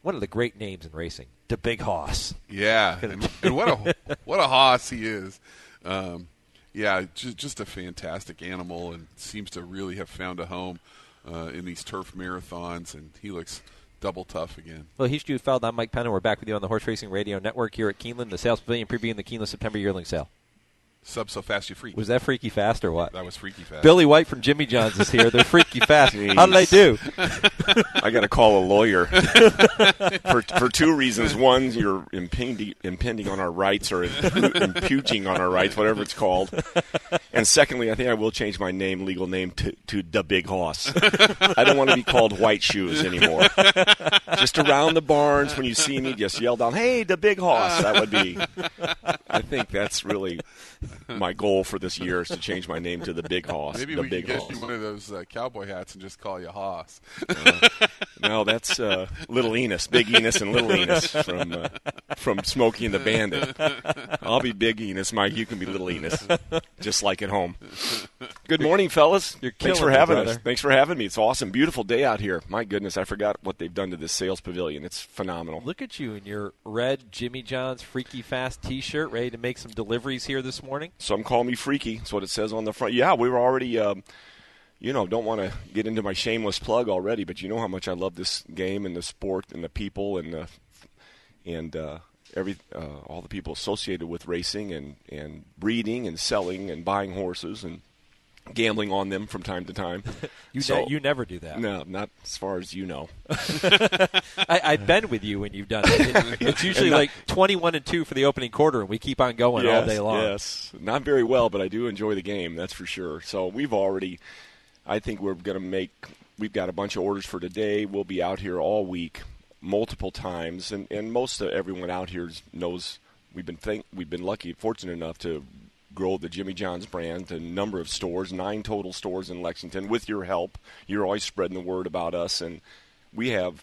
one of the great names in racing, the Big Hoss. Yeah, and, and what a what a hoss he is. Um, yeah, just just a fantastic animal, and seems to really have found a home uh, in these turf marathons. And he looks double tough again. Well, he's Jude Feld. I'm Mike Penna. We're back with you on the Horse Racing Radio Network here at Keeneland, the Sales Pavilion, previewing the Keeneland September yearling sale. Sub so fast you freak. Was that freaky fast or what? That was freaky fast. Billy White from Jimmy John's is here. They're freaky fast. Jeez. How did they do? I got to call a lawyer for for two reasons. One, you're impinging, impending on our rights or impugning on our rights, whatever it's called. And secondly, I think I will change my name, legal name, to, to the Big Hoss. I don't want to be called White Shoes anymore. Just around the barns when you see me, just yell down, "Hey, the Big Hoss." That would be. I think that's really my goal for this year is to change my name to the Big Hoss. Maybe the we Big can get Hoss. you one of those uh, cowboy hats and just call you Hoss. uh, no, that's uh, Little Enos, Big Enos, and Little Enos from uh, from Smokey and the Bandit. I'll be Big Enos, Mike. You can be Little Enos, just like at home. Good morning, fellas. You're Thanks killing for me, having brother. us. Thanks for having me. It's awesome, beautiful day out here. My goodness, I forgot what they've done to this sales pavilion. It's phenomenal. Look at you in your red Jimmy John's Freaky Fast T-shirt, ready to make some deliveries here this morning. Some call me freaky. That's what it says on the front. Yeah, we were already, um, you know, don't want to get into my shameless plug already, but you know how much I love this game and the sport and the people and the, and uh, every uh, all the people associated with racing and, and breeding and selling and buying horses and gambling on them from time to time. you so, ne- you never do that. No, not as far as you know. I, I've been with you when you've done it. It's usually not, like twenty-one and two for the opening quarter, and we keep on going yes, all day long. Yes, not very well, but I do enjoy the game, that's for sure. So we've already, I think we're going to make, we've got a bunch of orders for today. We'll be out here all week, multiple times, and, and most of everyone out here knows we've been think, we've been lucky, fortunate enough to grow the Jimmy John's brand to a number of stores, nine total stores in Lexington. With your help, you're always spreading the word about us, and we have,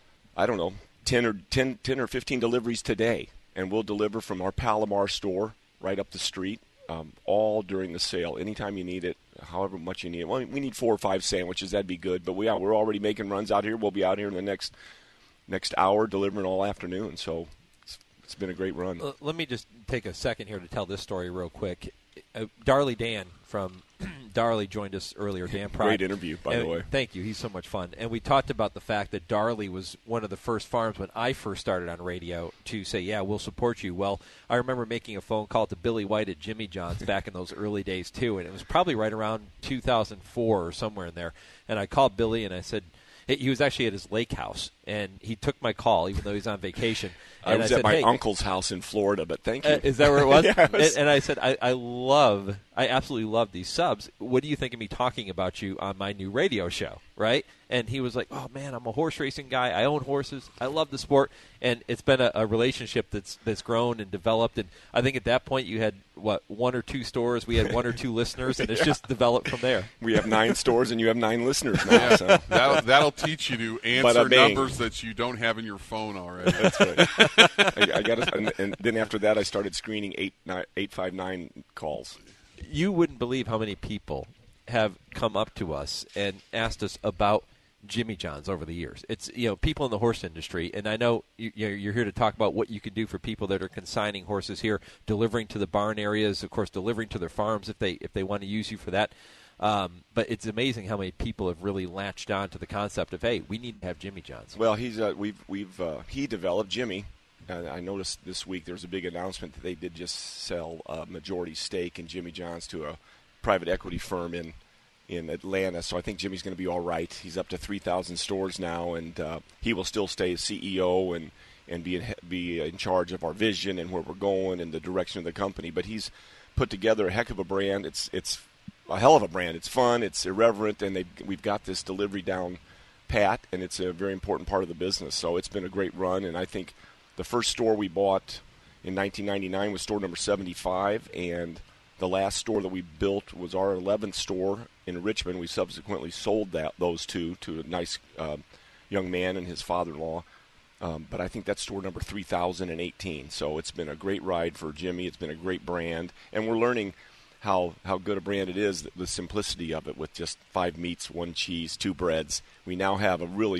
I don't know, ten or ten, ten or fifteen deliveries today, and we'll deliver from our Palomar store right up the street, um, all during the sale. Anytime you need it, however much you need it. Well, we need four or five sandwiches. That'd be good, but we are, we're already making runs out here. We'll be out here in the next next hour delivering all afternoon, so it's been a great run. Uh, let me just take a second here to tell this story real quick. Uh, Darley Dan from Darley joined us earlier. Dan Pride. Great interview, by and the way. Thank you. He's so much fun. And we talked about the fact that Darley was one of the first farms when I first started on radio to say, yeah, we'll support you. Well, I remember making a phone call to Billy White at Jimmy John's back in those early days, too. And it was probably right around two thousand four or somewhere in there. And I called Billy and I said, he was actually at his lake house, and he took my call, even though he was on vacation. I and was I at said, my hey, uncle's house in Florida, but thank you. Uh, is that where it was? Yeah, it was. And, and I said, I, I love, I absolutely love these subs. What do you think of me talking about you on my new radio show, right? And he was like, oh, man, I'm a horse racing guy. I own horses. I love the sport. And it's been a, a relationship that's that's grown and developed. And I think at that point you had, what, one or two stores. We had one or two listeners, and it's Yeah. just developed from there. We have nine stores, and you have nine listeners now. Yeah, So. that'll, that'll teach you to answer Bada bing. numbers that you don't have in your phone already. That's right. I, I got, and, and then after that, I started screening eight nine eight five nine calls. You wouldn't believe how many people have come up to us and asked us about Jimmy John's over the years. It's, you know, people in the horse industry, and I know you, you're here to talk about what you can do for people that are consigning horses here, delivering to the barn areas, of course, delivering to their farms if they if they want to use you for that. Um, but it's amazing how many people have really latched on to the concept of, hey, we need to have Jimmy John's. Well, he's uh, we've we've uh, he developed Jimmy. Uh, I noticed this week there was a big announcement that they did just sell a majority stake in Jimmy John's to a private equity firm in in Atlanta. So I think Jimmy's going to be all right. He's up to three thousand stores now, and uh, he will still stay as C E O and and be in, be in charge of our vision and where we're going and the direction of the company. But he's put together a heck of a brand. It's it's a hell of a brand. It's fun. It's irreverent, and they we've got this delivery down pat, and it's a very important part of the business. So it's been a great run, and I think the first store we bought in nineteen ninety-nine was store number seventy-five, and the last store that we built was our eleventh store in Richmond. We subsequently sold that those two to a nice uh, young man and his father-in-law. Um, but I think that's store number three thousand eighteen. So it's been a great ride for Jimmy. It's been a great brand, and we're learning how how good a brand it is, the simplicity of it with just five meats, one cheese, two breads. We now have a really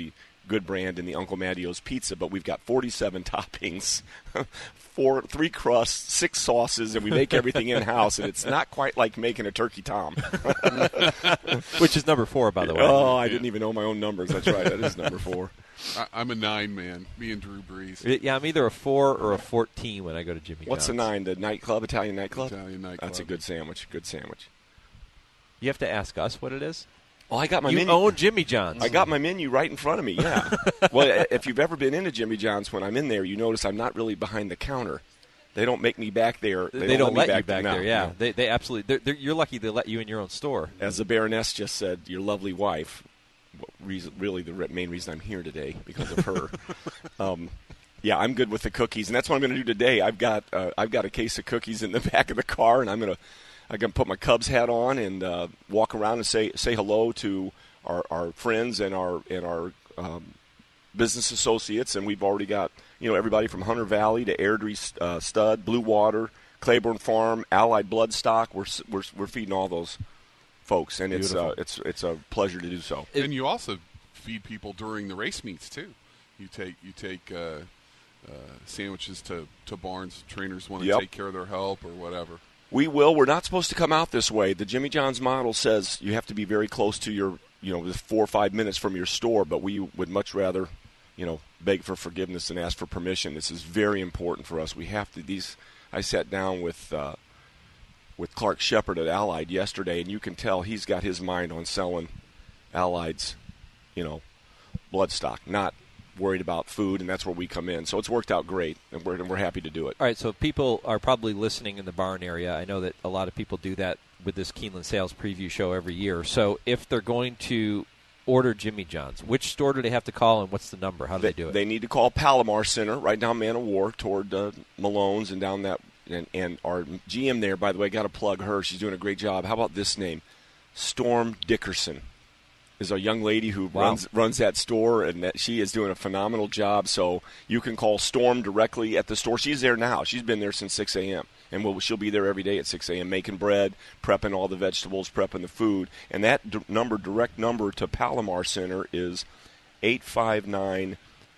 good brand in the Uncle Mattio's pizza, but we've got forty-seven toppings, four, three crusts, six sauces, and we make everything in-house, and it's not quite like making a turkey tom. Which is number four, by the way. Oh, I didn't even know my own numbers. That's right. That is number four. I, I'm a nine man. Me and Drew Brees. Yeah, I'm either a four or a fourteen when I go to Jimmy John's. What's a nine? The nightclub, Italian nightclub? Italian nightclub. That's a good sandwich. Good sandwich. You have to ask us what it is? Oh, I got my you menu. own Jimmy John's. I got my menu right in front of me, yeah. Well, if you've ever been into Jimmy John's, when I'm in there, you notice I'm not really behind the counter. They don't make me back there. They, they don't, don't let, let you back no, there, yeah. no. They, they absolutely. They're, they're, you're lucky they let you in your own store. As the Baroness just said, your lovely wife, reason, really the main reason I'm here today, because of her. um, yeah, I'm good with the cookies, and that's what I'm going to do today. I've got uh, I've got a case of cookies in the back of the car, and I'm going to I'm going to put my Cubs hat on and uh, walk around and say say hello to our, our friends and our and our um, business associates, and we've already got you know everybody from Hunter Valley to Airdrie uh, Stud, Blue Water, Claiborne Farm, Allied Bloodstock. We're we're we're feeding all those folks, and it's uh, it's it's a pleasure to do so. And you also feed people during the race meets too. You take you take uh, uh, sandwiches to, to barns. Trainers want to Yep. take care of their help or whatever. We will. We're not supposed to come out this way. The Jimmy John's model says you have to be very close to your, you know, four or five minutes from your store, but we would much rather, you know, beg for forgiveness than ask for permission. This is very important for us. We have to, these, I sat down with, uh, with Clark Shepard at Allied yesterday, and you can tell he's got his mind on selling Allied's, you know, bloodstock, not worried about food, and that's where we come in. So it's worked out great, and we're, and we're happy to do it. All right, so people are probably listening in the barn area. I know that a lot of people do that with this Keeneland Sales Preview show every year. So if they're going to order Jimmy John's, which store do they have to call, and what's the number? How do they, they do it? They need to call Palomar Center, right down Man of War, toward uh, Malone's and down that. And, and our G M there, by the way, got to plug her. She's doing a great job. How about this name? Storm Dickerson is a young lady who Wow. runs runs that store, and that she is doing a phenomenal job. So you can call Storm directly at the store. She's there now. She's been there since six a.m., and we'll, she'll be there every day at six a.m. making bread, prepping all the vegetables, prepping the food. And that d- number, direct number to Palomar Center is eight five nine,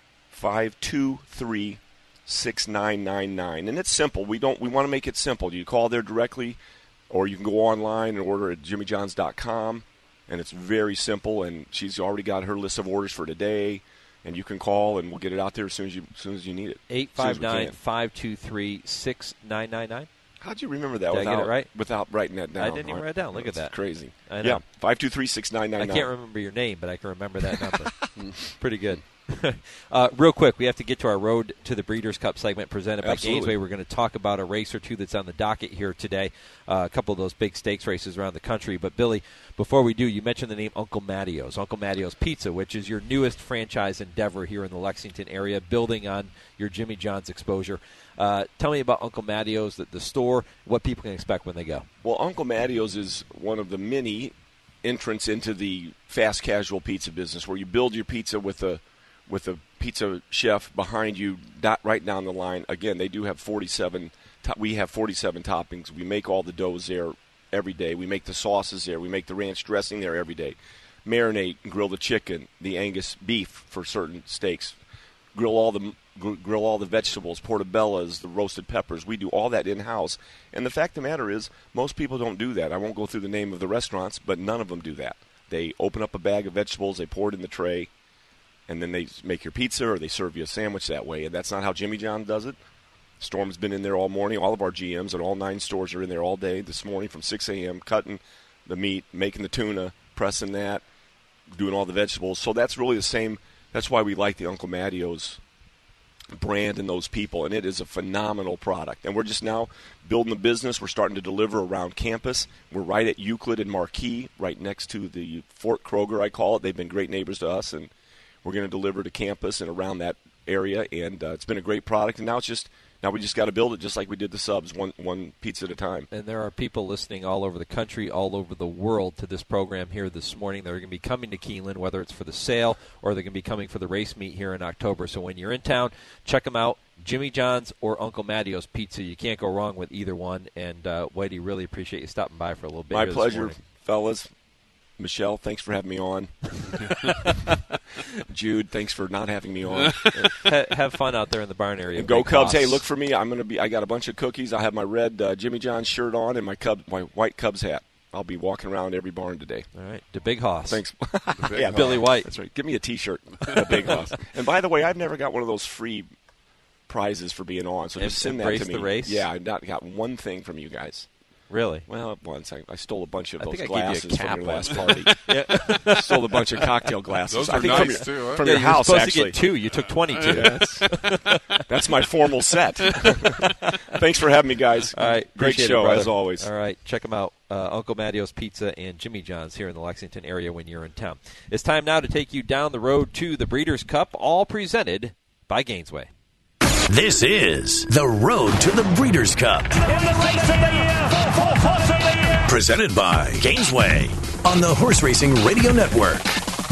five two three, six nine nine nine. And it's simple. We don't. We want to make it simple. You call there directly, or you can go online and order at jimmy johns dot com. And it's very simple, and she's already got her list of orders for today, and you can call, and we'll get it out there as soon as you as soon as you need it. eight five nine, five two three, six nine nine nine. How'd you remember that Did without, I get it right? without writing that down? I didn't even write it down. Look That's at that. crazy. I know. Yeah, five two three, six nine nine I nine. can't remember your name, but I can remember that number. Pretty good. uh, real quick, we have to get to our Road to the Breeders' Cup segment presented by Absolutely. Gainesway. We're going to talk about a race or two that's on the docket here today, uh, a couple of those big stakes races around the country. But, Billy, before we do, you mentioned the name Uncle Mattio's, Uncle Mattio's Pizza, which is your newest franchise endeavor here in the Lexington area, building on your Jimmy John's exposure. Uh, tell me about Uncle Mattio's, the, the store, what people can expect when they go. Well, Uncle Mattio's is one of the many entrants into the fast casual pizza business, where you build your pizza with a with a pizza chef behind you, dot, right down the line. Again, they do have forty-seven. To- we have forty-seven toppings. We make all the doughs there every day. We make the sauces there. We make the ranch dressing there every day. Marinate and grill the chicken, the Angus beef for certain steaks. Grill all the gr- grill all the vegetables, portobellas, the roasted peppers. We do all that in-house. And the fact of the matter is, most people don't do that. I won't go through the name of the restaurants, but none of them do that. They open up a bag of vegetables, they pour it in the tray, and then they make your pizza or they serve you a sandwich that way. And that's not how Jimmy John does it. Storm's been in there all morning. All of our G Ms at all nine stores are in there all day this morning from six a.m., cutting the meat, making the tuna, pressing that, doing all the vegetables. So that's really the same. That's why we like the Uncle Mattio's brand and those people, and it is a phenomenal product. And we're just now building the business. We're starting to deliver around campus. We're right at Euclid and Marquis, right next to the Fort Kroger, I call it. They've been great neighbors to us, and we're going to deliver to campus and around that area. And uh, it's been a great product, and now it's just now we just got to build it just like we did the subs, one one pizza at a time. And there are people listening all over the country, all over the world to this program here this morning. They're going to be coming to Keeneland, whether it's for the sale or they're going to be coming for the race meet here in October. So when you're in town, check them out, Jimmy John's or Uncle Mattio's Pizza. You can't go wrong with either one. And, uh, Whitey, really appreciate you stopping by for a little bit. My here pleasure, this morning. fellas. Michelle, thanks for having me on. Jude, thanks for not having me on. ha- have fun out there in the barn area. And go Big Cubs! Hoss. Hey, look for me. I'm gonna be. I got a bunch of cookies. I have my red uh, Jimmy John's shirt on and my Cub, my white Cubs hat. I'll be walking around every barn today. All right, the Big Hoss. Thanks. Big yeah, Hoss. Billy White. That's right. Give me a T-shirt, the Big Hoss. And by the way, I've never got one of those free prizes for being on. So just send that Embrace to me. the race? Yeah, I've not got one thing from you guys. Really? Well, once I, I stole a bunch of I those think I gave you a glasses cap from your last once. party. Yeah. Stole a bunch of cocktail glasses. Those I are think nice from your, too, huh? from Yeah, your you were house, supposed actually. to get two. You took twenty-two. Yeah, that's, that's my formal set. Thanks for having me, guys. All right, Great appreciate show it, brother. as always. All right, check them out. Uh, Uncle Mattio's Pizza and Jimmy John's here in the Lexington area when you're in town. It's time now to take you down the road to the Breeders' Cup, all presented by Gainesway. This is the Road to the Breeders' Cup. In the race of the year, for four horse of the year. Presented by Gainesway on the Horse Racing Radio Network.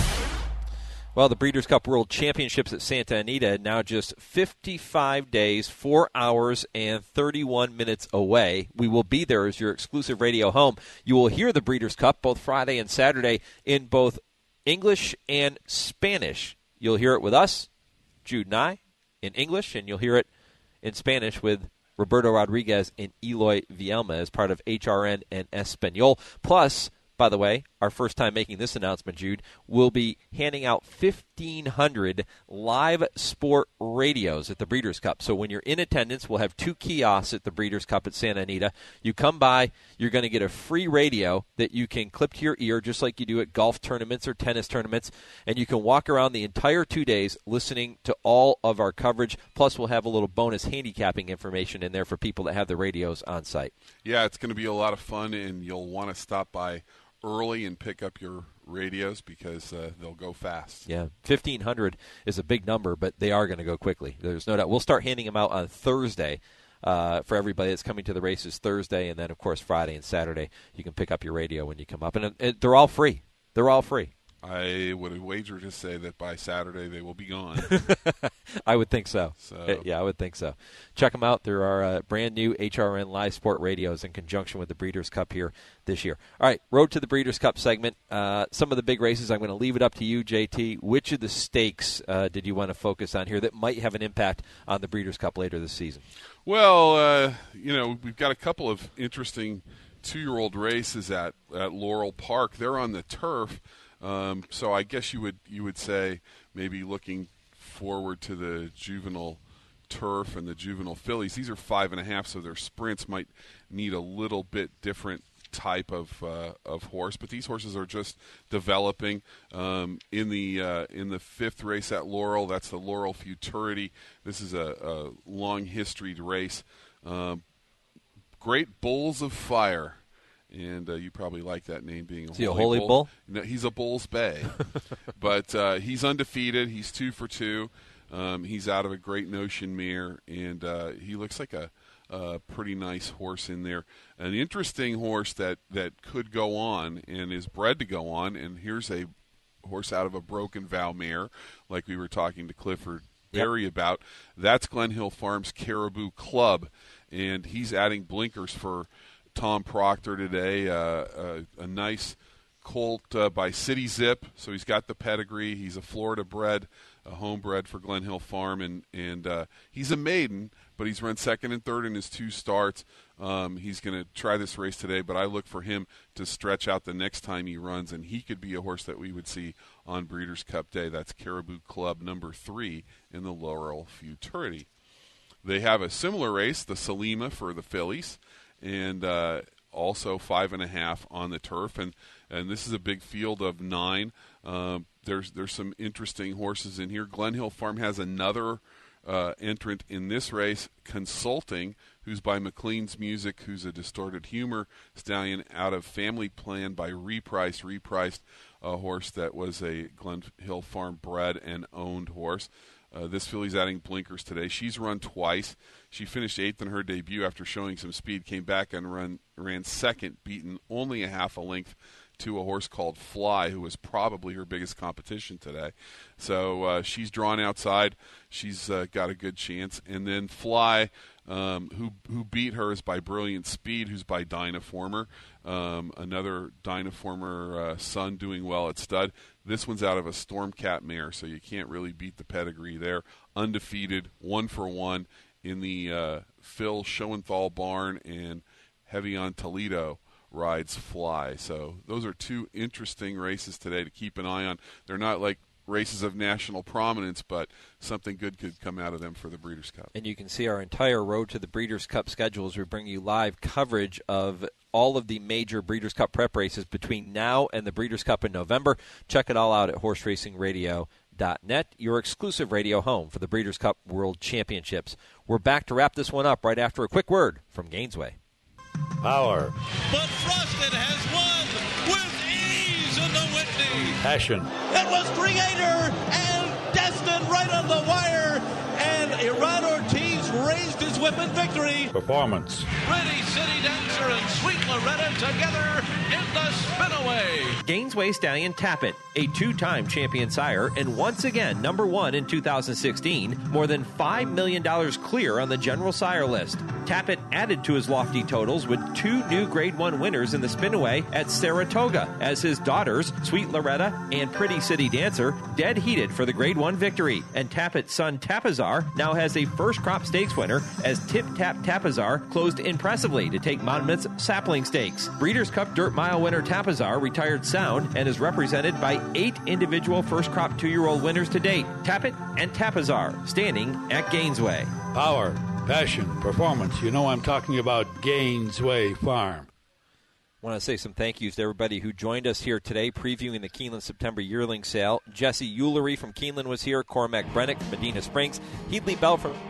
Well, the Breeders' Cup World Championships at Santa Anita now just fifty-five days, four hours, and thirty-one minutes away. We will be there as your exclusive radio home. You will hear the Breeders' Cup both Friday and Saturday in both English and Spanish. You'll hear it with us, Jude and I, in English, and you'll hear it in Spanish with Roberto Rodriguez and Eloy Vielma as part of H R N and Espanol. Plus, by the way, our first time making this announcement, Jude, we'll be handing out fifteen hundred live sport radios at the Breeders' Cup. So when you're in attendance, we'll have two kiosks at the Breeders' Cup at Santa Anita. You come by, you're going to get a free radio that you can clip to your ear just like you do at golf tournaments or tennis tournaments, and you can walk around the entire two days listening to all of our coverage. Plus, we'll have a little bonus handicapping information in there for people that have the radios on site. Yeah, it's going to be a lot of fun, and you'll want to stop by early and pick up your radios because uh, they'll go fast. Yeah, fifteen hundred is a big number, but they are going to go quickly. There's no doubt. We'll start handing them out on Thursday uh, for everybody that's coming to the races Thursday, and then, of course, Friday and Saturday. You can pick up your radio when you come up. And it, it, they're all free. They're all free. I would wager to say that by Saturday they will be gone. I would think so. so. Uh, yeah, I would think so. Check them out. There are uh, brand new H R N live sport radios in conjunction with the Breeders' Cup here this year. All right, Road to the Breeders' Cup segment. Uh, some of the big races, I'm going to leave it up to you, J T. Which of the stakes uh, did you want to focus on here that might have an impact on the Breeders' Cup later this season? Well, uh, you know, we've got a couple of interesting two-year-old races at, at Laurel Park. They're on the turf. Um, so I guess you would you would say maybe looking forward to the juvenile turf and the juvenile fillies. These are five and a half, so their sprints might need a little bit different type of uh, of horse. But these horses are just developing. Um, in the uh, in the fifth race at Laurel, that's the Laurel Futurity. This is a, a long historied race. Um, Great Bulls of Fire. And uh, you probably like that name being a Is he holy, a holy bull. bull? No, he's a Bull's Bay. But uh, he's undefeated. He's two for two. Um, he's out of a Great Notion mare, and uh, he looks like a, a pretty nice horse in there. An interesting horse that, that could go on and is bred to go on, and here's a horse out of a Broken Vow mare, like we were talking to Clifford Berry yep. about. That's Glen Hill Farms Caribou Club, and he's adding blinkers for Tom Proctor today, uh, a, a nice colt uh, by City Zip, so he's got the pedigree. He's a Florida bred, a homebred for Glen Hill Farm, and and uh, he's a maiden, but he's run second and third in his two starts. Um, he's going to try this race today, but I look for him to stretch out the next time he runs, and he could be a horse that we would see on Breeders' Cup Day. That's Caribou Club number three in the Laurel Futurity. They have a similar race, the Salima for the fillies, and uh, also five and a half on the turf, and and this is a big field of nine. Um, there's there's some interesting horses in here. Glen Hill Farm has another uh, entrant in this race, Consulting, who's by McLean's Music, who's a distorted humor stallion out of Family Plan by Repriced. Repriced, a horse that was a Glen Hill Farm bred and owned horse. Uh, this filly's adding blinkers today. She's run twice. She finished eighth in her debut after showing some speed, came back and run, ran second, beaten only a half a length to a horse called Fly, who was probably her biggest competition today. So uh, she's drawn outside. She's uh, got a good chance. And then Fly, um, who who beat her, is by Brilliant Speed, who's by Dynaformer. Um, another Dynaformer uh, son doing well at stud. This one's out of a Stormcat mare, so you can't really beat the pedigree there. Undefeated, one for one in the uh, Phil Schoenthal barn, and Heavy on Toledo rides Fly. So those are two interesting races today to keep an eye on. They're not like races of national prominence, but something good could come out of them for the Breeders' Cup. And you can see our entire Road to the Breeders' Cup schedule as we bring you live coverage of all of the major Breeders' Cup prep races between now and the Breeders' Cup in November. Check it all out at horse racing radio dot net, your exclusive radio home for the Breeders' Cup World Championships. We're back to wrap this one up right after a quick word from Gainesway. Power. But Frosted has won with ease in the Whitney. Passion. It was Creator and Destin right on the wire, and Iran Ortiz raised his whip in victory. Performance. Pretty City Dancer and Sweet Loretta together in the spinaway. Gainesway Stallion Tappet, a two-time champion sire, and once again number one in two thousand sixteen, more than five million dollars clear on the general sire list. Tappet added to his lofty totals with two new Grade one winners in the spinaway at Saratoga, as his daughters, Sweet Loretta and Pretty City Dancer, dead heated for the Grade one victory. And Tappet's son Tapazar now has a first crop stakes winner, as Tip Tap Tapazar closed impressively to take Monmouth's Sapling Stakes. Breeders' Cup Dirt Mile winner Tapazar retired sound and is represented by eight individual first crop two-year-old winners to date. Tappet and Tapazar standing at Gainesway. Power. Passion. Performance. You know I'm talking about Gainesway Farm. I want to say some thank yous to everybody who joined us here today previewing the Keeneland September yearling sale. Jesse Eulery from Keeneland was here, Cormac Brennick from Medina Springs, Heedley Bell from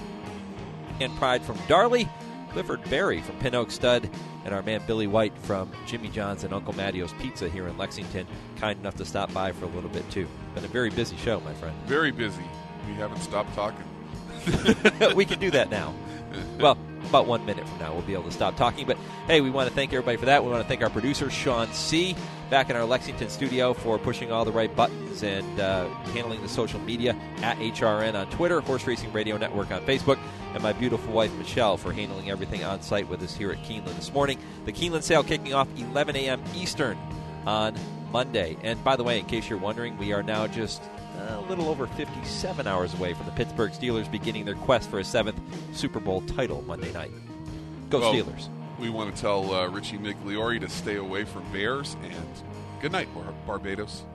and Pride from Darley, Clifford Berry from Pin Oak Stud, and our man Billy White from Jimmy John's and Uncle Mattio's Pizza here in Lexington, kind enough to stop by for a little bit too. Been a very busy show, my friend. Very busy. We haven't stopped talking. We can do that now. Well, about one minute from now we'll be able to stop talking. But, hey, we want to thank everybody for that. We want to thank our producer, Sean C., back in our Lexington studio for pushing all the right buttons and uh, handling the social media at H R N on Twitter, Horse Racing Radio Network on Facebook, and my beautiful wife, Michelle, for handling everything on site with us here at Keeneland this morning. The Keeneland sale kicking off eleven a.m. Eastern on Monday. And, by the way, in case you're wondering, we are now just a little over fifty-seven hours away from the Pittsburgh Steelers beginning their quest for a seventh Super Bowl title Monday night. Go well, Steelers. We want to tell uh, Richie Migliori to stay away from Bears, and good night, Bar- Barbados.